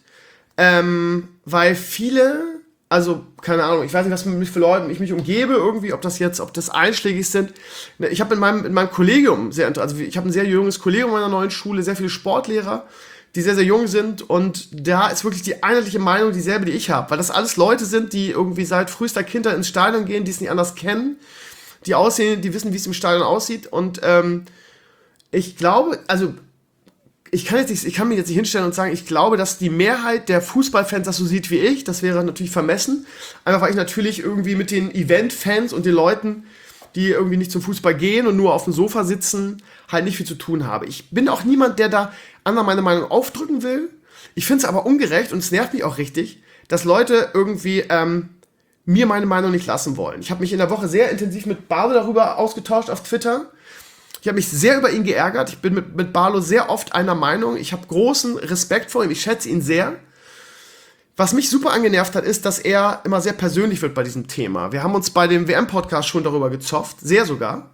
weil viele, also keine Ahnung, ich weiß nicht, was mit für Leuten ich mich umgebe irgendwie, ob das einschlägig sind. Ich habe in meinem Kollegium ich habe ein sehr junges Kollegium in meiner neuen Schule, sehr viele Sportlehrer, die sehr, sehr jung sind, und da ist wirklich die einheitliche Meinung dieselbe, die ich habe, weil das alles Leute sind, die irgendwie seit frühester Kindheit ins Stadion gehen, die es nicht anders kennen, die wissen, wie es im Stadion aussieht, und ich glaube, also ich kann mich jetzt nicht hinstellen und sagen, ich glaube, dass die Mehrheit der Fußballfans das so sieht wie ich. Das wäre natürlich vermessen. Einfach weil ich natürlich irgendwie mit den Event-Fans und den Leuten, die irgendwie nicht zum Fußball gehen und nur auf dem Sofa sitzen, halt nicht viel zu tun habe. Ich bin auch niemand, der da anderen meine Meinung aufdrücken will. Ich finde es aber ungerecht, und es nervt mich auch richtig, dass Leute irgendwie mir meine Meinung nicht lassen wollen. Ich habe mich in der Woche sehr intensiv mit Barlo darüber ausgetauscht auf Twitter. Ich habe mich sehr über ihn geärgert. Ich bin mit Barlo sehr oft einer Meinung. Ich habe großen Respekt vor ihm. Ich schätze ihn sehr. Was mich super angenervt hat, ist, dass er immer sehr persönlich wird bei diesem Thema. Wir haben uns bei dem WM-Podcast schon darüber gezofft. Sehr sogar.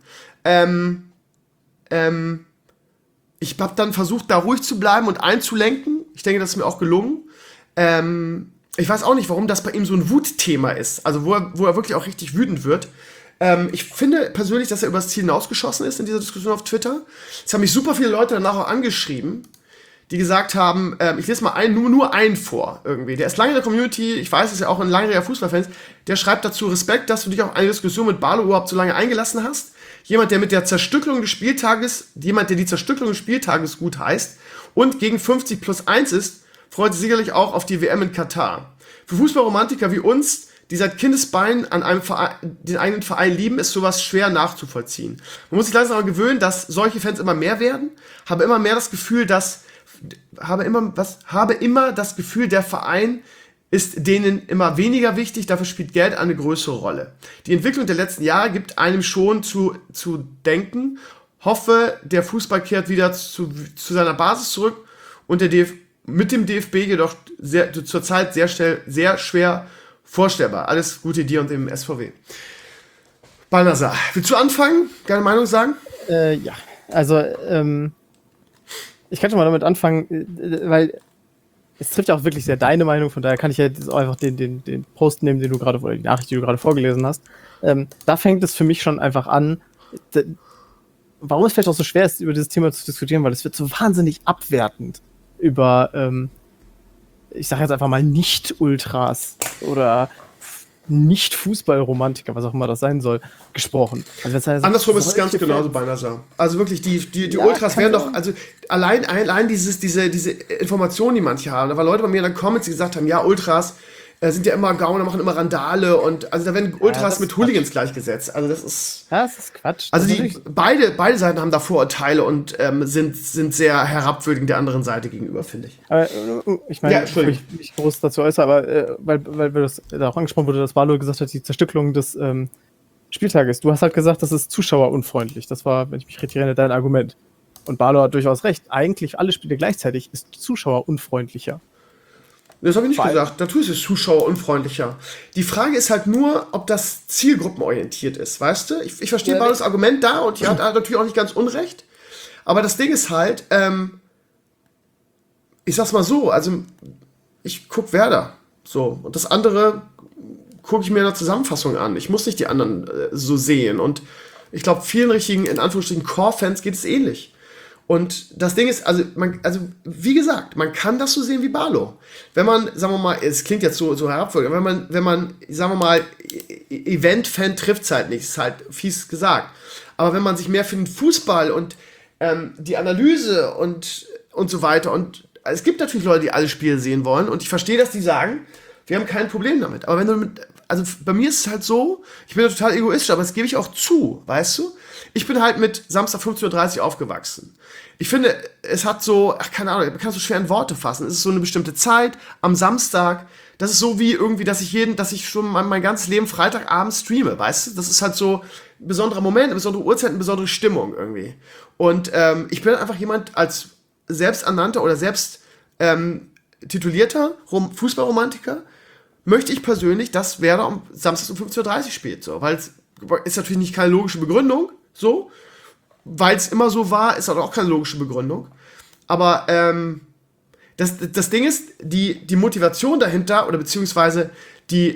Ich habe dann versucht, da ruhig zu bleiben und einzulenken. Ich denke, das ist mir auch gelungen. Ich weiß auch nicht, warum das bei ihm so ein Wutthema ist. Also wo er wirklich auch richtig wütend wird. Ich finde persönlich, dass er übers Ziel hinausgeschossen ist in dieser Diskussion auf Twitter. Es haben mich super viele Leute danach auch angeschrieben, die gesagt haben, ich lese mal nur einen vor irgendwie. Der ist lange in der Community, ich weiß, ist ja auch ein langjähriger Fußballfan. Der schreibt dazu: Respekt, dass du dich auf eine Diskussion mit Barlo überhaupt so lange eingelassen hast. Jemand, der die Zerstückelung des Spieltages gut heißt und gegen 50+1 ist, freut sich sicherlich auch auf die WM in Katar. Für Fußballromantiker wie uns, die seit Kindesbeinen an einem den eigenen Verein lieben, ist sowas schwer nachzuvollziehen. Man muss sich langsam aber gewöhnen, dass solche Fans immer mehr werden. Habe immer das Gefühl, der Verein ist denen immer weniger wichtig, dafür spielt Geld eine größere Rolle. Die Entwicklung der letzten Jahre gibt einem schon zu denken. Hoffe, der Fußball kehrt wieder zu seiner Basis zurück und mit dem DFB jedoch zurzeit sehr schwer vorstellbar. Alles Gute dir und dem SVW. Balnasar, willst du anfangen? Deine Meinung sagen? Ja, also ich kann schon mal damit anfangen, weil es trifft ja auch wirklich sehr deine Meinung, von daher kann ich ja jetzt auch einfach den Post nehmen, den du gerade, oder die Nachricht, die du gerade vorgelesen hast. Da fängt es für mich schon einfach an, warum es vielleicht auch so schwer ist, über dieses Thema zu diskutieren, weil es wird so wahnsinnig abwertend über, ich sage jetzt einfach mal Nicht-Ultras oder Nicht-Fußballromantiker, was auch immer das sein soll, gesprochen. Also andersrum ist es ganz genauso bei Nasser. Also wirklich, die Ultras werden doch, also allein diese Informationen, die manche haben, da waren Leute bei mir in den Comments, die gesagt haben, ja, Ultras sind ja immer Gauner, machen immer Randale und also da werden Ultras mit Hooligans gleichgesetzt. Also das ist Quatsch. Also beide Seiten haben da Vorurteile und sind sehr herabwürdigend der anderen Seite gegenüber, finde ich. Aber ich meine, ich mich groß dazu äußere, aber weil das da auch angesprochen wurde, dass Barlo gesagt hat, die Zerstückelung des Spieltages. Du hast halt gesagt, das ist zuschauerunfreundlich. Das war, wenn ich mich richtig erinnere, dein Argument. Und Barlo hat durchaus recht. Eigentlich alle Spiele gleichzeitig ist zuschauerunfreundlicher. Das habe ich nicht gesagt. Natürlich ist es zuschauerunfreundlicher. Die Frage ist halt nur, ob das zielgruppenorientiert ist, weißt du? Ich verstehe Barlos Argument da und die hat natürlich auch nicht ganz unrecht. Aber das Ding ist halt, ich sag's mal so, also ich guck Werder. So. Und das andere gucke ich mir in der Zusammenfassung an. Ich muss nicht die anderen so sehen. Und ich glaube, vielen richtigen, in Anführungsstrichen, Core-Fans geht es ähnlich. Und das Ding ist, also wie gesagt, man kann das so sehen wie Barlo. Wenn man, sagen wir mal, es klingt jetzt so herabwürdigend, wenn man, sagen wir mal, Event-Fan trifft es halt nicht, ist halt fies gesagt. Aber wenn man sich mehr für den Fußball und die Analyse und so weiter, und es gibt natürlich Leute, die alle Spiele sehen wollen, und ich verstehe, dass die sagen, wir haben kein Problem damit. Aber wenn du also bei mir ist es halt so, ich bin ja total egoistisch, aber das gebe ich auch zu, weißt du? Ich bin halt mit Samstag 15:30 Uhr aufgewachsen. Ich finde, es hat so, keine Ahnung, man kann es so schwer in Worte fassen. Es ist so eine bestimmte Zeit am Samstag. Das ist so wie irgendwie, dass ich schon mein ganzes Leben Freitagabend streame, weißt du? Das ist halt so ein besonderer Moment, eine besondere Uhrzeit, eine besondere Stimmung irgendwie. Und ich bin einfach jemand als selbsternannter oder selbst titulierter Fußballromantiker, möchte ich persönlich, dass Werder am Samstag um 15:30 Uhr spielt, so, weil es ist natürlich nicht keine logische Begründung, so, weil es immer so war, ist auch keine logische Begründung, aber das Ding ist, die Motivation dahinter, oder beziehungsweise die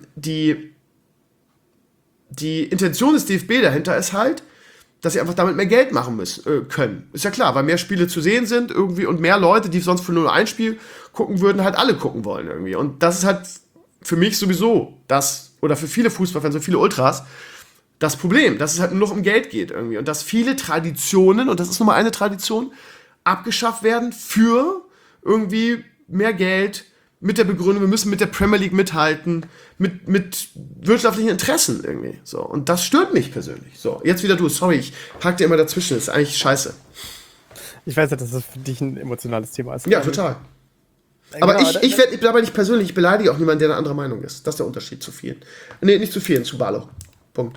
Intention des DFB dahinter ist halt, dass sie einfach damit mehr Geld machen können. Ist ja klar, weil mehr Spiele zu sehen sind irgendwie und mehr Leute, die sonst für nur ein Spiel gucken würden, halt alle gucken wollen irgendwie. Und das ist halt für mich sowieso oder für viele Fußballfans und viele Ultras, das Problem, dass es halt nur noch um Geld geht irgendwie. Und dass viele Traditionen, und das ist nun mal eine Tradition, abgeschafft werden für irgendwie mehr Geld, mit der Begründung, wir müssen mit der Premier League mithalten, mit wirtschaftlichen Interessen irgendwie. So. Und das stört mich persönlich. So, jetzt wieder du. Sorry, ich hack dir immer dazwischen. Das ist eigentlich scheiße. Ich weiß ja, dass das für dich ein emotionales Thema ist. Ja, total. Aber Genau, ich bin aber nicht persönlich, ich beleidige auch niemanden, der eine andere Meinung ist. Das ist der Unterschied zu vielen. Nee, nicht zu vielen, zu Barlow. Punkt.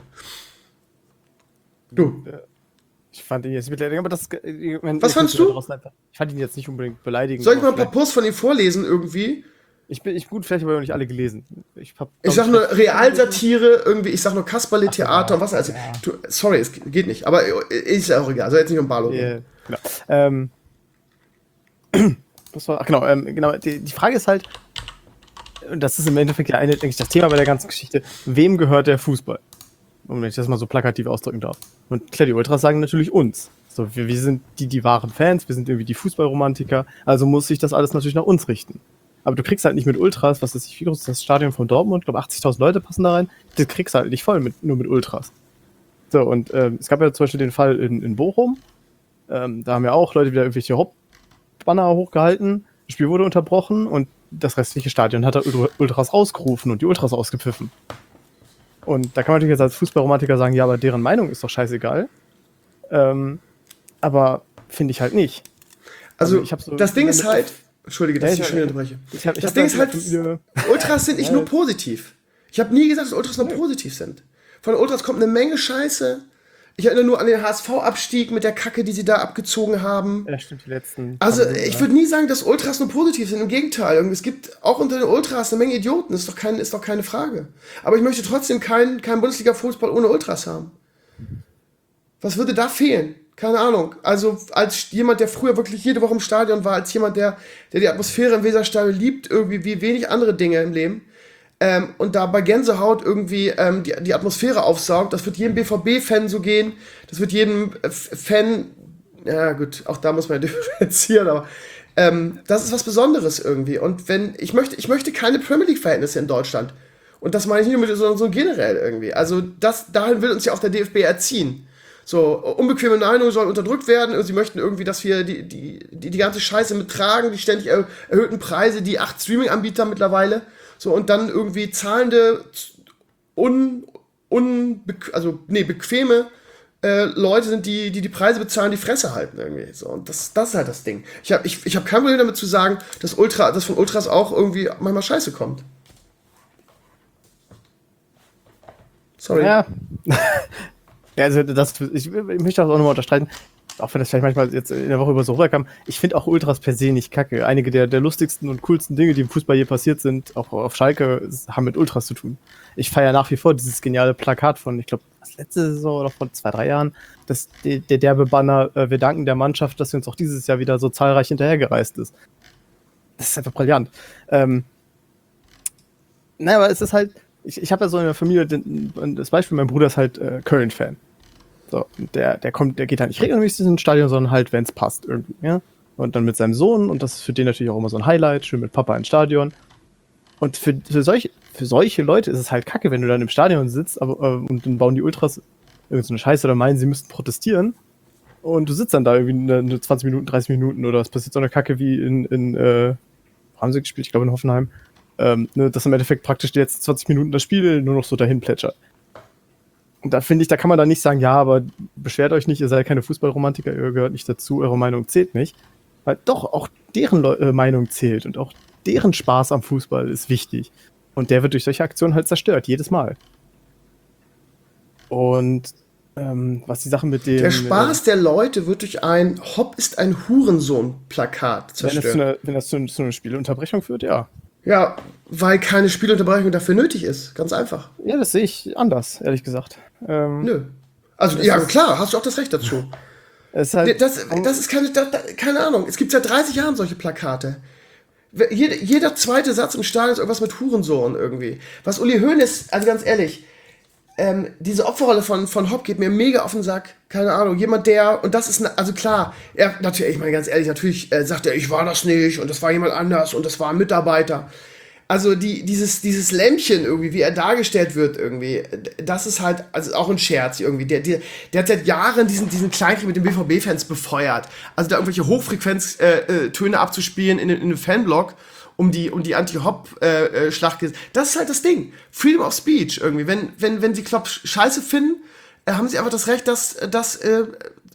Du. Ich fand ihn jetzt beleidigend, aber das. Was fandst du? Ich fand ihn jetzt nicht unbedingt beleidigend. Soll ich mal aber ein paar Posts von ihm vorlesen irgendwie? Ich gut, vielleicht habe ich auch nicht alle gelesen. Ich sag nur Realsatire, irgendwie, ich sag nur Kasperle-Theater und was also. Ja. Sorry, es geht nicht, aber ist ja auch egal. Soll jetzt nicht um Barlow gehen. Genau. Genau. Die Frage ist halt, und das ist im Endeffekt ja denke ich, das Thema bei der ganzen Geschichte, wem gehört der Fußball? Und wenn ich das mal so plakativ ausdrücken darf. Und klar, die Ultras sagen natürlich uns. So, wir sind die wahren Fans, wir sind irgendwie die Fußballromantiker, also muss sich das alles natürlich nach uns richten. Aber du kriegst halt nicht mit Ultras, was ist wie groß ist das Stadion von Dortmund? Ich glaube 80.000 Leute passen da rein. Das kriegst du halt nicht voll nur mit Ultras. So, und es gab ja zum Beispiel den Fall in Bochum. Da haben ja auch Leute wieder irgendwelche Hauptbanner hochgehalten. Das Spiel wurde unterbrochen und das restliche Stadion hat da Ultras rausgerufen und die Ultras ausgepfiffen. Und da kann man natürlich jetzt als Fußballromantiker sagen, ja, aber deren Meinung ist doch scheißegal. Aber finde ich halt nicht. Also das Ding ist halt, entschuldige, dass ich schon wieder unterbreche. Das Ding ist halt, Ultras sind nicht nur positiv. Ich habe nie gesagt, dass Ultras nur positiv sind. Von Ultras kommt eine Menge Scheiße. Ich erinnere nur an den HSV-Abstieg mit der Kacke, die sie da abgezogen haben. Ja, stimmt, die letzten. Also, ich würde nie sagen, dass Ultras nur positiv sind. Im Gegenteil, es gibt auch unter den Ultras eine Menge Idioten. Ist doch keine Frage. Aber ich möchte trotzdem keinen Bundesliga-Fußball ohne Ultras haben. Was würde da fehlen? Keine Ahnung. Also, als jemand, der früher wirklich jede Woche im Stadion war, als jemand, der die Atmosphäre im Weserstadion liebt, irgendwie wie wenig andere Dinge im Leben, und da bei Gänsehaut irgendwie die Atmosphäre aufsaugt. Das wird jedem BVB-Fan so gehen. Das wird jedem Fan, ja gut, auch da muss man differenzieren, aber das ist was Besonderes irgendwie. Und ich möchte keine Premier League-Verhältnisse in Deutschland. Und das meine ich nicht nur sondern so generell irgendwie. Also dahin will uns ja auch der DFB erziehen. So, unbequeme Meinungen sollen unterdrückt werden. Sie möchten irgendwie, dass wir die ganze Scheiße mittragen, die ständig erhöhten Preise, die 8 Streaming-Anbieter mittlerweile. So, und dann irgendwie zahlende, bequeme Leute sind, die Preise bezahlen, die Fresse halten irgendwie. So, und das ist halt das Ding. Ich hab kein Problem damit zu sagen, dass von Ultras auch irgendwie manchmal Scheiße kommt. Sorry. Ja. Ja, also ich möchte das auch nochmal unterstreichen, auch wenn das vielleicht manchmal jetzt in der Woche über so rüberkam. Ich finde auch Ultras per se nicht kacke. Einige der lustigsten und coolsten Dinge, die im Fußball je passiert sind, auch auf Schalke, haben mit Ultras zu tun. Ich feiere nach wie vor dieses geniale Plakat von, ich glaube, letzte Saison oder vor 2-3 Jahren, der derbe Banner, wir danken der Mannschaft, dass sie uns auch dieses Jahr wieder so zahlreich hinterhergereist ist. Das ist einfach brillant. Naja, aber es ist halt, ich habe ja so in der Familie das Beispiel, mein Bruder ist halt Köln-Fan. So, der geht halt nicht regelmäßig ins Stadion, sondern halt, wenn es passt irgendwie, ja. Und dann mit seinem Sohn, und das ist für den natürlich auch immer so ein Highlight, schön mit Papa ins Stadion. Und für solche Leute ist es halt kacke, wenn du dann im Stadion sitzt, und dann bauen die Ultras irgendeine Scheiße oder meinen, sie müssten protestieren. Und du sitzt dann da irgendwie eine 20 Minuten, 30 Minuten oder es passiert so eine Kacke wie haben sie gespielt, ich glaube in Hoffenheim, dass im Endeffekt praktisch die letzten 20 Minuten das Spiel nur noch so dahin plätschert. Und da finde ich, da kann man dann nicht sagen, ja, aber beschwert euch nicht, ihr seid keine Fußballromantiker, ihr gehört nicht dazu, eure Meinung zählt nicht. Weil doch, auch deren Meinung zählt und auch deren Spaß am Fußball ist wichtig. Und der wird durch solche Aktionen halt zerstört, jedes Mal. Und was die Sache mit dem... Der Spaß der Leute wird durch ein Hopp ist ein Hurensohn-Plakat zerstört. Wenn das zu einer Spielunterbrechung führt, ja. Ja, weil keine Spielunterbrechung dafür nötig ist. Ganz einfach. Ja, das sehe ich anders, ehrlich gesagt. Nö. Also, ja, klar, hast du auch das Recht dazu. Es ist halt, das ist keine Ahnung. Es gibt seit 30 Jahren solche Plakate. Jeder zweite Satz im Stadion ist irgendwas mit Hurensohn irgendwie. Was Uli Hoeneß, also ganz ehrlich, diese Opferrolle von Hopp geht mir mega auf den Sack. Keine Ahnung, jemand und das ist, also klar, natürlich, ich meine ganz ehrlich, natürlich sagt er, ich war das nicht und das war jemand anders und das war ein Mitarbeiter. Also dieses Lämmchen irgendwie, wie er dargestellt wird irgendwie, das ist halt, also auch ein Scherz irgendwie. Der hat seit Jahren diesen Kleinkrieg mit den BVB-Fans befeuert. Also da irgendwelche Hochfrequenz-Töne abzuspielen in einem Fanblog, um die Anti-Hop-Schlacht. Das ist halt das Ding. Freedom of Speech irgendwie. Wenn sie Klopp scheiße finden, haben sie einfach das Recht, das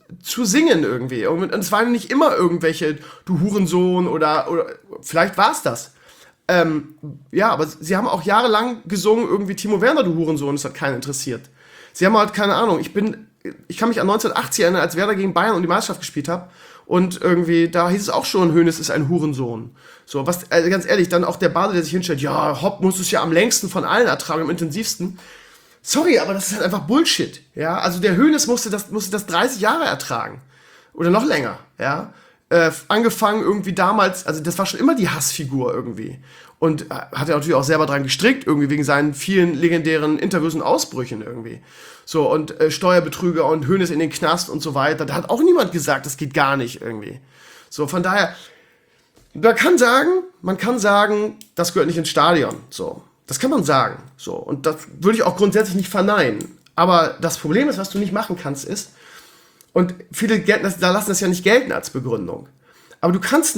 zu singen irgendwie. Und es waren nicht immer irgendwelche, du Hurensohn oder vielleicht war es das. Ja, aber sie haben auch jahrelang gesungen, irgendwie Timo Werner, du Hurensohn, das hat keinen interessiert. Sie haben halt, keine Ahnung, ich kann mich an 1980 erinnern, als Werder gegen Bayern um die Meisterschaft gespielt habe. Und irgendwie, da hieß es auch schon, Hoeneß ist ein Hurensohn. So, was, also ganz ehrlich, dann auch der Bade, der sich hinstellt, ja, Hopp muss es ja am längsten von allen ertragen, am intensivsten. Sorry, aber das ist halt einfach Bullshit. Ja, also der Hoeneß musste das 30 Jahre ertragen. Oder noch länger, ja. Angefangen irgendwie damals, also das war schon immer die Hassfigur irgendwie. Und hat er natürlich auch selber dran gestrickt, irgendwie wegen seinen vielen legendären Interviews und Ausbrüchen irgendwie. So, und Steuerbetrüger und Hoeneß in den Knast und so weiter. Da hat auch niemand gesagt, das geht gar nicht irgendwie. So, von daher, man kann sagen, das gehört nicht ins Stadion. So, das kann man sagen. So, und das würde ich auch grundsätzlich nicht verneinen. Aber das Problem ist, was du nicht machen kannst, ist, und viele lassen das ja nicht gelten als Begründung. Aber du hast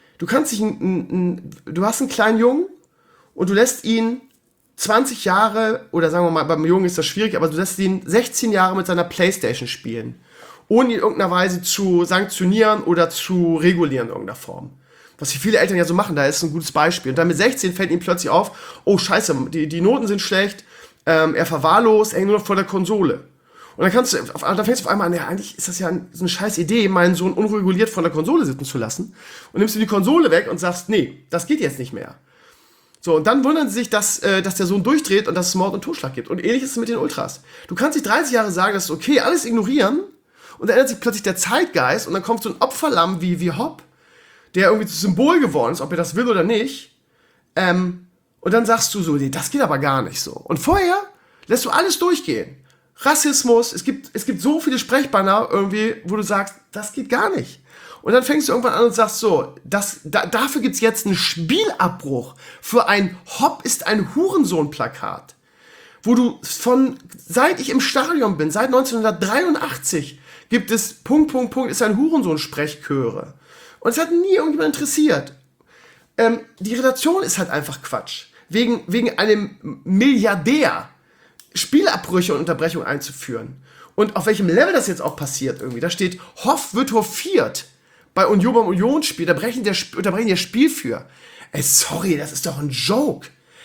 einen kleinen Jungen und du lässt ihn 20 Jahre, oder sagen wir mal, beim Jungen ist das schwierig, aber du lässt ihn 16 Jahre mit seiner Playstation spielen, ohne ihn in irgendeiner Weise zu sanktionieren oder zu regulieren in irgendeiner Form. Was viele Eltern ja so machen, da ist ein gutes Beispiel. Und dann mit 16 fällt ihm plötzlich auf, oh scheiße, die Noten sind schlecht, er verwahrlost, er hängt nur noch vor der Konsole. Und dann fängst du auf einmal an, ja, eigentlich ist das ja so eine scheiß Idee, meinen Sohn unreguliert vor der Konsole sitzen zu lassen. Und nimmst du die Konsole weg und sagst, nee, das geht jetzt nicht mehr. So, und dann wundern sie sich, dass der Sohn durchdreht und dass es Mord und Totschlag gibt. Und ähnlich ist es mit den Ultras. Du kannst nicht 30 Jahre sagen, das ist okay, alles ignorieren. Und dann ändert sich plötzlich der Zeitgeist und dann kommt so ein Opferlamm wie Hopp, der irgendwie zu Symbol geworden ist, ob er das will oder nicht. Und dann sagst du so, nee, das geht aber gar nicht so. Und vorher lässt du alles durchgehen. Rassismus, es gibt so viele Sprechbanner irgendwie, wo du sagst, das geht gar nicht. Und dann fängst du irgendwann an und sagst so, dafür gibt's jetzt einen Spielabbruch für ein Hopp ist ein Hurensohn-Plakat. Wo du seit ich im Stadion bin, seit 1983, gibt es Punkt, ist ein Hurensohn-Sprechchöre. Und es hat nie irgendjemand interessiert. Die Redaktion ist halt einfach Quatsch. Wegen einem Milliardär Spielabbrüche und Unterbrechungen einzuführen. Und auf welchem Level das jetzt auch passiert irgendwie. Da steht, Hoff wird hofiert bei beim Unionsspiel. Da unterbrechen die das Spiel für. Ey, sorry, das ist doch ein Joke.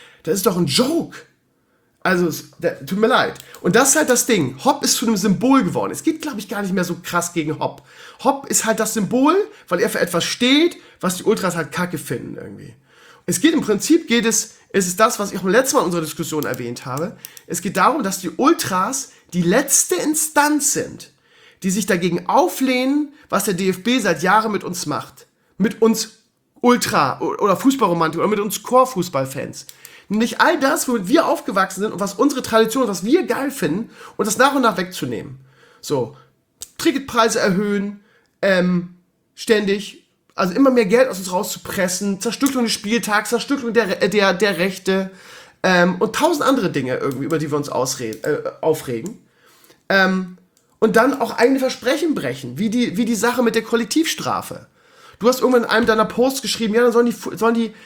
Also, tut mir leid. Und das ist halt das Ding. Hopp ist zu einem Symbol geworden. Es geht, glaube ich, gar nicht mehr so krass gegen Hopp. Hopp ist halt das Symbol, weil er für etwas steht, was die Ultras halt kacke finden irgendwie. Es ist das, was ich auch beim letzten Mal in unserer Diskussion erwähnt habe. Es geht darum, dass die Ultras die letzte Instanz sind, die sich dagegen auflehnen, was der DFB seit Jahren mit uns macht. Mit uns Ultra- oder Fußballromantik oder mit uns Core-Fußballfans. Nämlich all das, womit wir aufgewachsen sind und was unsere Tradition, was wir geil finden und das nach und nach wegzunehmen. So, Ticketpreise erhöhen, ständig, also immer mehr Geld aus uns rauszupressen, Zerstückelung des Spieltags, Zerstückelung der Rechte und 1000 andere Dinge irgendwie, über die wir uns aufregen. Und dann auch eigene Versprechen brechen, wie die Sache mit der Kollektivstrafe. Du hast irgendwann in einem deiner Posts geschrieben, ja, dann sollen die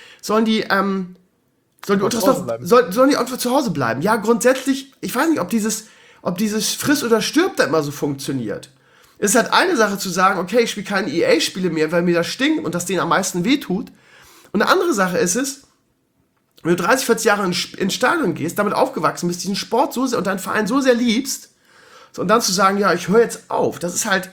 Ultras zu Hause bleiben. Ja, grundsätzlich, ich weiß nicht, ob dieses Friss oder stirb da immer so funktioniert. Es ist halt eine Sache zu sagen, okay, ich spiele keine EA-Spiele mehr, weil mir das stinkt und das denen am meisten wehtut. Und eine andere Sache ist es, wenn du 30, 40 Jahre ins Stadion gehst, damit aufgewachsen bist, diesen Sport so sehr und deinen Verein so sehr liebst, so, und dann zu sagen, ja, ich höre jetzt auf, das ist halt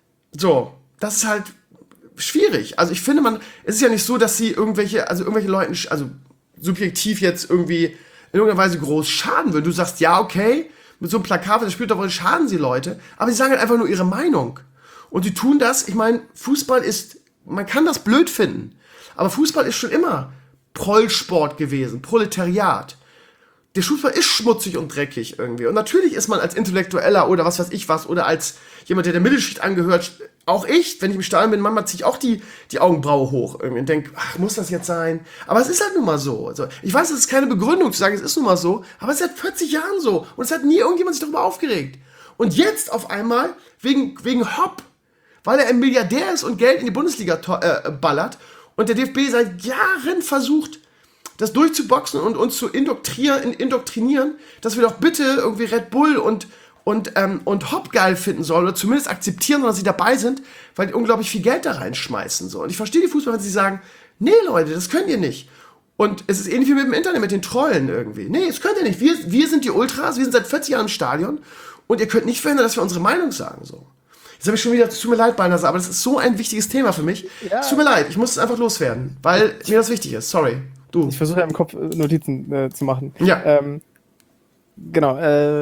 schwierig. Also ich finde, es ist ja nicht so, dass sie irgendwelche Leuten, also subjektiv jetzt irgendwie in irgendeiner Weise groß schaden würden. Du sagst, ja, okay, mit so einem Plakat, das spielt doch wohl, schaden sie Leute, aber sie sagen halt einfach nur ihre Meinung. Und sie tun das, ich meine, Fußball ist, man kann das blöd finden, aber Fußball ist schon immer Prollsport gewesen, Proletariat. Der Fußball ist schmutzig und dreckig irgendwie. Und natürlich ist man als Intellektueller oder was weiß ich was, oder als jemand, der Mittelschicht angehört, auch ich, wenn ich im Stadion bin, manchmal ziehe ich auch die Augenbraue hoch irgendwie und denke, ach, muss das jetzt sein? Aber es ist halt nun mal so. Also, ich weiß, es ist keine Begründung zu sagen, es ist nun mal so, aber es ist seit 40 Jahren so. Und es hat nie irgendjemand sich darüber aufgeregt. Und jetzt auf einmal, wegen Hopp, weil er ein Milliardär ist und Geld in die Bundesliga ballert und der DFB seit Jahren versucht, das durchzuboxen und uns zu indoktrinieren, dass wir doch bitte irgendwie Red Bull und und Hop geil finden sollen oder zumindest akzeptieren, dass sie dabei sind, weil die unglaublich viel Geld da reinschmeißen. So. Und ich verstehe die Fußballer, wenn sie sagen, nee Leute, das könnt ihr nicht. Und es ist ähnlich wie mit dem Internet, mit den Trollen irgendwie. Nee, das könnt ihr nicht. Wir sind die Ultras, wir sind seit 40 Jahren im Stadion und ihr könnt nicht verhindern, dass wir unsere Meinung sagen. So. Jetzt habe ich schon wieder, es tut mir leid, Beinhard, aber das ist so ein wichtiges Thema für mich. Ja. Es tut mir leid, ich muss es einfach loswerden, weil mir das wichtig ist. Sorry. Du. Ich versuche ja im Kopf Notizen zu machen. Ja. Genau,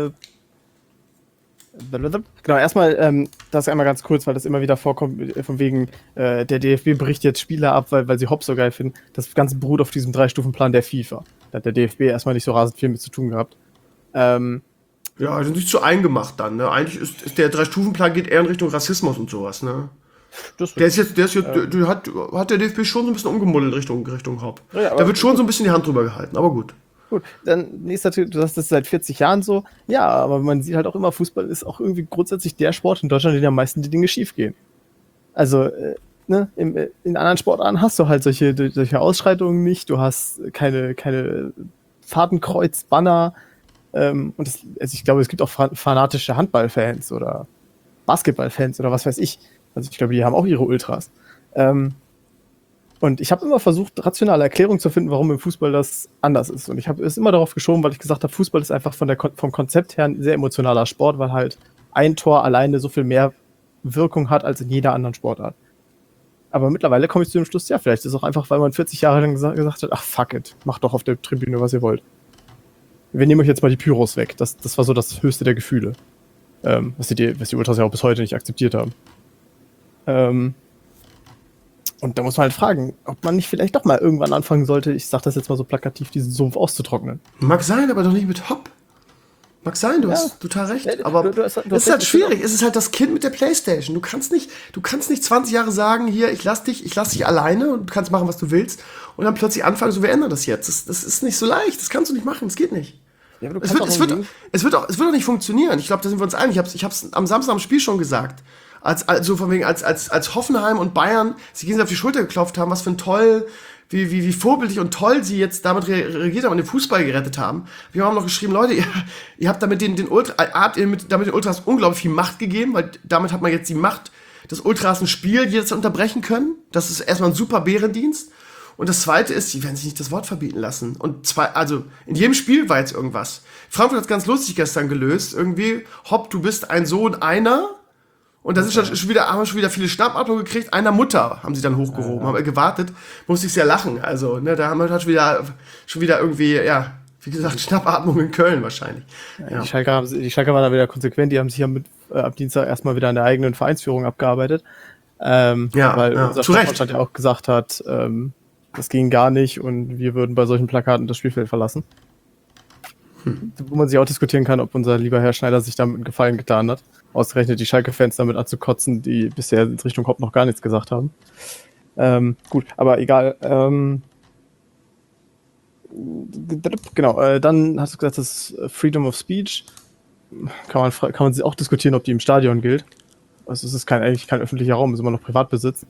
erstmal, das einmal ganz kurz, weil das immer wieder vorkommt, von wegen, der DFB bricht jetzt Spieler ab, weil sie Hop so geil finden. Das Ganze beruht auf diesem 3-Stufen-Plan der FIFA. Da hat der DFB erstmal nicht so rasend viel mit zu tun gehabt. Ja, sind nicht zu eingemacht dann, ne? Eigentlich ist der 3-Stufen-Plan geht eher in Richtung Rassismus und sowas, ne? Hat der DFB schon so ein bisschen umgemuddelt Richtung Hop. Ja, da wird schon so ein bisschen die Hand drüber gehalten, aber gut. Gut, dann ist natürlich, du hast das seit 40 Jahren so. Ja, aber man sieht halt auch immer, Fußball ist auch irgendwie grundsätzlich der Sport in Deutschland, in dem am meisten die Dinge schief gehen. Also, in anderen Sportarten hast du halt solche Ausschreitungen nicht. Du hast keine Fadenkreuz, Banner. Ich glaube, es gibt auch fanatische Handballfans oder Basketballfans oder was weiß ich. Also ich glaube, die haben auch ihre Ultras. Und ich habe immer versucht, rationale Erklärungen zu finden, warum im Fußball das anders ist. Und ich habe es immer darauf geschoben, weil ich gesagt habe, Fußball ist einfach vom Konzept her ein sehr emotionaler Sport, weil halt ein Tor alleine so viel mehr Wirkung hat als in jeder anderen Sportart. Aber mittlerweile komme ich zu dem Schluss, ja, vielleicht ist es auch einfach, weil man 40 Jahre lang gesagt hat, ach fuck it, macht doch auf der Tribüne, was ihr wollt. Wir nehmen euch jetzt mal die Pyros weg. Das war so das höchste der Gefühle. Was die Ultras ja auch bis heute nicht akzeptiert haben. Und da muss man halt fragen, ob man nicht vielleicht doch mal irgendwann anfangen sollte, ich sag das jetzt mal so plakativ, diesen Sumpf auszutrocknen. Mag sein, aber doch nicht mit Hop. Mag sein, du hast total recht. Aber es ist halt schwierig. Es ist halt das Kind mit der Playstation. Du kannst nicht 20 Jahre sagen, hier, ich lass dich alleine und du kannst machen, was du willst. Und dann plötzlich anfangen, so, wir ändern das jetzt. Das ist nicht so leicht. Das kannst du nicht machen. Das geht nicht. Ja, es wird auch nicht funktionieren. Ich glaube, da sind wir uns einig. Ich hab's am Samstag am Spiel schon gesagt. Als Hoffenheim und Bayern sich gegenseitig auf die Schulter geklopft haben, was für ein toll, wie vorbildlich und toll sie jetzt damit reagiert haben und den Fußball gerettet haben. Wir haben noch geschrieben, Leute, ihr habt damit den Ultras unglaublich viel Macht gegeben, weil damit hat man jetzt die Macht, des Ultras ein Spiel jederzeit unterbrechen können. Das ist erstmal ein super Bärendienst. Und das Zweite ist, sie werden sich nicht das Wort verbieten lassen. Also in jedem Spiel war jetzt irgendwas. Frankfurt hat es ganz lustig gestern gelöst. Irgendwie, Hopp, du bist ein Sohn einer. Und da haben schon wieder viele Schnappatmungen gekriegt. Einer Mutter haben sie dann hochgehoben, haben gewartet. Musste ich sehr lachen. Also, ne, da haben wir halt schon wieder irgendwie, ja, wie gesagt, Schnappatmung in Köln wahrscheinlich. Ja. Die Schalker waren da wieder konsequent. Die haben sich ja ab Dienstag erstmal wieder an der eigenen Vereinsführung abgearbeitet. Weil unser Vorstand ja auch gesagt hat, das ging gar nicht und wir würden bei solchen Plakaten das Spielfeld verlassen. Wo man sich auch diskutieren kann, ob unser lieber Herr Schneider sich damit einen Gefallen getan hat. Ausgerechnet die Schalke-Fans damit anzukotzen, die bisher in Richtung Hop noch gar nichts gesagt haben. Gut, aber egal. Genau, dann hast du gesagt, das Freedom of Speech. Kann man auch diskutieren, ob die im Stadion gilt. Also es ist eigentlich kein öffentlicher Raum, es ist immer noch Privatbesitz.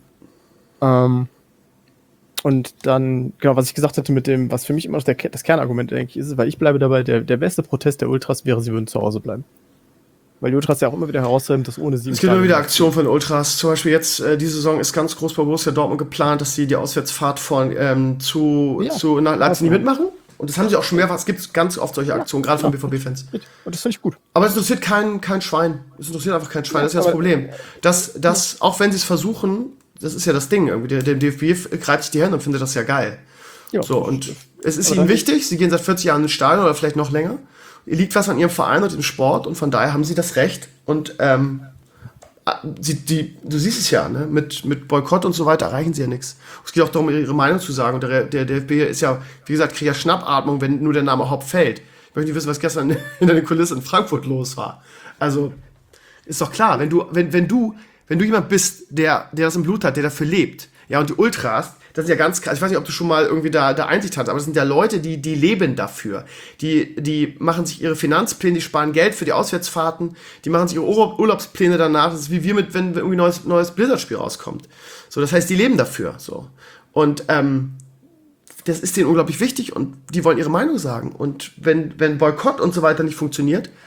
Und dann, genau, was ich gesagt hatte mit dem, was für mich immer noch das Kernargument eigentlich ist, weil ich bleibe dabei, der beste Protest der Ultras wäre, sie würden zu Hause bleiben. Weil die Ultras ja auch immer wieder herausheben, dass ohne sie... Es gibt immer wieder Aktionen von Ultras. Zum Beispiel jetzt, diese Saison ist ganz groß bei Borussia Dortmund geplant, dass sie die Auswärtsfahrt nach Leipzig nicht mitmachen. Und das haben sie auch schon mehrfach. Es gibt ganz oft solche Aktionen, gerade von BVB-Fans. Und das finde ich gut. Aber es interessiert kein Schwein. Es interessiert einfach kein Schwein. Das ist ja das Problem. Dass auch wenn sie es versuchen, das ist ja das Ding irgendwie. Der DFB greift sich die Hände und findet das ja geil. Ja, so, und es ist ihnen wichtig. Sie gehen seit 40 Jahren ins Stadion oder vielleicht noch länger. Ihr liegt was an ihrem Verein und im Sport und von daher haben sie das Recht. Und du siehst es ja, ne? Mit Boykott und so weiter erreichen sie ja nichts. Es geht auch darum, ihre Meinung zu sagen. Und der DFB ist ja, wie gesagt, kriegt ja Schnappatmung, wenn nur der Name Hop fällt. Ich möchte nicht wissen, was gestern in der Kulisse in Frankfurt los war. Also, ist doch klar, wenn du jemand bist, der das im Blut hat, der dafür lebt, ja, und die Ultras, das sind ja ganz krass, ich weiß nicht, ob du schon mal irgendwie da Einsicht hast, aber das sind ja Leute, die leben dafür. Die machen sich ihre Finanzpläne, die sparen Geld für die Auswärtsfahrten, die machen sich ihre Urlaubspläne danach. Das ist wie wir wenn irgendwie ein neues Blizzard-Spiel rauskommt. So, das heißt, die leben dafür, so. Und, das ist denen unglaublich wichtig und die wollen ihre Meinung sagen. Und wenn Boykott und so weiter nicht funktioniert,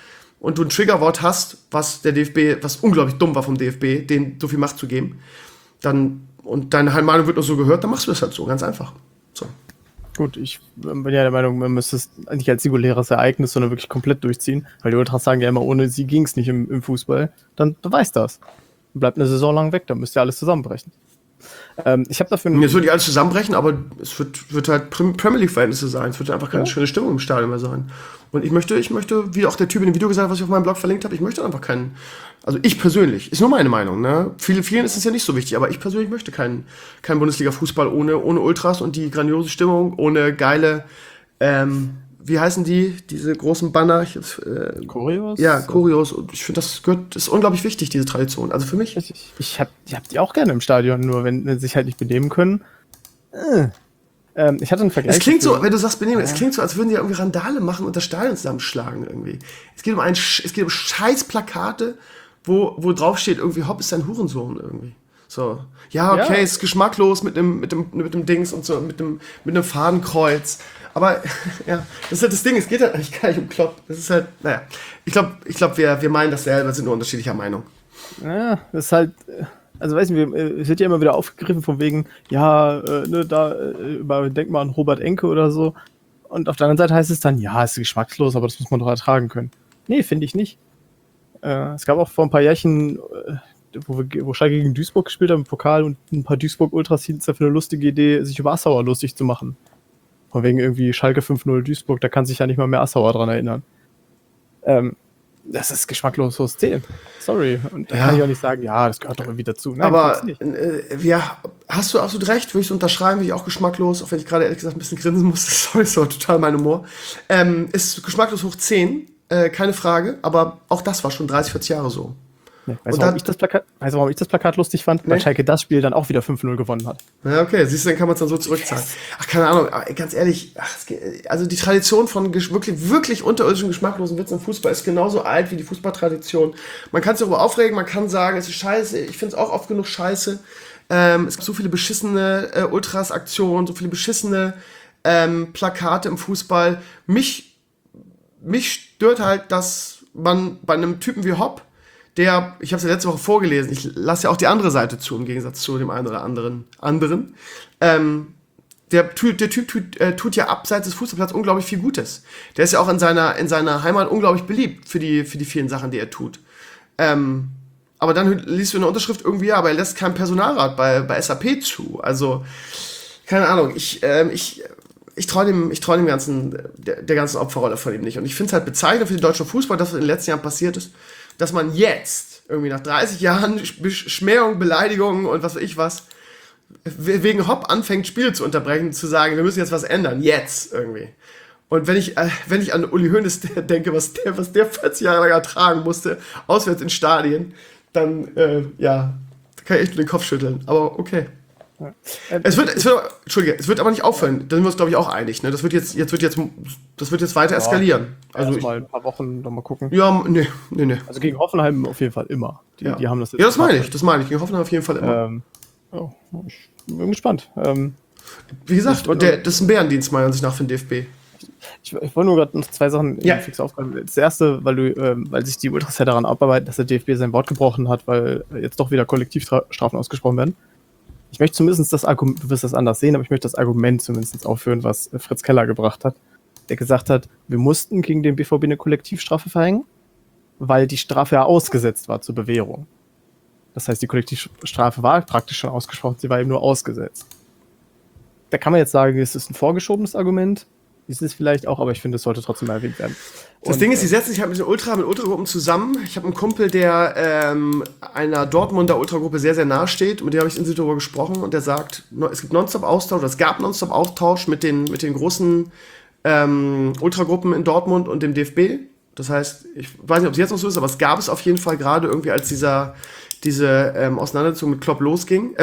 und du ein Triggerwort hast, was unglaublich dumm war vom DFB, denen so viel Macht zu geben, und deine Meinung wird nur so gehört, dann machst du das halt so, ganz einfach. So. Gut, ich bin ja der Meinung, man müsste es nicht als singuläres Ereignis, sondern wirklich komplett durchziehen, weil die Ultras sagen ja immer, ohne sie ging es nicht im Fußball. Dann beweist das. Bleibt eine Saison lang weg, dann müsst ihr alles zusammenbrechen. Ich habe dafür... Jetzt wird nicht alles zusammenbrechen, aber es wird halt Premier League-Verhältnisse sein. Es wird einfach keine schöne Stimmung im Stadion mehr sein. Und ich möchte, wie auch der Typ in dem Video gesagt hat, was ich auf meinem Blog verlinkt habe, ich möchte einfach keinen, also ich persönlich, ist nur meine Meinung, ne? Vielen ist es ja nicht so wichtig, aber ich persönlich möchte keinen Bundesliga-Fußball ohne Ultras und die grandiose Stimmung, ohne geile, wie heißen diese großen Banner? Choreos? Ja, Choreos. Und ich finde, das ist unglaublich wichtig, diese Tradition. Also für mich. Ich hab die auch gerne im Stadion, nur wenn sie sich halt nicht benehmen können. Ich hatte einen Vergleich. Es klingt so, wenn du sagst benehmen, es klingt so, als würden die irgendwie Randale machen und das Stadion zusammenschlagen irgendwie. Es geht um scheiß Plakate, wo drauf steht irgendwie, Hopp ist ein Hurensohn irgendwie. So. Ja, okay, ist geschmacklos mit dem Dings und so, mit einem Fadenkreuz. Aber, ja, das ist halt das Ding, es geht halt eigentlich gar nicht um Klopp. Das ist halt, naja. Ich glaub, wir meinen dasselbe, sind nur unterschiedlicher Meinung. Ja, das ist halt, also weiß nicht, es wird ja immer wieder aufgegriffen von wegen, denk mal an Robert Enke oder so. Und auf der anderen Seite heißt es dann, ja, es ist geschmackslos, aber das muss man doch ertragen können. Nee, finde ich nicht. Es gab auch vor ein paar Jährchen, wo Schalke gegen Duisburg gespielt haben im Pokal und ein paar Duisburg-Ultras hielten es dafür eine lustige Idee, sich über Assauer lustig zu machen. Von wegen irgendwie Schalke 5-0 Duisburg, da kann sich ja nicht mal mehr Assauer dran erinnern. Das ist geschmackloses 10. Sorry. Und da kann ich auch nicht sagen, ja, das gehört doch irgendwie dazu. Nein, aber hast du absolut recht, würde ich so unterschreiben, wie ich auch geschmacklos, auch wenn ich gerade ehrlich gesagt ein bisschen grinsen musste, sorry, das war total mein Humor. Ist geschmacklos hoch 10, keine Frage, aber auch das war schon 30, 40 Jahre so. Nee, weißt du, warum ich das Plakat lustig fand? Weil Schalke das Spiel dann auch wieder 5-0 gewonnen hat. Ja, okay, siehst du, dann kann man es dann so zurückzahlen. Ach, keine Ahnung, ganz ehrlich, also die Tradition von wirklich, wirklich unterirdischen, geschmacklosen Witzen im Fußball ist genauso alt wie die Fußballtradition. Man kann sich darüber aufregen, man kann sagen, es ist scheiße, ich finde es auch oft genug scheiße. Es gibt so viele beschissene Ultras-Aktionen, so viele beschissene Plakate im Fußball. Mich stört halt, dass man bei einem Typen wie Hopp, ich habe es ja letzte Woche vorgelesen, ich lasse ja auch die andere Seite zu, im Gegensatz zu dem einen oder anderen. Der Typ tut ja abseits des Fußballplatzes unglaublich viel Gutes. Der ist ja auch in seiner Heimat unglaublich beliebt für die vielen Sachen, die er tut. Aber dann liest du in der Unterschrift irgendwie, aber er lässt keinen Personalrat bei SAP zu. Also, keine Ahnung, ich traue dem ganzen, der ganzen Opferrolle von ihm nicht. Und ich finde es halt bezeichnend für den deutschen Fußball, dass was in den letzten Jahren passiert ist, dass man jetzt, irgendwie nach 30 Jahren Schmähung, Beleidigungen und was weiß ich was, wegen Hopp anfängt, Spiele zu unterbrechen, zu sagen, wir müssen jetzt was ändern, jetzt irgendwie. Und wenn ich an Uli Hoeneß denke, was der 40 Jahre lang ertragen musste, auswärts in Stadien, dann, da kann ich echt nur den Kopf schütteln. Aber okay. Ja. Es wird aber nicht aufhören. Da sind wir uns, glaube ich, auch einig. Ne? Das wird jetzt weiter eskalieren. Also mal ein paar Wochen noch mal gucken. Ja, nee. Also gegen Hoffenheim auf jeden Fall immer. Die haben das jetzt. Ja, das meine ich. Gegen Hoffenheim auf jeden Fall immer. Ich bin gespannt. Wie gesagt, das ist ein Bärendienst, meiner Ansicht nach, für den DFB. Ich wollte nur gerade noch zwei Sachen fix aufgreifen. Das erste, weil sich die Ultras ja daran abarbeiten, dass der DFB sein Wort gebrochen hat, weil jetzt doch wieder Kollektivstrafen ausgesprochen werden. Ich möchte zumindest das Argument, du wirst das anders sehen, aber ich möchte das Argument zumindest aufführen, was Fritz Keller gebracht hat, der gesagt hat, wir mussten gegen den BVB eine Kollektivstrafe verhängen, weil die Strafe ja ausgesetzt war zur Bewährung. Das heißt, die Kollektivstrafe war praktisch schon ausgesprochen, sie war eben nur ausgesetzt. Da kann man jetzt sagen, es ist ein vorgeschobenes Argument, ist es vielleicht auch, aber ich finde, es sollte trotzdem mal erwähnt werden. Das Ding ist, die setzen sich halt mit Ultragruppen zusammen. Ich habe einen Kumpel, der einer Dortmunder Ultragruppe sehr, sehr nahe steht. Mit dem habe ich in darüber gesprochen und der sagt, es gibt Nonstop-Austausch, oder es gab Nonstop-Austausch mit den großen Ultragruppen in Dortmund und dem DFB. Das heißt, ich weiß nicht, ob es jetzt noch so ist, aber es gab es auf jeden Fall gerade irgendwie, als diese Auseinandersetzung mit Hopp losging.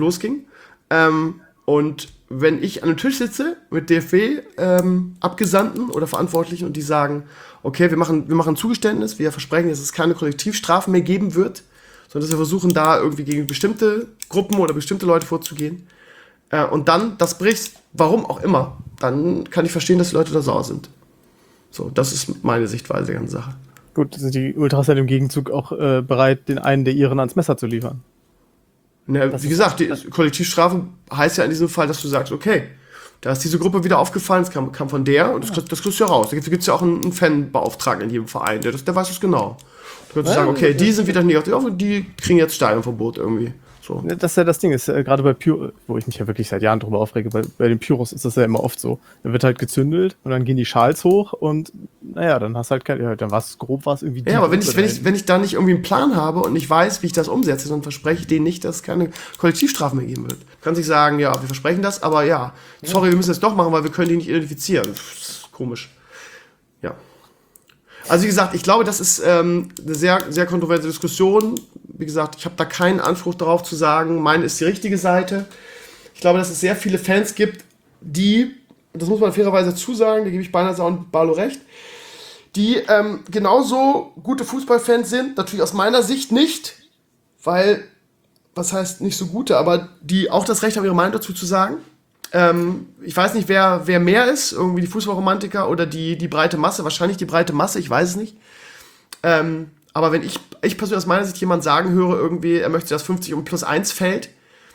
Und wenn ich an einem Tisch sitze mit DFB-Abgesandten oder Verantwortlichen und die sagen, okay, wir machen ein Zugeständnis, wir versprechen, dass es keine Kollektivstrafen mehr geben wird, sondern dass wir versuchen, da irgendwie gegen bestimmte Gruppen oder bestimmte Leute vorzugehen, und dann das brichst, warum auch immer, dann kann ich verstehen, dass die Leute da sauer sind. So, das ist meine Sichtweise der ganzen Sache. Gut, sind die Ultras dann im Gegenzug auch bereit, den einen der ihren ans Messer zu liefern. Ne, wie gesagt, die Kollektivstrafe heißt ja in diesem Fall, dass du sagst, okay, da ist diese Gruppe wieder aufgefallen, es kam von der und das kriegst du ja raus. Da gibt es ja auch einen Fanbeauftragten in jedem Verein, der weiß das genau. Du kannst sagen, okay, die sind wieder nicht auf die kriegen jetzt Stadionverbot irgendwie. So. Das ist ja das Ding, ist gerade bei Pyro, wo ich mich ja wirklich seit Jahren drüber aufrege, bei den Pyros ist das ja immer oft so. Da wird halt gezündelt und dann gehen die Schals hoch und naja, dann hast halt dann war es irgendwie. Ja, aber wenn ich da nicht irgendwie einen Plan habe und nicht weiß, wie ich das umsetze, dann verspreche ich denen nicht, dass es keine Kollektivstrafen mehr geben wird. Du kannst nicht sagen, ja, wir versprechen das, aber ja, sorry, wir müssen es doch machen, weil wir können die nicht identifizieren. Das ist komisch. Ja. Also wie gesagt, ich glaube, das ist eine sehr, sehr kontroverse Diskussion. Wie gesagt, ich habe da keinen Anspruch darauf zu sagen, meine ist die richtige Seite. Ich glaube, dass es sehr viele Fans gibt, die, das muss man fairerweise dazu sagen, da gebe ich Beinhard und Barlow recht, die genauso gute Fußballfans sind, natürlich aus meiner Sicht nicht, weil, was heißt nicht so gute, aber die auch das Recht haben, ihre Meinung dazu zu sagen. Ich weiß nicht, wer mehr ist, irgendwie die Fußballromantiker oder die breite Masse, wahrscheinlich die breite Masse, ich weiß es nicht. Aber wenn ich persönlich aus meiner Sicht jemand sagen höre, irgendwie, er möchte das 50 und plus 1 Feld,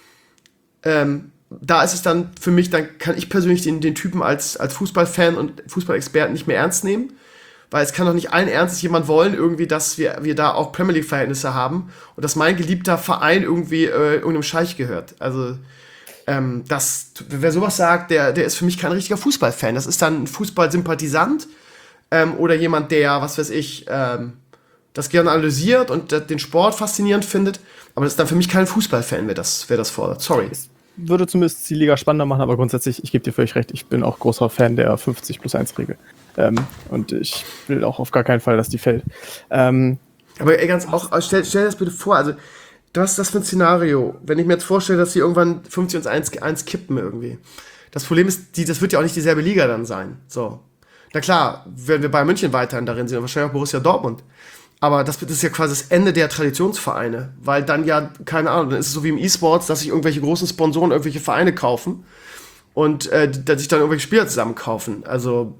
da ist es dann für mich, dann kann ich persönlich den Typen als Fußballfan und Fußballexperten nicht mehr ernst nehmen, weil es kann doch nicht allen Ernstes jemand wollen, irgendwie, dass wir da auch Premier League-Verhältnisse haben und dass mein geliebter Verein irgendwie irgendeinem Scheich gehört. Also wer sowas sagt, der ist für mich kein richtiger Fußballfan. Das ist dann ein Fußballsympathisant oder jemand, der, was weiß ich, das gerne analysiert und den Sport faszinierend findet. Aber das ist dann für mich kein Fußballfan, wer das fordert. Sorry. Würde zumindest die Liga spannender machen, aber grundsätzlich, ich gebe dir völlig recht, ich bin auch großer Fan der 50 plus 1 Regel. Und ich will auch auf gar keinen Fall, dass die fällt. Aber ey, stell dir das bitte vor, also was ist das für ein Szenario? Wenn ich mir jetzt vorstelle, dass sie irgendwann 50 und 1 kippen irgendwie. Das Problem ist, das wird ja auch nicht dieselbe Liga dann sein. So. Na klar, werden wir bei München weiterhin darin sehen, wahrscheinlich auch Borussia Dortmund. Aber das ist ja quasi das Ende der Traditionsvereine, weil dann ja, keine Ahnung, dann ist es so wie im E-Sports, dass sich irgendwelche großen Sponsoren irgendwelche Vereine kaufen und sich dann irgendwelche Spieler zusammen kaufen. Also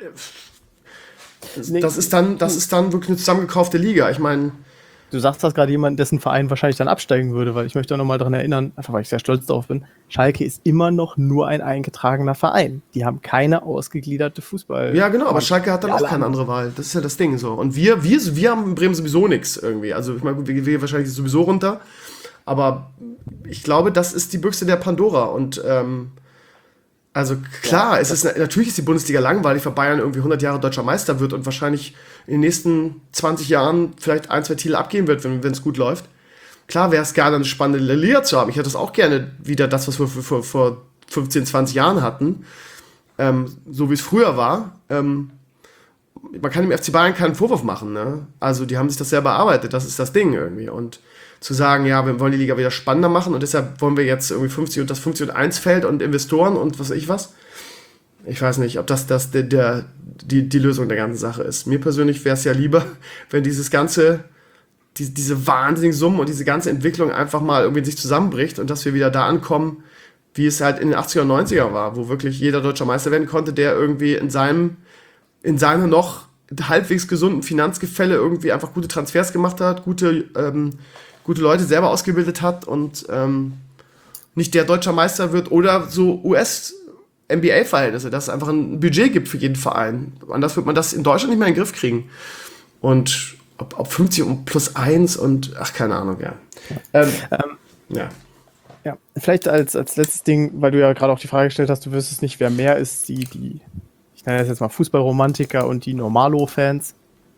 das ist dann wirklich eine zusammengekaufte Liga. Ich meine, du sagst das gerade jemand, dessen Verein wahrscheinlich dann absteigen würde, weil ich möchte auch nochmal daran erinnern, einfach weil ich sehr stolz darauf bin, Schalke ist immer noch nur ein eingetragener Verein. Die haben keine ausgegliederte Fußball. Ja, genau, aber Schalke hat dann auch keine andere Wahl. Das ist ja das Ding so. Und wir haben in Bremen sowieso nichts irgendwie. Also ich meine, wir gehen wahrscheinlich sowieso runter. Aber ich glaube, das ist die Büchse der Pandora. Und also klar, natürlich ist die Bundesliga langweilig, weil Bayern irgendwie 100 Jahre deutscher Meister wird und wahrscheinlich in den nächsten 20 Jahren vielleicht 1, 2 Titel abgeben wird, wenn es gut läuft. Klar wäre es gerne, eine spannende Liga zu haben. Ich hätte das auch gerne wieder das, was wir vor 15, 20 Jahren hatten. So wie es früher war. Man kann dem FC Bayern keinen Vorwurf machen. Ne? Also die haben sich das selber erarbeitet. Das ist das Ding irgendwie. Und zu sagen, ja, wir wollen die Liga wieder spannender machen und deshalb wollen wir jetzt irgendwie 50 und 1 Feld und Investoren und was weiß ich was. Ich weiß nicht, ob das die Lösung der ganzen Sache ist. Mir persönlich wäre es ja lieber, wenn diese wahnsinnigen Summen und diese ganze Entwicklung einfach mal irgendwie sich zusammenbricht und dass wir wieder da ankommen, wie es halt in den 80er und 90er war, wo wirklich jeder deutscher Meister werden konnte, der irgendwie in seiner noch halbwegs gesunden Finanzgefälle irgendwie einfach gute Transfers gemacht hat, gute Leute selber ausgebildet hat und nicht der deutscher Meister wird oder so US-NBA-Verhältnisse, dass es einfach ein Budget gibt für jeden Verein. Anders wird man das in Deutschland nicht mehr in den Griff kriegen. Und ob 50 und plus 1 und ach, keine Ahnung, ja. Ja. Ja, vielleicht als letztes Ding, weil du ja gerade auch die Frage gestellt hast, du wüsstest nicht, wer mehr ist, ich nenne das jetzt mal Fußballromantiker und die Normalo-Fans.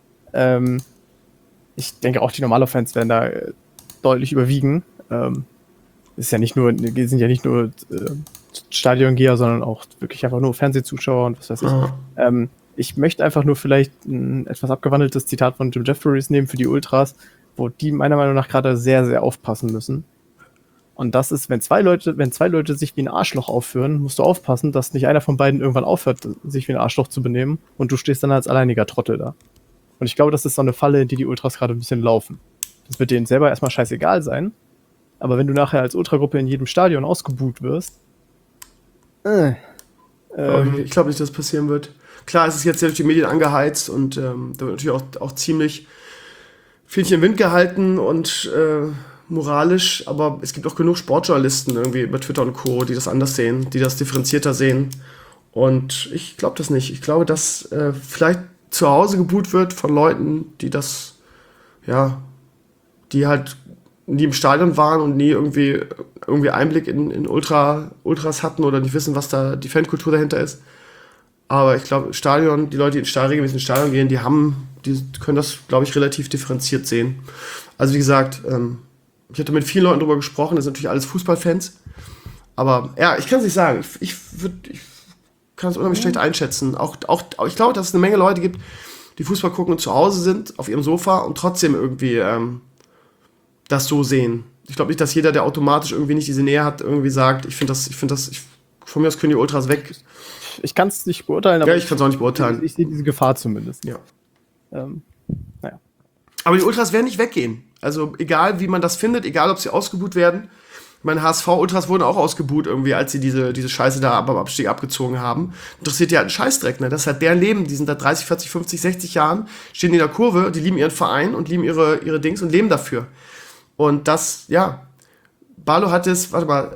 Ich denke auch, die Normalo-Fans werden da deutlich überwiegen. Sind ja nicht nur Stadiongeher, sondern auch wirklich einfach nur Fernsehzuschauer und was weiß ich. Ich möchte einfach nur vielleicht ein etwas abgewandeltes Zitat von Jim Jefferies nehmen für die Ultras, wo die meiner Meinung nach gerade sehr, sehr aufpassen müssen. Und das ist, wenn zwei Leute sich wie ein Arschloch aufführen, musst du aufpassen, dass nicht einer von beiden irgendwann aufhört, sich wie ein Arschloch zu benehmen und du stehst dann als alleiniger Trottel da. Und ich glaube, das ist so eine Falle, in die Ultras gerade ein bisschen laufen. Das wird denen selber erstmal scheißegal sein, aber wenn du nachher als Ultragruppe in jedem Stadion ausgebuht wirst, ich glaube nicht, dass das passieren wird. Klar, es ist jetzt ja durch die Medien angeheizt und da wird natürlich auch ziemlich Fähnchen im Wind gehalten und moralisch, aber es gibt auch genug Sportjournalisten irgendwie über Twitter und Co., die das anders sehen, die das differenzierter sehen. Und ich glaube das nicht. Ich glaube, dass vielleicht zu Hause geboot wird von Leuten, die das, ja, die halt nie im Stadion waren und nie irgendwie Einblick in Ultras hatten oder nicht wissen, was da die Fankultur dahinter ist. Aber ich glaube, die Leute, die regelmäßig ins Stadion gehen, die können das, glaube ich, relativ differenziert sehen. Also wie gesagt, ich hatte mit vielen Leuten darüber gesprochen, das sind natürlich alles Fußballfans. Aber ja, ich kann es nicht sagen. Ich kann es unheimlich schlecht einschätzen. Ich glaube, dass es eine Menge Leute gibt, die Fußball gucken und zu Hause sind, auf ihrem Sofa und trotzdem irgendwie das so sehen. Ich glaube nicht, dass jeder, der automatisch irgendwie nicht diese Nähe hat, irgendwie sagt, von mir aus können die Ultras weg. Ich kann es nicht beurteilen, aber ja, ich kann es auch nicht beurteilen. Ich sehe diese Gefahr zumindest. Ja. Naja. Aber die Ultras werden nicht weggehen. Also egal, wie man das findet, egal, ob sie ausgebuht werden. Meine HSV-Ultras wurden auch ausgebuht irgendwie, als sie diese Scheiße da beim Abstieg abgezogen haben. Interessiert die halt einen Scheißdreck, ne? Das ist halt deren Leben. Die sind da 30, 40, 50, 60 Jahren, stehen in der Kurve, die lieben ihren Verein und lieben ihre Dings und leben dafür. Und das, ja, Barlow hat es,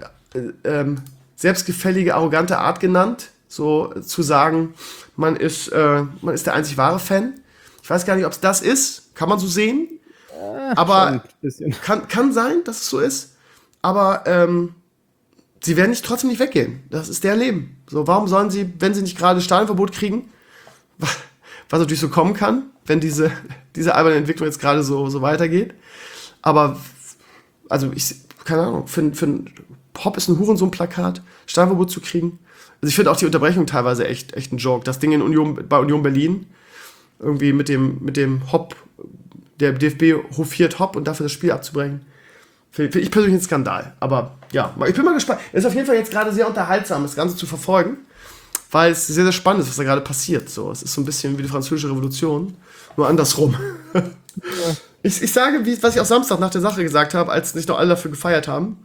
selbstgefällige, arrogante Art genannt, so zu sagen, man ist der einzig wahre Fan. Ich weiß gar nicht, ob es das ist, kann man so sehen, aber kann sein, dass es so ist, aber sie werden trotzdem nicht weggehen. Das ist deren Leben. So, warum sollen sie, wenn sie nicht gerade Stadionverbot kriegen, was natürlich so kommen kann, wenn diese alberne Entwicklung jetzt gerade so weitergeht, aber also keine Ahnung, für Pop ist ein Hurensohn-Plakat, Stadionverbot zu kriegen. Also ich finde auch die Unterbrechung teilweise echt ein Joke. Das Ding bei Union Berlin, irgendwie mit dem Hop, der DFB hofiert Hop und dafür das Spiel abzubrechen. Finde ich persönlich ein Skandal. Aber ja, ich bin mal gespannt. Es ist auf jeden Fall jetzt gerade sehr unterhaltsam, das Ganze zu verfolgen, weil es sehr, sehr spannend ist, was da gerade passiert. So, es ist so ein bisschen wie die Französische Revolution, nur andersrum. Ja. Ich sage, was ich auch Samstag nach der Sache gesagt habe, als nicht noch alle dafür gefeiert haben.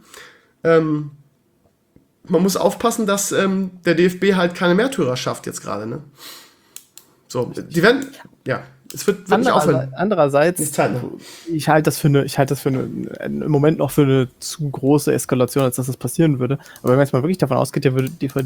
Man muss aufpassen, dass der DFB halt keine Märtyrer schafft jetzt gerade, ne? So, die werden, ja, es wird nicht aufhören. Andererseits, ich halte das im Moment noch für eine zu große Eskalation, als dass das passieren würde. Aber wenn man jetzt mal wirklich davon ausgeht, der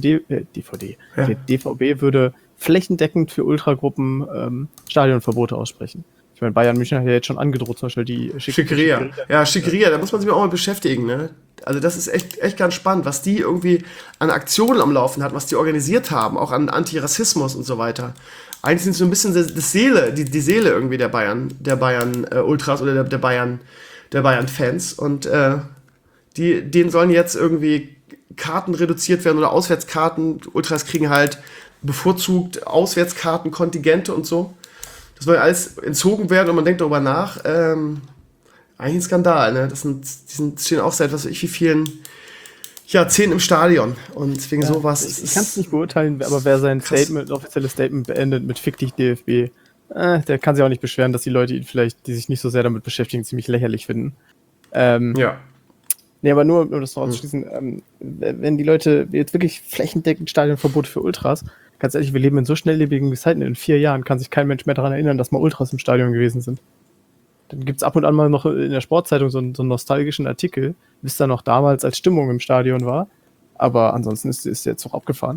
DVB würde flächendeckend für Ultragruppen Stadionverbote aussprechen. Ich meine, Bayern München hat ja jetzt schon angedroht, zum Beispiel die Schickeria. Ja, Schickeria, da muss man sich auch mal beschäftigen, ne? Also das ist echt ganz spannend, was die irgendwie an Aktionen am Laufen hat, was die organisiert haben, auch an Antirassismus und so weiter. Eigentlich sind so ein bisschen die Seele irgendwie der Bayern Ultras oder der Bayern Fans und denen sollen jetzt irgendwie Karten reduziert werden oder Auswärtskarten. Ultras kriegen halt bevorzugt Auswärtskarten, Kontingente und so. Das soll alles entzogen werden und man denkt darüber nach. Eigentlich ein Skandal, ne? Die stehen auch seit wie vielen Jahrzehnten im Stadion und wegen sowas. Ich kann es nicht beurteilen, aber wer sein offizielles Statement beendet mit Fick dich DFB, der kann sich auch nicht beschweren, dass die Leute ihn vielleicht, die sich nicht so sehr damit beschäftigen, ziemlich lächerlich finden. Ja. Nee, aber nur, um das noch auszuschließen, wenn die Leute jetzt wirklich flächendeckend Stadionverbot für Ultras, ganz ehrlich, wir leben in so schnelllebigen Zeiten, in 4 Jahren kann sich kein Mensch mehr daran erinnern, dass mal Ultras im Stadion gewesen sind. Dann gibt es ab und an mal noch in der Sportzeitung so einen nostalgischen Artikel, wie es da noch damals als Stimmung im Stadion war. Aber ansonsten ist jetzt auch abgefahren.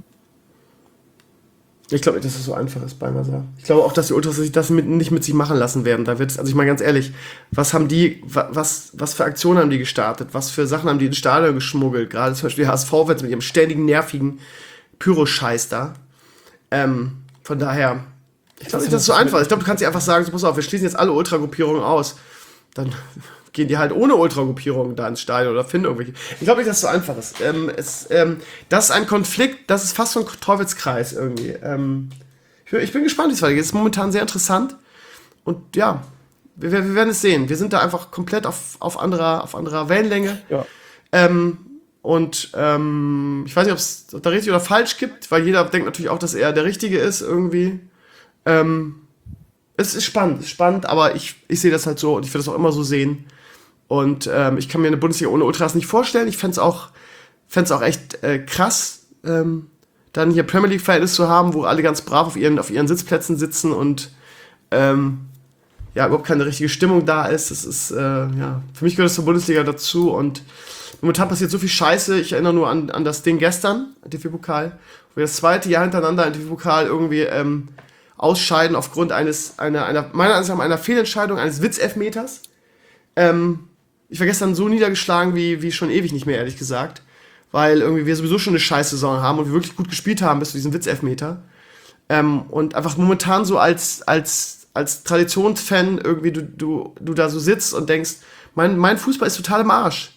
Ich glaube nicht, dass es so einfach ist bei Masa. Ich glaube auch, dass die Ultras sich das nicht mit sich machen lassen werden. Da wird's, also ich meine ganz ehrlich, was für Aktionen haben die gestartet? Was für Sachen haben die ins Stadion geschmuggelt? Gerade zum Beispiel HSV jetzt mit ihrem ständigen, nervigen Pyro-Scheiß da. Von daher, ich glaube nicht, dass es so einfach ist. Ich glaube, du kannst dir einfach sagen, so, pass auf, wir schließen jetzt alle Ultragruppierungen aus. Dann gehen die halt ohne Ultragruppierungen da ins Stadion oder finden irgendwelche. Ich glaube nicht, dass es so einfach ist. Das ist ein Konflikt, das ist fast so ein Teufelskreis irgendwie. Ich bin gespannt, wie es weitergeht. Es ist momentan sehr interessant. Und ja, wir werden es sehen. Wir sind da einfach komplett auf anderer Wellenlänge. Ja. Ich weiß nicht, ob es da richtig oder falsch gibt, weil jeder denkt natürlich auch, dass er der Richtige ist irgendwie. Es ist spannend, aber ich sehe das halt so und ich werde das auch immer so sehen. Und ich kann mir eine Bundesliga ohne Ultras nicht vorstellen. Ich fänd's auch echt krass, dann hier Premier League-Verhältnis zu haben, wo alle ganz brav auf ihren Sitzplätzen sitzen und überhaupt keine richtige Stimmung da ist. Das ist, für mich gehört das zur Bundesliga dazu und momentan passiert so viel Scheiße. Ich erinnere nur an das Ding gestern, DFB-Pokal, wo wir das zweite Jahr hintereinander im DFB-Pokal irgendwie ausscheiden aufgrund meiner Ansicht nach einer Fehlentscheidung, eines Witzelfmeters. Ich war gestern so niedergeschlagen wie schon ewig nicht mehr, ehrlich gesagt. Weil irgendwie wir sowieso schon eine Scheiß-Saison haben und wir wirklich gut gespielt haben bis zu diesem Witzelfmeter. Und einfach momentan so als Traditionsfan irgendwie du da so sitzt und denkst, mein Fußball ist total im Arsch.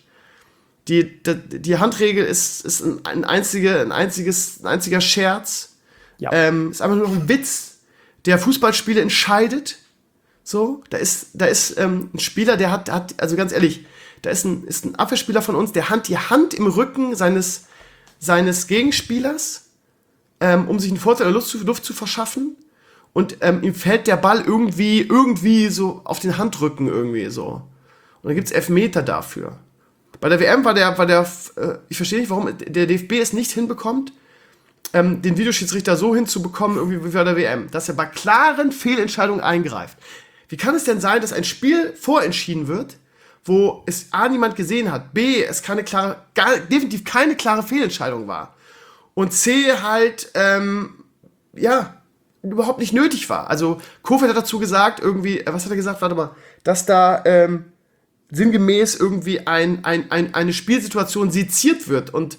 Die Handregel ist ein einziger Scherz. Ja. Ist einfach nur noch ein Witz, der Fußballspiele entscheidet. So, da ist ein Spieler, der hat, also ganz ehrlich, da ist ein Abwehrspieler von uns, der hat die Hand im Rücken seines Gegenspielers, um sich einen Vorteil der Luft zu verschaffen. Und ihm fällt der Ball irgendwie so auf den Handrücken irgendwie so. Und dann gibt's Elfmeter dafür. Bei der WM war der ich verstehe nicht, warum der DFB es nicht hinbekommt, den Videoschiedsrichter so hinzubekommen, irgendwie wie bei der WM, dass er bei klaren Fehlentscheidungen eingreift. Wie kann es denn sein, dass ein Spiel vorentschieden wird, wo es A, niemand gesehen hat, B, es definitiv keine klare Fehlentscheidung war und C, halt, überhaupt nicht nötig war. Also, Kofeld hat dazu gesagt, irgendwie, was hat er gesagt? Warte mal, dass da, sinngemäß irgendwie eine Spielsituation seziert wird und,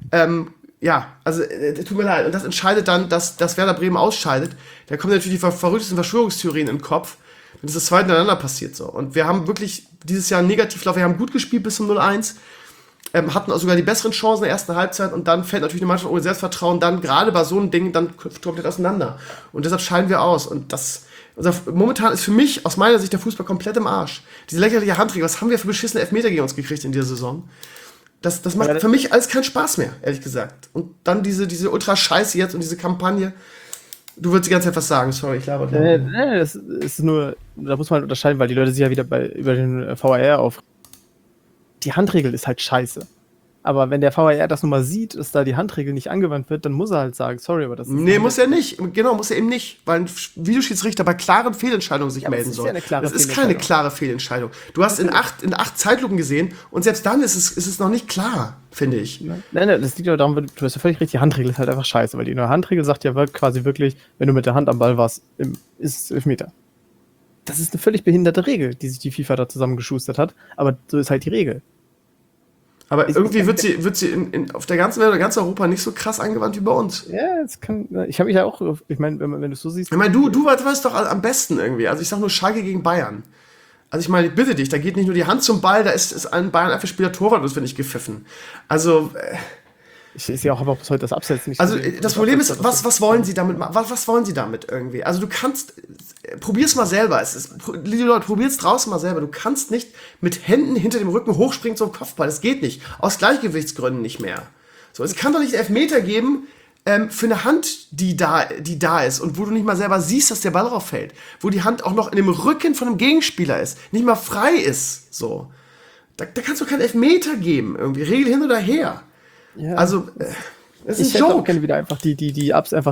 tut mir leid. Und das entscheidet dann, dass Werder Bremen ausscheidet. Da kommen natürlich die verrücktesten Verschwörungstheorien in den Kopf, wenn das zweite hintereinander passiert so. Und wir haben wirklich dieses Jahr einen Negativlauf. Wir haben gut gespielt bis zum 0-1, hatten auch sogar die besseren Chancen in der ersten Halbzeit und dann fällt natürlich eine Mannschaft ohne Selbstvertrauen dann gerade bei so einem Ding dann komplett auseinander. Und deshalb scheiden wir aus. Und momentan ist für mich, aus meiner Sicht, der Fußball komplett im Arsch. Diese lächerliche Handregel, was haben wir für beschissene Elfmeter gegen uns gekriegt in dieser Saison? Das macht für mich alles keinen Spaß mehr, ehrlich gesagt. Und dann diese Ultra-Scheiße jetzt und diese Kampagne. Du würdest die ganze Zeit was sagen, sorry, ich laber. Nee, das ist nur, da muss man unterscheiden, weil die Leute sich ja wieder über den VAR auf. Die Handregel ist halt scheiße. Aber wenn der VAR das nun mal sieht, dass da die Handregel nicht angewandt wird, dann muss er halt sagen, sorry, aber das ist... Nee, muss er nicht. Genau, muss er eben nicht. Weil ein Videoschiedsrichter bei klaren Fehlentscheidungen sich melden soll. Das ist keine klare Fehlentscheidung. Du hast in acht Zeitlupen gesehen und selbst dann ist es noch nicht klar, finde ich. Nein, das liegt aber daran, du hast ja völlig recht, die Handregel ist halt einfach scheiße, weil die neue Handregel sagt ja quasi wirklich, wenn du mit der Hand am Ball warst, ist es Elfmeter. Das ist eine völlig behinderte Regel, die sich die FIFA da zusammengeschustert hat, aber so ist halt die Regel. Aber irgendwie wird sie auf der ganzen Welt oder ganz Europa nicht so krass angewandt wie bei uns. Ja, ich habe mich ja auch, ich meine, wenn du es so siehst... Ich meine, du weißt doch am besten irgendwie. Also ich sag nur Schalke gegen Bayern. Also ich meine, ich bitte dich, da geht nicht nur die Hand zum Ball, da ist ein Bayern-Abwehrspieler Torwart, das wird nicht gepfiffen. Also... Ich sehe auch aber bis heute das Abseits nicht. Also das Problem ist, was wollen sie damit machen? Was wollen sie damit irgendwie? Also du kannst, probier's mal selber. Liebe Leute, probier's draußen mal selber. Du kannst nicht mit Händen hinter dem Rücken hochspringen zum Kopfball. Das geht nicht. Aus Gleichgewichtsgründen nicht mehr. So, es kann doch nicht Elfmeter geben für eine Hand, die da ist und wo du nicht mal selber siehst, dass der Ball drauf fällt. Wo die Hand auch noch in dem Rücken von einem Gegenspieler ist. Nicht mal frei ist. So. Da kannst du keinen Elfmeter geben. Irgendwie Regel hin oder her. Ja. Also, es ist ein Joke. Ich gerne wieder einfach die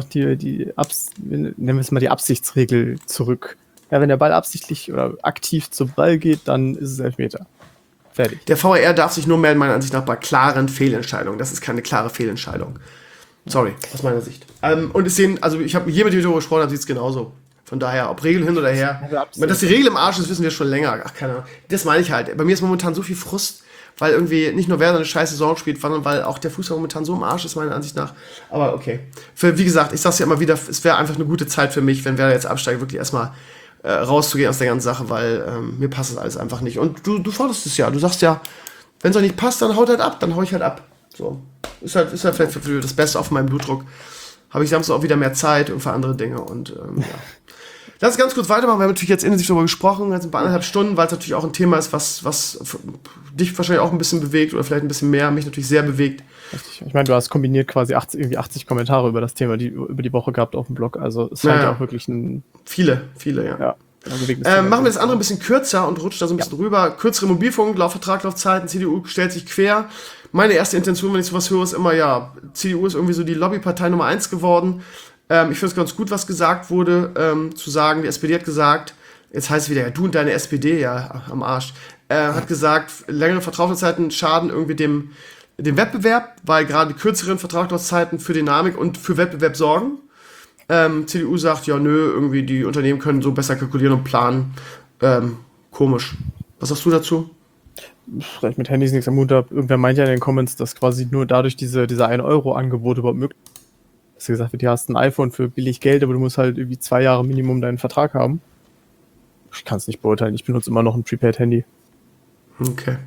nennen wir es mal die Absichtsregel zurück. Ja, wenn der Ball absichtlich oder aktiv zum Ball geht, dann ist es Elfmeter. Fertig. Der VAR darf sich nur melden, meiner Ansicht nach, bei klaren Fehlentscheidungen. Das ist keine klare Fehlentscheidung. Sorry, aus meiner Sicht. Und es sehen, also ich habe hier mit dir darüber gesprochen, sieht es genauso. Von daher, ob Regel hin oder her. Dass die Regel im Arsch ist, wissen wir schon länger. Ach, keine Ahnung. Das meine ich halt. Bei mir ist momentan so viel Frust, weil irgendwie nicht nur Werder eine scheiß Saison spielt, sondern weil auch der Fußball momentan so im Arsch ist, meiner Ansicht nach. Aber okay. Wie gesagt, ich sag's ja immer wieder, es wäre einfach eine gute Zeit für mich, wenn Werder jetzt absteigt, wirklich erstmal rauszugehen aus der ganzen Sache, weil mir passt das alles einfach nicht. Und du forderst es ja. Du sagst ja, wenn es euch nicht passt, dann haut halt ab. Dann hau ich halt ab. So. Ist halt vielleicht für das Beste auf meinem Blutdruck. Habe ich Samstag auch wieder mehr Zeit und für andere Dinge. Und ja. Lass uns ganz kurz weitermachen. Wir haben natürlich jetzt intensiv darüber gesprochen, jetzt ein paar 1,5 Stunden, weil es natürlich auch ein Thema ist, was dich wahrscheinlich auch ein bisschen bewegt oder vielleicht ein bisschen mehr, mich natürlich sehr bewegt. Richtig. Ich meine, du hast kombiniert quasi 80 Kommentare über das Thema über die Woche gehabt auf dem Blog. Also es scheint ja auch wirklich ein... Viele, ja. Machen wir das andere ein bisschen kürzer und rutschen da so ein bisschen rüber. Kürzere Mobilfunk, Vertraglaufzeiten, CDU stellt sich quer. Meine erste Intention, wenn ich sowas höre, ist immer, ja, CDU ist irgendwie so die Lobbypartei Nummer 1 geworden. Ich finde es ganz gut, was gesagt wurde, zu sagen, die SPD hat gesagt, jetzt heißt es wieder, ja, du und deine SPD, ja, am Arsch, hat gesagt, längere Vertragslaufzeiten schaden irgendwie dem Wettbewerb, weil gerade die kürzeren Vertragslaufzeiten für Dynamik und für Wettbewerb sorgen. CDU sagt, ja, nö, irgendwie die Unternehmen können so besser kalkulieren und planen. Komisch. Was sagst du dazu? Vielleicht mit Handys nichts am Hut habe. Irgendwer meint ja in den Comments, dass quasi nur dadurch dieser 1-Euro-Angebot überhaupt möglich ist. Dass gesagt wird, du hast ein iPhone für billig Geld, aber du musst halt irgendwie 2 Jahre Minimum deinen Vertrag haben. Ich kann es nicht beurteilen. Ich benutze immer noch ein Prepaid-Handy. Okay.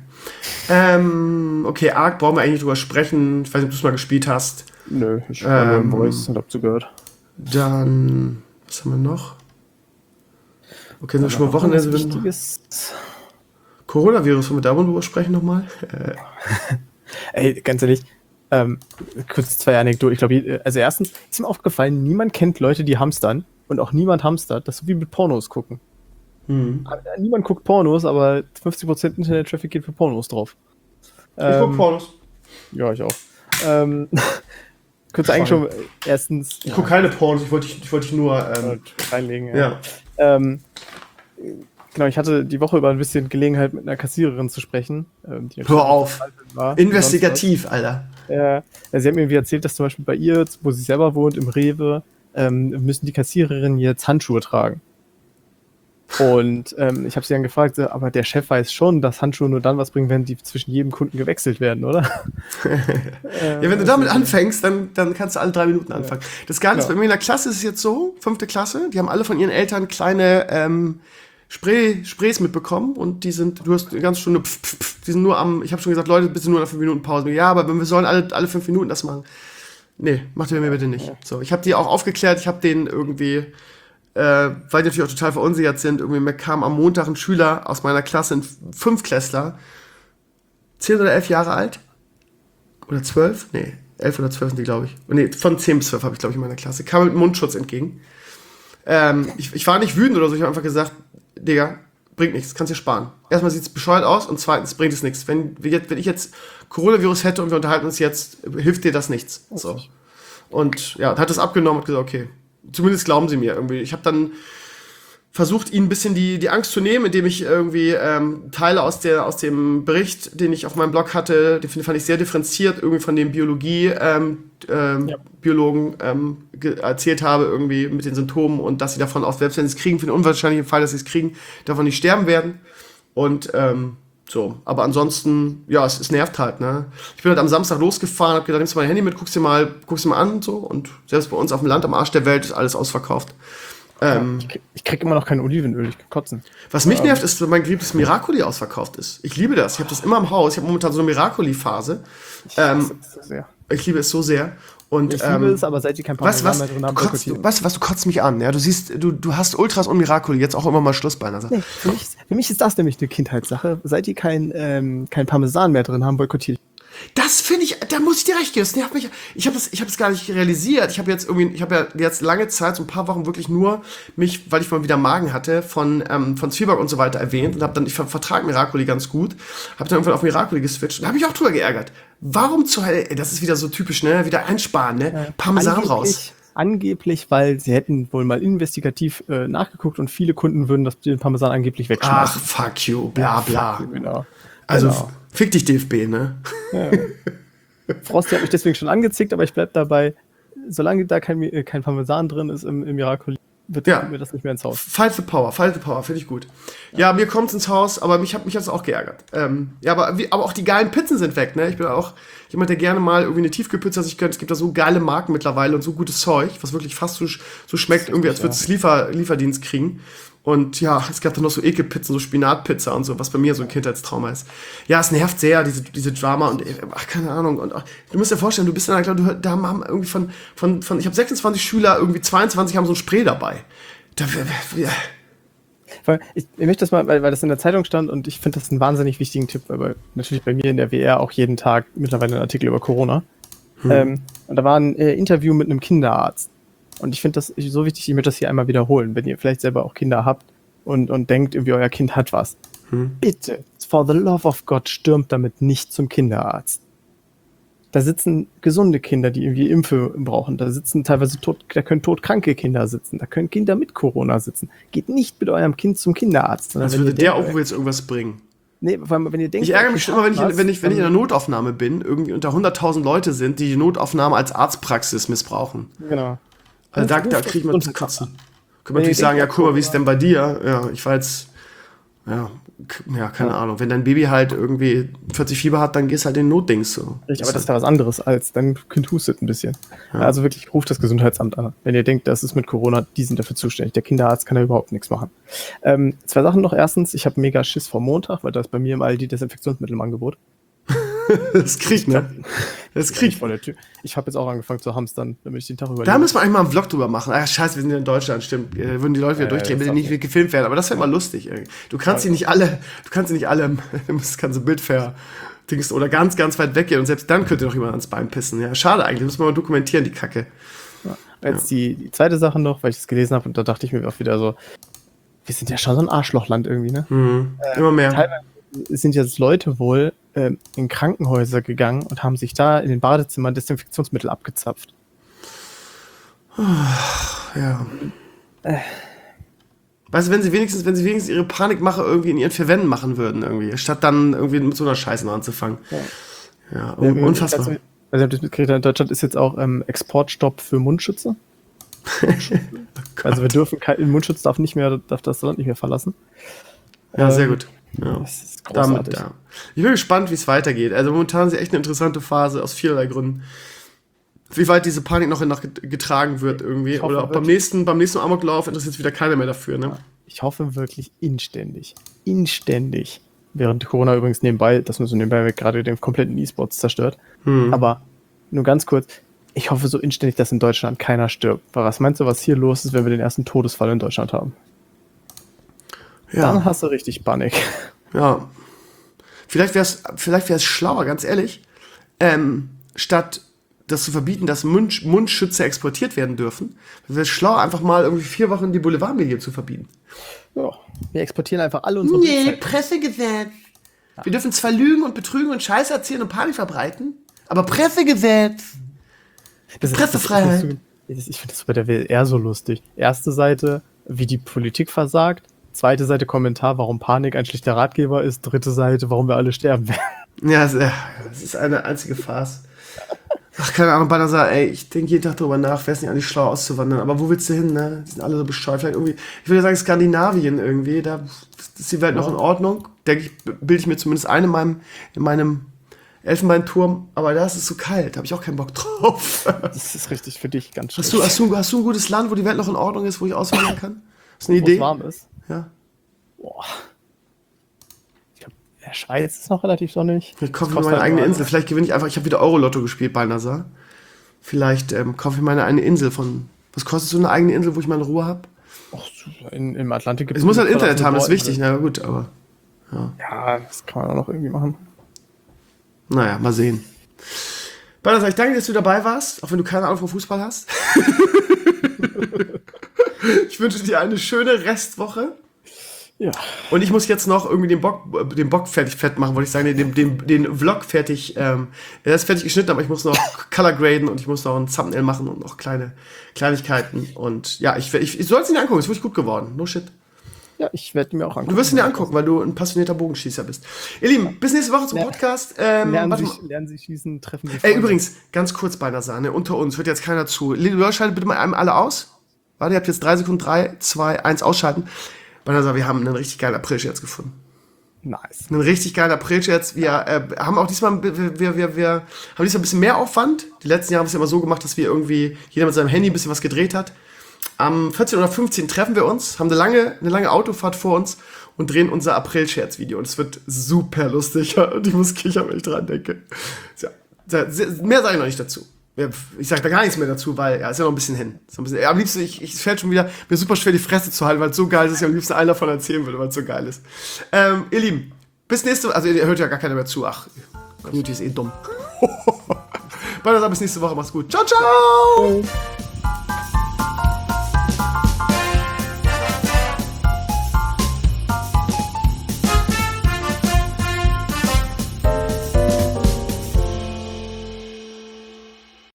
Okay, Ark brauchen wir eigentlich drüber sprechen. Ich weiß nicht, ob du es mal gespielt hast. Nö, ich habe nur im Voice und hab zugehört. Dann, was haben wir noch? Okay, sind wir schon mal Wochenende. Coronavirus, wollen wir darüber sprechen nochmal? Ey, ganz ehrlich, kurz 2 Anekdoten. Ich glaube, also erstens ist mir aufgefallen, niemand kennt Leute, die hamstern und auch niemand hamstert. Das ist so wie mit Pornos gucken. Niemand guckt Pornos, aber 50% Internet-Traffic geht für Pornos drauf. Ich guck Pornos. Ja, ich auch. Könntest eigentlich schon erstens... Ich gucke keine Pornos, ich wollte dich nur... reinlegen, ja. Genau, ich hatte die Woche über ein bisschen Gelegenheit, mit einer Kassiererin zu sprechen. Die Hör auf! War, Investigativ, Alter. Ja, sie hat mir irgendwie erzählt, dass zum Beispiel bei ihr, wo sie selber wohnt, im Rewe, müssen die Kassiererinnen jetzt Handschuhe tragen. Und ich habe sie dann gefragt, aber der Chef weiß schon, dass Handschuhe nur dann was bringen, wenn die zwischen jedem Kunden gewechselt werden, oder? Ja, wenn du damit anfängst, dann kannst du alle 3 Minuten anfangen. Das Ganze, bei mir in der Klasse ist es jetzt so, 5. Klasse, die haben alle von ihren Eltern kleine Sprays mitbekommen und die sind, du hast eine ganze Stunde, die sind nur ich habe schon gesagt, Leute, bitte nur nach 5 Minuten Pause. Ja, aber wir sollen alle 5 Minuten das machen. Nee, macht ihr mir bitte nicht. So, ich habe die auch aufgeklärt, ich habe denen irgendwie... weil die natürlich auch total verunsichert sind. Irgendwie kam am Montag ein Schüler aus meiner Klasse, ein 5-Klässler, 10 oder 11 Jahre alt. Oder 12? Nee, 11 oder 12 sind die, glaube ich. Nee, von 10 bis 12 habe ich, glaube ich, in meiner Klasse. Kam mit Mundschutz entgegen. Ich war nicht wütend oder so, ich habe einfach gesagt, Digga, bringt nichts, kannst dir sparen. Erstmal sieht es bescheuert aus und zweitens bringt es nichts. Wenn ich jetzt Coronavirus hätte und wir unterhalten uns jetzt, hilft dir das nichts. So. Und ja, hat das abgenommen und gesagt, okay, zumindest glauben sie mir irgendwie. Ich habe dann versucht, ihnen ein bisschen die Angst zu nehmen, indem ich irgendwie Teile aus dem Bericht, den ich auf meinem Blog hatte, den fand ich sehr differenziert, irgendwie von dem Biologen erzählt habe, irgendwie mit den Symptomen und dass sie davon auch, selbst wenn sie es kriegen, für den unwahrscheinlichen Fall, dass sie es kriegen, davon nicht sterben werden. Und so, aber ansonsten, ja, es nervt halt, ne? Ich bin halt am Samstag losgefahren, hab gedacht, nimmst du mein Handy mit, guckst dir mal an und so. Und selbst bei uns auf dem Land am Arsch der Welt ist alles ausverkauft. Ich krieg immer noch kein Olivenöl, ich kann kotzen. Was mich nervt, ist, wenn mein geliebtes Miracoli ausverkauft ist. Ich liebe das, ich habe das immer im Haus. Ich habe momentan so eine Miracoli-Phase. Ich liebe es so sehr. Und, ich liebe es, aber seit die kein Parmesan mehr drin haben, du kotzt mich an, ja? Du siehst, du hast Ultras und Miracoli, jetzt auch immer mal Schluss bei einer Sache. Nee, für mich ist das nämlich eine Kindheitssache. Seit die kein Parmesan mehr drin haben, boykottiere ich. Das finde ich, da muss ich dir recht geben. Das nervt mich. Ich habe das gar nicht realisiert. Ich habe ja jetzt lange Zeit, so ein paar Wochen wirklich nur mich, weil ich mal wieder Magen hatte, von Zwieback und so weiter erwähnt und habe dann, ich vertrage Miracoli ganz gut, habe dann irgendwann auf Miracoli geswitcht und habe mich auch drüber geärgert. Warum zur Hölle, das ist wieder so typisch, ne? Wieder einsparen, ne? Parmesan raus. Angeblich, weil sie hätten wohl mal investigativ nachgeguckt und viele Kunden würden den Parmesan angeblich wegschmeißen. Ach, fuck you, bla bla. Fuck you, genau. Also, genau. Fick dich DFB, ne? Ja. Frosty hat mich deswegen schon angezickt, aber ich bleib dabei, solange da kein Parmesan drin ist im Miracoli, wird mir das nicht mehr ins Haus. Fight the Power, finde ich gut. Ja, mir kommt's ins Haus, aber mich hat's auch geärgert. Ja, aber auch die geilen Pizzen sind weg, ne? Ich bin auch jemand, der gerne mal irgendwie eine Tiefkühlpizza sich gönnt. Es gibt da so geile Marken mittlerweile und so gutes Zeug, was wirklich fast so schmeckt, irgendwie, als würdest du es Lieferdienst kriegen. Und ja, es gab dann noch so Ekelpizzen, so Spinatpizza und so, was bei mir so ein Kindheitstrauma ist. Ja, es nervt sehr, diese Drama und keine Ahnung. Und du musst dir vorstellen, du bist in einer Klasse, da haben irgendwie von ich habe 26 Schüler, irgendwie 22 haben so ein Spray dabei. Ich möchte das mal, weil das in der Zeitung stand und ich finde das einen wahnsinnig wichtigen Tipp, weil natürlich bei mir in der WR auch jeden Tag mittlerweile ein Artikel über Corona. Und da war ein Interview mit einem Kinderarzt. Und ich finde das so wichtig, ich möchte das hier einmal wiederholen, wenn ihr vielleicht selber auch Kinder habt und denkt irgendwie, euer Kind hat was. Bitte, for the love of God, stürmt damit nicht zum Kinderarzt. Da sitzen gesunde Kinder, die irgendwie Impfe brauchen. Da sitzen teilweise da können todkranke Kinder sitzen. Da können Kinder mit Corona sitzen. Geht nicht mit eurem Kind zum Kinderarzt. Als würde der auch jetzt irgendwas bringen. Nee, vor allem, wenn ihr denkt, Ich ärgere mich schon immer, wenn ich in der Notaufnahme bin, irgendwie unter 100.000 Leute sind, die die Notaufnahme als Arztpraxis missbrauchen. Genau. Also da kriege ich mal zu kotzen. Können wir natürlich sagen, ja, guck mal, wie ist denn bei dir? Ja, ich war jetzt, keine Ahnung. Wenn dein Baby halt irgendwie 40 Fieber hat, dann gehst halt in den Notdings so. Richtig, aber das ist ja was anderes, als dein Kind hustet ein bisschen. Ja. Also wirklich, ruft das Gesundheitsamt an. Wenn ihr denkt, das ist mit Corona, die sind dafür zuständig. Der Kinderarzt kann da überhaupt nichts machen. 2 Sachen noch. Erstens, ich habe mega Schiss vor Montag, weil da ist bei mir im Aldi Desinfektionsmittel im Angebot. Das kriegt, ne? Das kriegt. Vor der Tür. Ich habe jetzt auch angefangen zu hamstern, damit ich den Tag überlebe. Da müssen wir eigentlich mal einen Vlog drüber machen. Ach, scheiße, wir sind ja in Deutschland, stimmt. Würden die Leute wieder durchdrehen, wenn die nicht gefilmt werden. Aber das wäre mal lustig. Irgendwie. Du kannst sie nicht alle, kannst ein Bild Dings oder ganz, ganz weit weggehen und selbst dann könnte doch jemand ans Bein pissen. Ja, schade eigentlich, muss man mal dokumentieren, die Kacke. Ja. Jetzt die zweite Sache noch, weil ich das gelesen habe und da dachte ich mir auch wieder so, wir sind ja schon so ein Arschlochland irgendwie, ne? Immer mehr. Teilweise sind jetzt Leute wohl in Krankenhäuser gegangen und haben sich da in den Badezimmern Desinfektionsmittel abgezapft. Ja. Weißt du, wenn sie wenigstens ihre Panikmache irgendwie in ihren 4 Wänden machen würden, irgendwie, statt dann irgendwie mit so einer Scheiße noch anzufangen. Ja, unfassbar. Also, ich habe das mitgekriegt, in Deutschland ist jetzt auch Exportstopp für Mundschütze. Also wir dürfen Mundschutz darf das Land nicht mehr verlassen. Ja, sehr gut. Ja. Das ist großartig. Ich bin gespannt, wie es weitergeht. Also momentan ist ja echt eine interessante Phase aus vielerlei Gründen. Wie weit diese Panik noch getragen wird irgendwie. Oder ob beim nächsten Amoklauf interessiert sich wieder keiner mehr dafür. Ne? Ich hoffe wirklich inständig, während Corona übrigens nebenbei gerade den kompletten E-Sports zerstört. Aber nur ganz kurz, ich hoffe so inständig, dass in Deutschland keiner stirbt. Weil was meinst du, was hier los ist, wenn wir den ersten Todesfall in Deutschland haben? Ja. Dann hast du richtig Panik. Ja. Vielleicht wäre es schlauer, ganz ehrlich, statt das zu verbieten, dass Mundschütze exportiert werden dürfen, wäre es schlauer, einfach mal irgendwie 4 Wochen die Boulevardmedien zu verbieten. Ja, wir exportieren einfach alle unsere Bildzeitung. Pressegesetz. Ja. Wir dürfen zwar lügen und betrügen und Scheiße erzählen und Panik verbreiten, aber Pressegesetz. Pressefreiheit. Ich finde das bei der WDR so lustig. Erste Seite, wie die Politik versagt. Zweite Seite Kommentar, warum Panik ein schlechter Ratgeber ist. Dritte Seite, warum wir alle sterben werden. Ja, das ist eine einzige Farce. Ach, keine Ahnung, Banasa, ey, ich denke jeden Tag darüber nach, wäre es nicht eigentlich schlau auszuwandern. Aber wo willst du hin, ne? Die sind alle so bescheuert. Vielleicht irgendwie, ich würde sagen Skandinavien irgendwie, da ist die Welt noch in Ordnung. Denke ich, bilde ich mir zumindest eine in meinem Elfenbeinturm. Aber da ist es so kalt, da habe ich auch keinen Bock drauf. Das ist richtig für dich ganz schön. Hast du ein gutes Land, wo die Welt noch in Ordnung ist, wo ich auswandern kann? Hast du eine Idee? Wo es warm ist? Ja. Boah. Ich glaube, der Schweiz ist noch relativ sonnig. Ich kaufe mir meine eigene Insel. Vielleicht gewinne ich einfach. Ich habe wieder Euro-Lotto gespielt bei NASA. Vielleicht kaufe ich meine eine Insel von. Was kostet so eine eigene Insel, wo ich meine Ruhe habe? Im Atlantik gibt es. Es muss halt Internet haben, das ist wichtig. Na gut, aber. Ja, das kann man auch noch irgendwie machen. Naja, mal sehen. Banasa, ich danke dir, dass du dabei warst, auch wenn du keine Ahnung vom Fußball hast. Ich wünsche dir eine schöne Restwoche. Ja. Und ich muss jetzt noch irgendwie den Bock fett machen, wollte ich sagen, den Vlog fertig. Der ist fertig geschnitten, aber ich muss noch Color graden und ich muss noch ein Thumbnail machen und noch Kleinigkeiten. Und ja, ich soll es ihn angucken, ist wirklich gut geworden. No shit. Ja, ich werde mir auch angucken. Du wirst ihn dir angucken, weil du ein passionierter Bogenschießer bist. Ihr Lieben, bis nächste Woche zum Podcast. Lernen Sie schießen, treffen Sie Freunde. Ey, übrigens, ganz kurz bei einer Sahne, unter uns, hört jetzt keiner zu. Leute, schaltet bitte mal einem alle aus. Warte, ihr habt jetzt 3 Sekunden, 3, 2, 1 ausschalten. Banasa, wir haben einen richtig geilen April-Scherz gefunden. Nice. Einen richtig geilen April-Scherz. Wir haben auch diesmal, haben diesmal ein bisschen mehr Aufwand. Die letzten Jahre haben wir es ja immer so gemacht, dass wir irgendwie jeder mit seinem Handy ein bisschen was gedreht hat. Am 14. oder 15. treffen wir uns, haben eine lange Autofahrt vor uns und drehen unser April-Scherz-Video. Und es wird super lustig. Und ich muss kichern, wenn ich dran denke. Ja, mehr sage ich noch nicht dazu. Ich sage da gar nichts mehr dazu, weil ist ja noch ein bisschen hin. Am liebsten, es fällt schon wieder mir super schwer, die Fresse zu halten, weil es so geil ist, dass ich am liebsten einen davon erzählen würde, weil es so geil ist. Ihr Lieben, bis nächste Woche. Also ihr hört ja gar keiner mehr zu. Ach, Community ist dumm. Bis nächste Woche, macht's gut. Ciao, ciao!